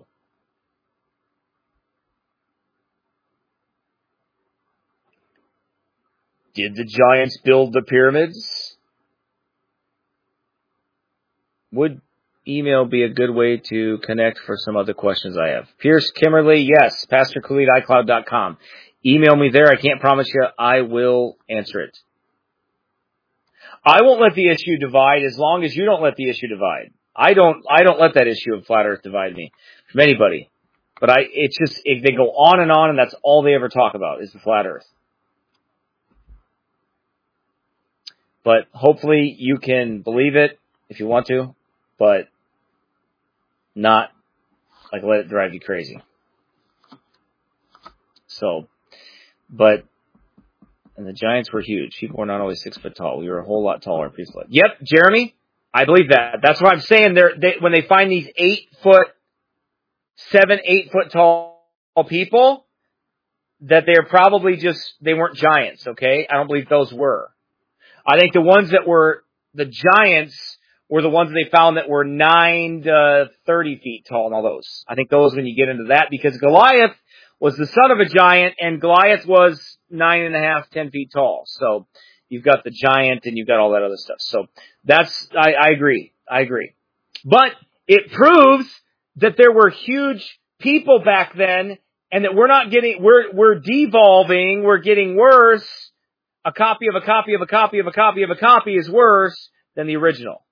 Did the giants build the pyramids? Would email be a good way to connect for some other questions I have? Pierce Kimberly, yes. PastorKhalid@iCloud.com. Email me there. I can't promise you I will answer it. I won't let the issue divide as long as you don't let the issue divide. I don't let that issue of flat earth divide me from anybody. But they go on, and that's all they ever talk about is the flat earth. But hopefully you can believe it if you want to, but not like let it drive you crazy. So, and the giants were huge. People were not always 6 foot tall. We were a whole lot taller pre-flood. Yep, Jeremy, I believe that. That's what I'm saying. When they find these 8 foot tall people, that they're probably they weren't giants, okay? I don't believe those were. I think the ones that were the giants were the ones that they found that were 9 to 30 feet tall and all those. I think those when you get into that, because Goliath was the son of a giant, and Goliath was 9.5, 10 feet tall. So you've got the giant and you've got all that other stuff. So I agree. But it proves that there were huge people back then, and that we're devolving, we're getting worse. A copy of a copy of a copy of a copy of a copy is worse than the original.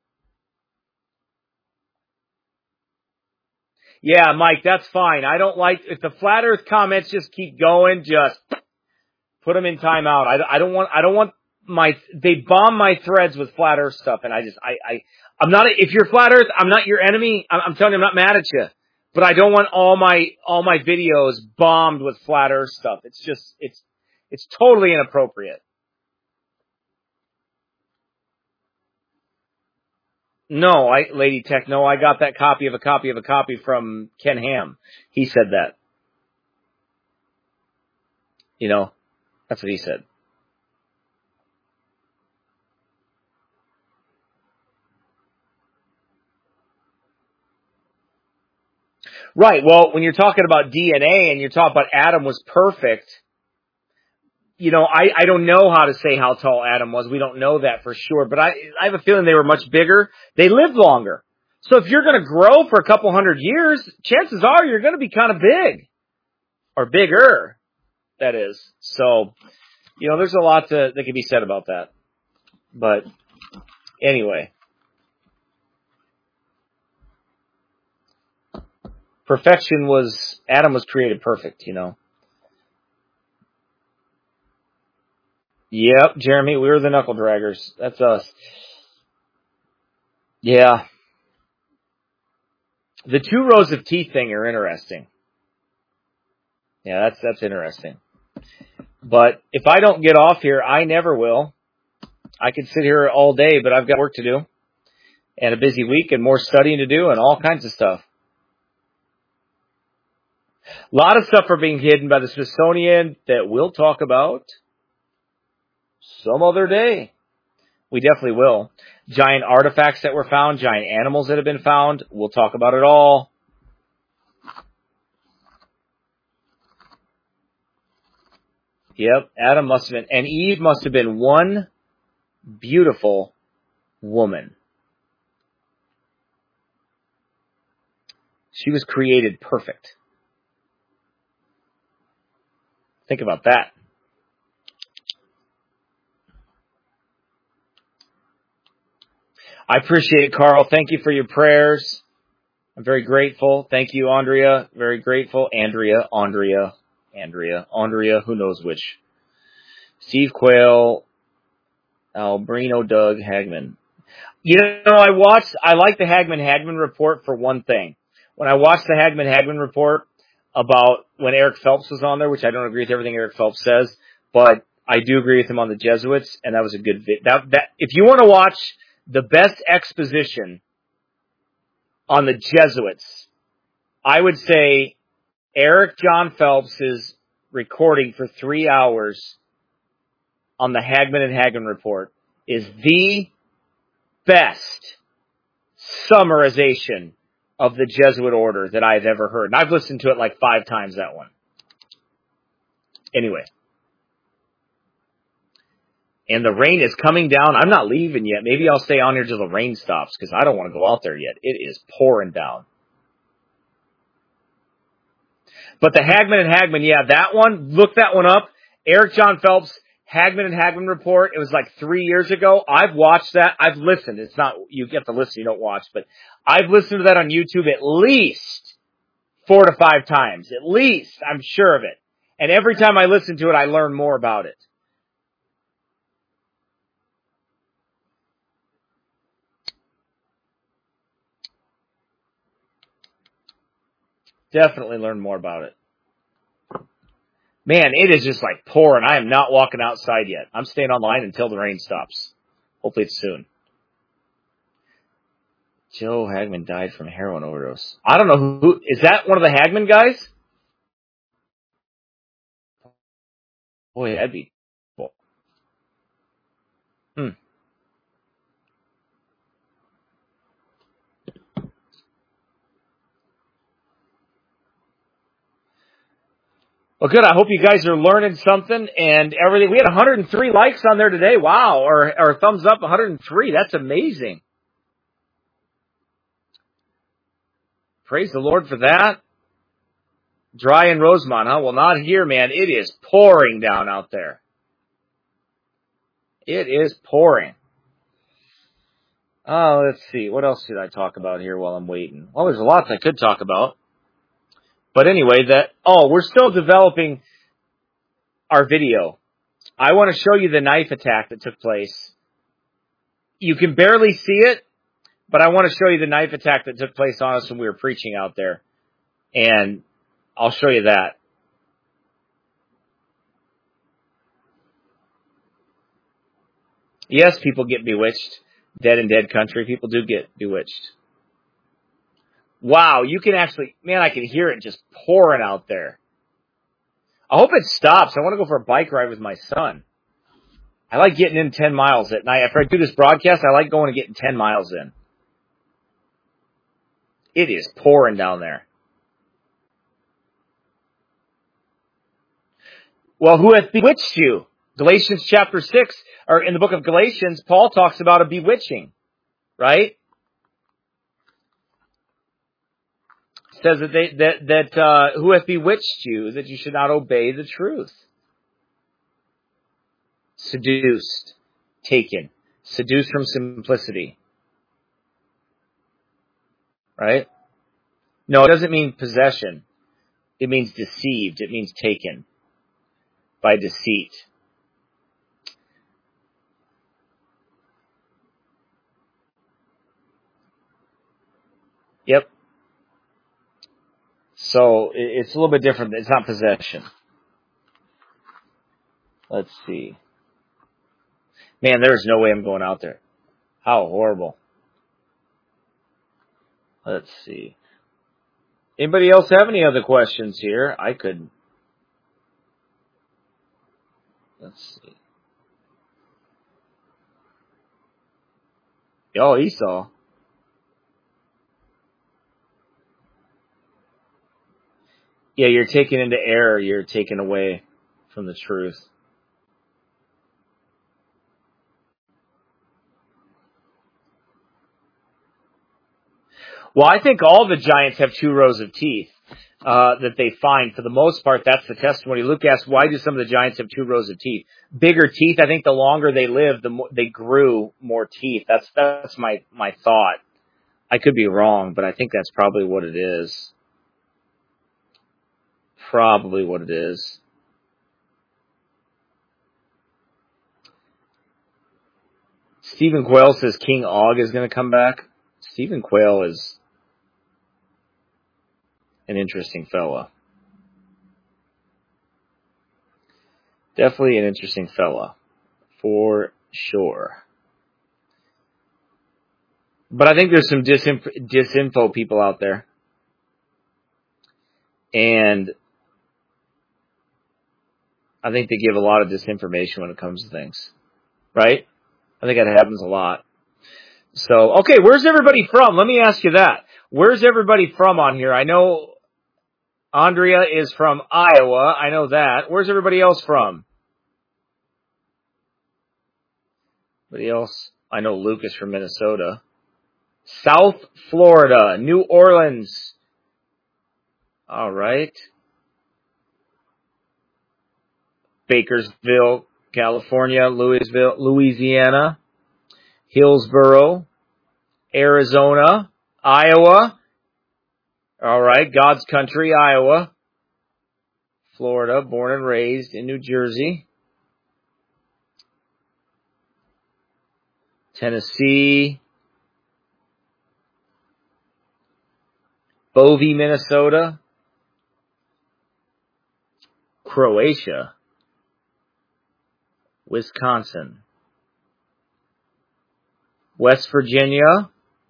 Yeah, Mike, that's fine. I don't like, if the flat earth comments just keep going, just put them in timeout. I don't want they bomb my threads with flat earth stuff, and I'm not, if you're flat earth, I'm not your enemy. I'm telling you, I'm not mad at you. But I don't want all my videos bombed with flat earth stuff. It's totally inappropriate. No, Lady Tech, no, I got that copy of a copy of a copy from Ken Ham. He said that. You know, that's what he said. Right. Well, when you're talking about DNA and you're talking about Adam was perfect, you know, I don't know how to say how tall Adam was. We don't know that for sure, but I have a feeling they were much bigger. They lived longer. So if you're going to grow for a couple hundred years, chances are you're going to be kind of big. Or bigger, that is. So, you know, there's a lot that can be said about that. But anyway. Adam was created perfect, you know. Yep, Jeremy, we were the knuckle draggers. That's us. Yeah. The 2 rows of teeth thing are interesting. Yeah, that's interesting. But if I don't get off here, I never will. I could sit here all day, but I've got work to do. And a busy week and more studying to do and all kinds of stuff. A lot of stuff are being hidden by the Smithsonian that we'll talk about some other day. We definitely will. Giant artifacts that were found, giant animals that have been found. We'll talk about it all. Yep, Adam must have been, and Eve must have been one beautiful woman. She was created perfect. Think about that. I appreciate it, Carl. Thank you for your prayers. I'm very grateful. Thank you, Andrea. Very grateful. Andrea, who knows which. Steve Quayle, Albrino, Doug, Hagman. You know, I like the Hagman report for one thing. When I watched the Hagman report about when Eric Phelps was on there, which I don't agree with everything Eric Phelps says, but I do agree with him on the Jesuits, and that was a good that if you want to watch the best exposition on the Jesuits, I would say Eric John Phelps' recording for 3 hours on the Hagman and Hagman report is the best summarization of the Jesuit order that I've ever heard. And I've listened to it like 5 times, that one. Anyway. And the rain is coming down. I'm not leaving yet. Maybe I'll stay on here till the rain stops because I don't want to go out there yet. It is pouring down. But the Hagman and Hagman, yeah, that one, look that one up. Eric John Phelps, Hagman and Hagman report. It was like 3 years ago. I've watched that. I've listened. It's not, you get to listen, you don't watch, but I've listened to that on YouTube at least 4 to 5 times. At least, I'm sure of it. And every time I listen to it, I learn more about it. Definitely learn more about it. Man, it is just like pouring. I am not walking outside yet. I'm staying online until the rain stops. Hopefully it's soon. Joe Hagman died from heroin overdose. I don't know who is that one of the Hagman guys? Boy, that'd be cool. Well, good. I hope you guys are learning something and everything. We had 103 likes on there today. Wow. Or thumbs up, 103. That's amazing. Praise the Lord for that. Dry in Rosemont, huh? Well, not here, man. It is pouring down out there. It is pouring. Oh, let's see. What else should I talk about here while I'm waiting? Well, there's lots I could talk about. But anyway, we're still developing our video. I want to show you the knife attack that took place. You can barely see it, but I want to show you the knife attack that took place on us when we were preaching out there. And I'll show you that. Yes, people get bewitched. Dead in Dead Country, people do get bewitched. Wow, you can actually, man, I can hear it just pouring out there. I hope it stops. I want to go for a bike ride with my son. I like getting in 10 miles at night. After I do this broadcast, I like going and getting 10 miles in. It is pouring down there. Well, who hath bewitched you? Galatians chapter 6, or in the book of Galatians, Paul talks about a bewitching, right? It says that who hath bewitched you, that you should not obey the truth. Seduced, taken, seduced from simplicity, right? No, it doesn't mean possession. It means deceived. It means taken by deceit. Yep. So it's a little bit different. It's not possession. Let's see. Man, there's no way I'm going out there. How horrible. Let's see. Anybody else have any other questions here? I could. Let's see. Oh, Esau. Yeah, you're taken into error. You're taken away from the truth. Well, I think all the giants have 2 rows of teeth that they find. For the most part, that's the testimony. Luke asks, why do some of the giants have 2 rows of teeth? Bigger teeth. I think the longer they live, the more they grew more teeth. That's my thought. I could be wrong, but I think that's probably what it is. Probably what it is. Stephen Quayle says King Og is going to come back. Stephen Quayle is an interesting fella. Definitely an interesting fella. For sure. But I think there's some disinfo people out there. And I think they give a lot of disinformation when it comes to things. Right? I think that happens a lot. So, okay, where's everybody from? Let me ask you that. Where's everybody from on here? I know Andrea is from Iowa. I know that. Where's everybody else from? Anybody else? I know Luke is from Minnesota. South Florida, New Orleans. All right. Bakersville, California, Louisiana, Hillsboro, Arizona, Iowa. All right. God's country, Iowa. Florida, born and raised in New Jersey. Tennessee. Bovey, Minnesota. Croatia. Wisconsin. West Virginia.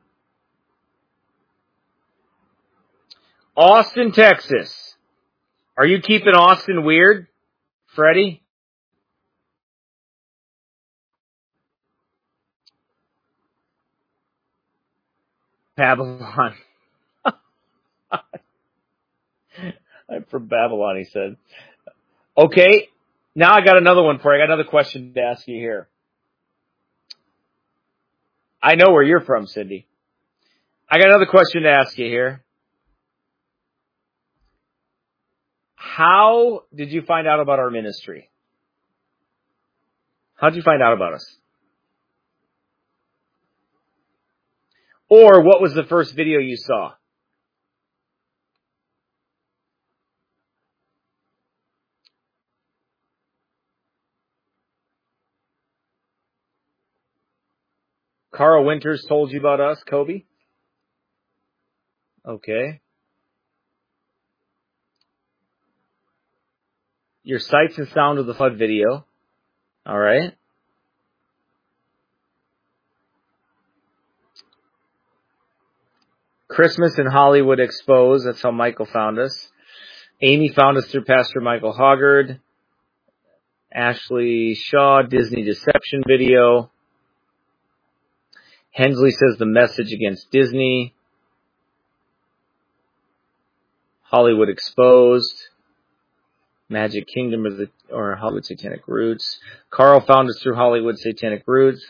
Austin, Texas. Are you keeping Austin weird, Freddie? Babylon. I'm from Babylon, he said. Okay, now I got another one for you. I got another question to ask you here. I know where you're from, Cindy. I got another question to ask you here. How did you find out about our ministry? How did you find out about us? Or what was the first video you saw? Carl Winters told you about us, Kobe? Okay. Your Sights and Sound of the Flood video. All right. Christmas in Hollywood Exposed. That's how Michael found us. Amy found us through Pastor Michael Hoggard. Ashley Shaw, Disney Deception video. Hensley says the message against Disney. Hollywood Exposed. Magic Kingdom or Hollywood Satanic Roots. Carl found us through Hollywood Satanic Roots.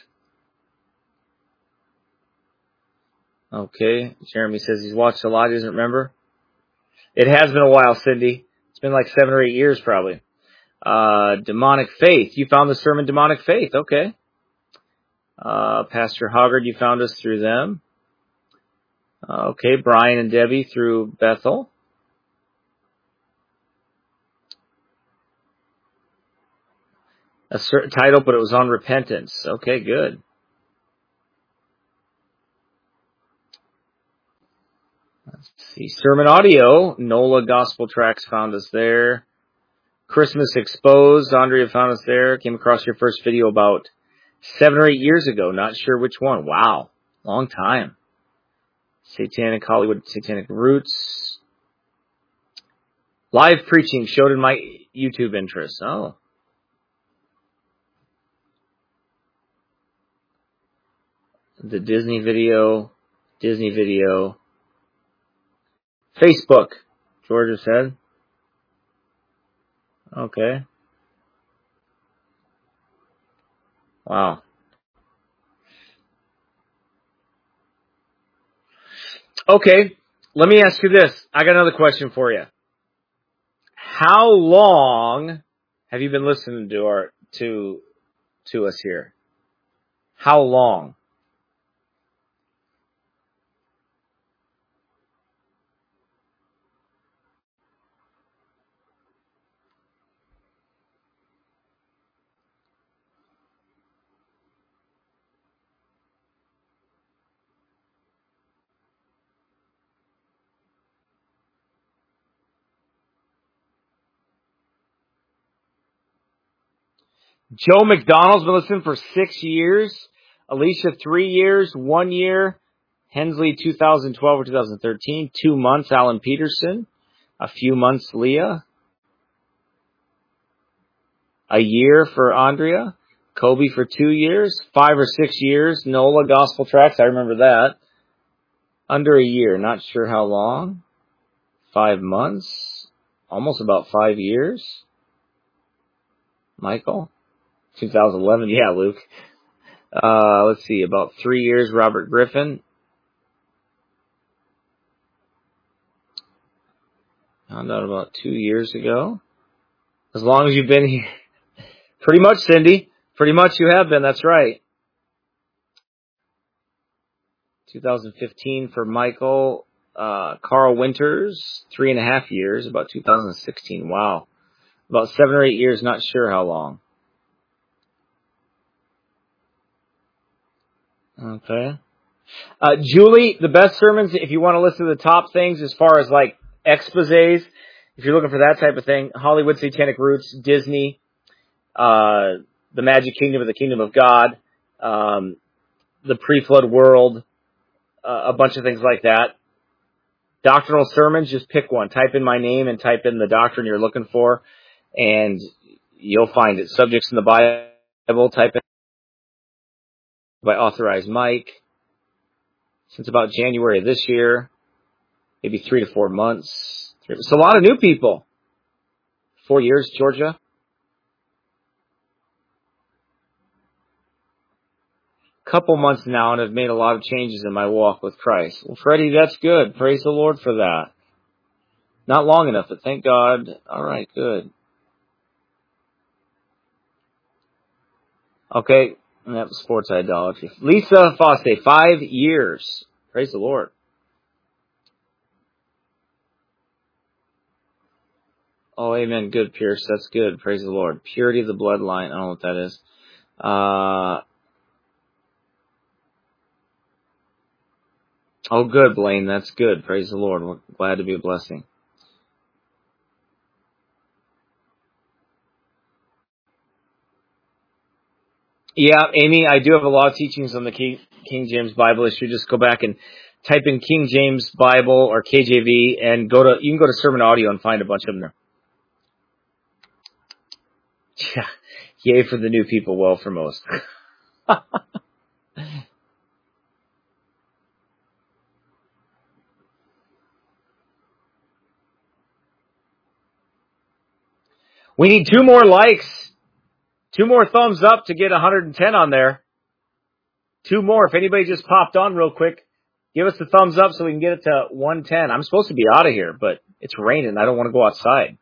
Okay. Jeremy says he's watched a lot. He doesn't remember. It has been a while, Cindy. It's been like 7 or 8 years probably. Demonic Faith. You found the sermon Demonic Faith. Okay. Pastor Hoggard, you found us through them. Okay. Brian and Debbie through Bethel. A certain title, but it was on repentance. Okay, good. Let's see. Sermon audio. NOLA Gospel Tracks found us there. Christmas Exposed. Andrea found us there. Came across your first video about 7 or 8 years ago. Not sure which one. Wow. Long time. Satanic Hollywood Satanic Roots. Live preaching showed in my YouTube interest. Oh. The Disney video. Facebook, Georgia said. Okay. Wow. Okay, let me ask you this. I got another question for you. How long have you been listening to us here? How long? Joe McDonald's been listening for 6 years. Alicia, 3 years. 1 year. Hensley, 2012 or 2013. 2 months. Alan Peterson. A few months. Leah. A year for Andrea. Kobe for 2 years. 5 or 6 years. NOLA Gospel Tracks. I remember that. Under a year. Not sure how long. 5 months. Almost about 5 years. Michael. 2011. Yeah, Luke. Let's see. About 3 years. Robert Griffin. Found out about 2 years ago. As long as you've been here. Pretty much, Cindy. Pretty much you have been. That's right. 2015 for Michael. Carl Winters, 3.5 years. About 2016. Wow. About 7 or 8 years. Not sure how long. Okay. Julie, the best sermons, if you want to listen to the top things as far as like exposés, if you're looking for that type of thing, Hollywood Satanic Roots, Disney, the Magic Kingdom or the Kingdom of God, the Pre-Flood World, a bunch of things like that. Doctrinal sermons, just pick one. Type in my name and type in the doctrine you're looking for, and you'll find it. Subjects in the Bible, type in by Authorized Mike. Since about January of this year, maybe 3 to 4 months. It's a lot of new people. 4 years, Georgia. Couple months now, and I've made a lot of changes in my walk with Christ. Well, Freddie, that's good. Praise the Lord for that. Not long enough, but thank God. All right, good. Okay, and that was sports idolatry. Lisa Fosse, 5 years. Praise the Lord. Oh, amen. Good, Pierce. That's good. Praise the Lord. Purity of the bloodline. I don't know what that is. Oh, good, Blaine. That's good. Praise the Lord. We're glad to be a blessing. Yeah, Amy, I do have a lot of teachings on the King James Bible issue. Just go back and type in King James Bible or KJV and you can go to Sermon Audio and find a bunch of them there. Yeah. Yay for the new people, well for most. We need 2 more likes, 2 more thumbs up to get 110 on there. 2 more. If anybody just popped on real quick, give us the thumbs up so we can get it to 110. I'm supposed to be out of here, but it's raining. I don't want to go outside.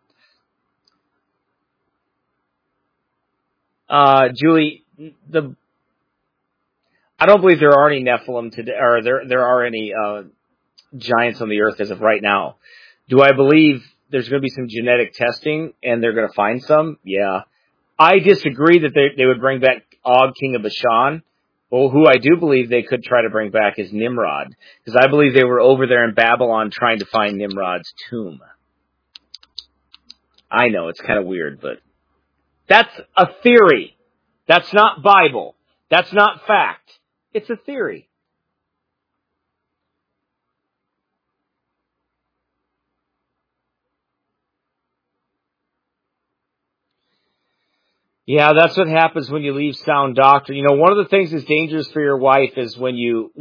Julie, I don't believe there are any Nephilim today, or there are any giants on the earth as of right now. Do I believe there's going to be some genetic testing and they're going to find some? Yeah. I disagree that they would bring back Og, king of Bashan. Well, who I do believe they could try to bring back is Nimrod, because I believe they were over there in Babylon trying to find Nimrod's tomb. I know, it's kind of weird, but that's a theory. That's not Bible. That's not fact. It's a theory. Yeah, that's what happens when you leave sound doctrine. You know, one of the things that's dangerous for your wife is when you're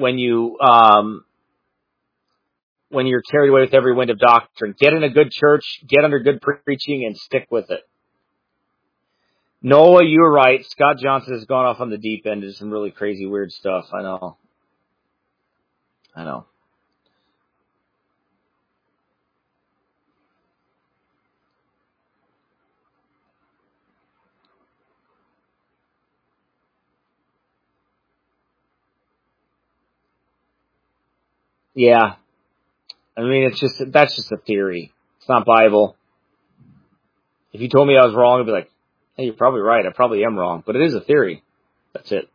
carried away with every wind of doctrine. Get in a good church, get under good preaching, and stick with it. Noah, you were right. Scott Johnson has gone off on the deep end into some really crazy, weird stuff. I know. Yeah. I mean, that's just a theory. It's not Bible. If you told me I was wrong, I'd be like, hey, you're probably right. I probably am wrong. But it is a theory. That's it.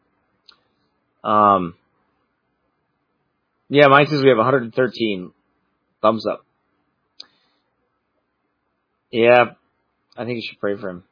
Yeah, mine says we have 113 thumbs up. Yeah, I think you should pray for him.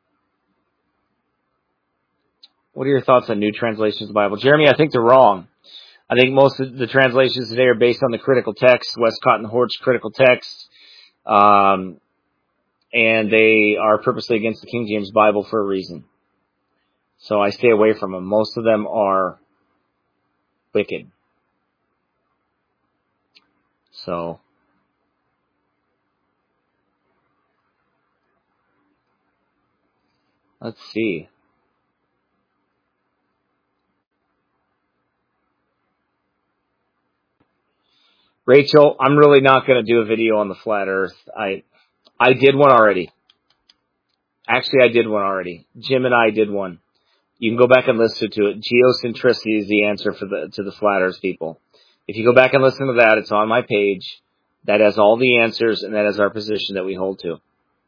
What are your thoughts on new translations of the Bible? Jeremy, I think they're wrong. I think most of the translations today are based on the critical text, Westcott and Hort's critical text, and they are purposely against the King James Bible for a reason. So I stay away from them. Most of them are wicked. So let's see. Rachel, I'm really not going to do a video on the flat earth. I did one already. Actually, I did one already. Jim and I did one. You can go back and listen to it. Geocentricity is the answer to the flat earth people. If you go back and listen to that, it's on my page. That has all the answers, and that is our position that we hold to.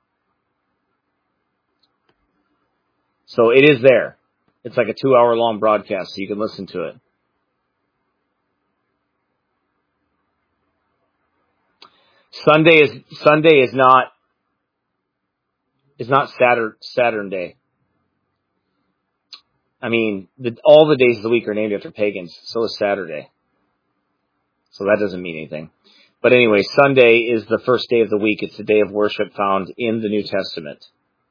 So it is there. It's like a 2-hour-long broadcast, so you can listen to it. Sunday is not Saturn Day. I mean, all the days of the week are named after pagans. So is Saturday. So that doesn't mean anything. But anyway, Sunday is the first day of the week. It's the day of worship found in the New Testament.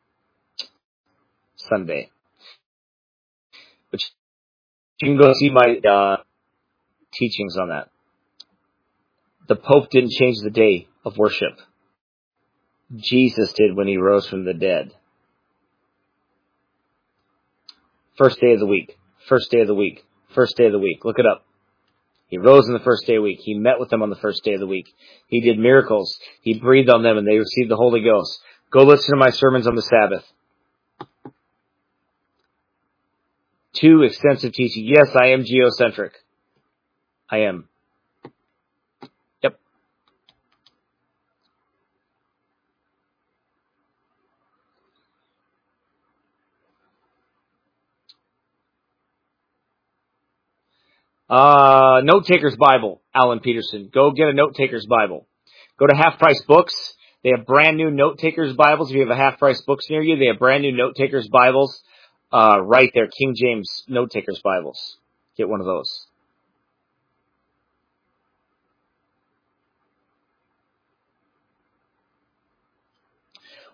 Sunday. But you can go see my teachings on that. The Pope didn't change the day of worship. Jesus did when he rose from the dead. First day of the week. First day of the week. First day of the week. Look it up. He rose on the first day of the week. He met with them on the first day of the week. He did miracles. He breathed on them and they received the Holy Ghost. Go listen to my sermons on the Sabbath. 2 extensive teaching. Yes, I am geocentric. I am. Yep. Note Taker's Bible, Alan Peterson. Go get a Note Taker's Bible. Go to Half Price Books. They have brand new Note Taker's Bibles. If you have a Half Price Books near you, they have brand new Note Taker's Bibles. Right there, King James Note Taker's Bibles. Get one of those.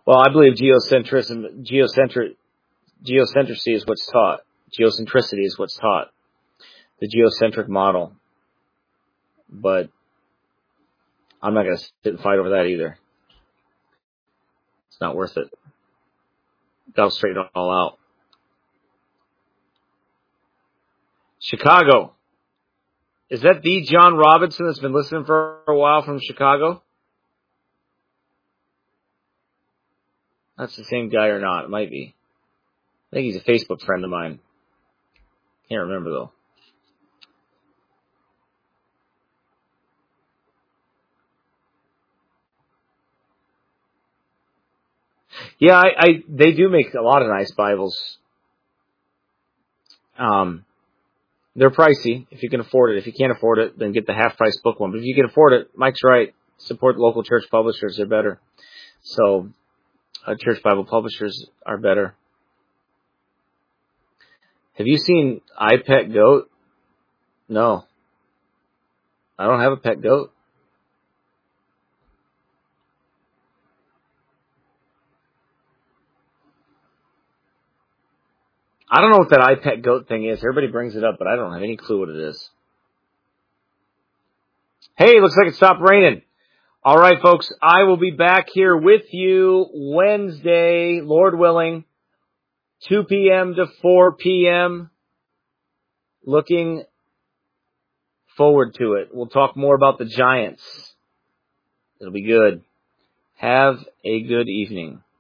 Well, I believe geocentricity is what's taught. Geocentricity is what's taught. The geocentric model. But I'm not going to sit and fight over that either. It's not worth it. That'll straighten it all out. Chicago. Is that the John Robinson that's been listening for a while from Chicago? That's the same guy or not? It might be. I think he's a Facebook friend of mine. Can't remember though. Yeah, they do make a lot of nice Bibles. They're pricey if you can afford it. If you can't afford it, then get the half price book one. But if you can afford it, Mike's right. Support local church publishers. They're better. So, church Bible publishers are better. Have you seen iPet Goat? No. I don't have a pet goat. I don't know what that iPet Goat thing is. Everybody brings it up, but I don't have any clue what it is. Hey, looks like it stopped raining. All right, folks, I will be back here with you Wednesday, Lord willing, 2 p.m. to 4 p.m. Looking forward to it. We'll talk more about the Giants. It'll be good. Have a good evening.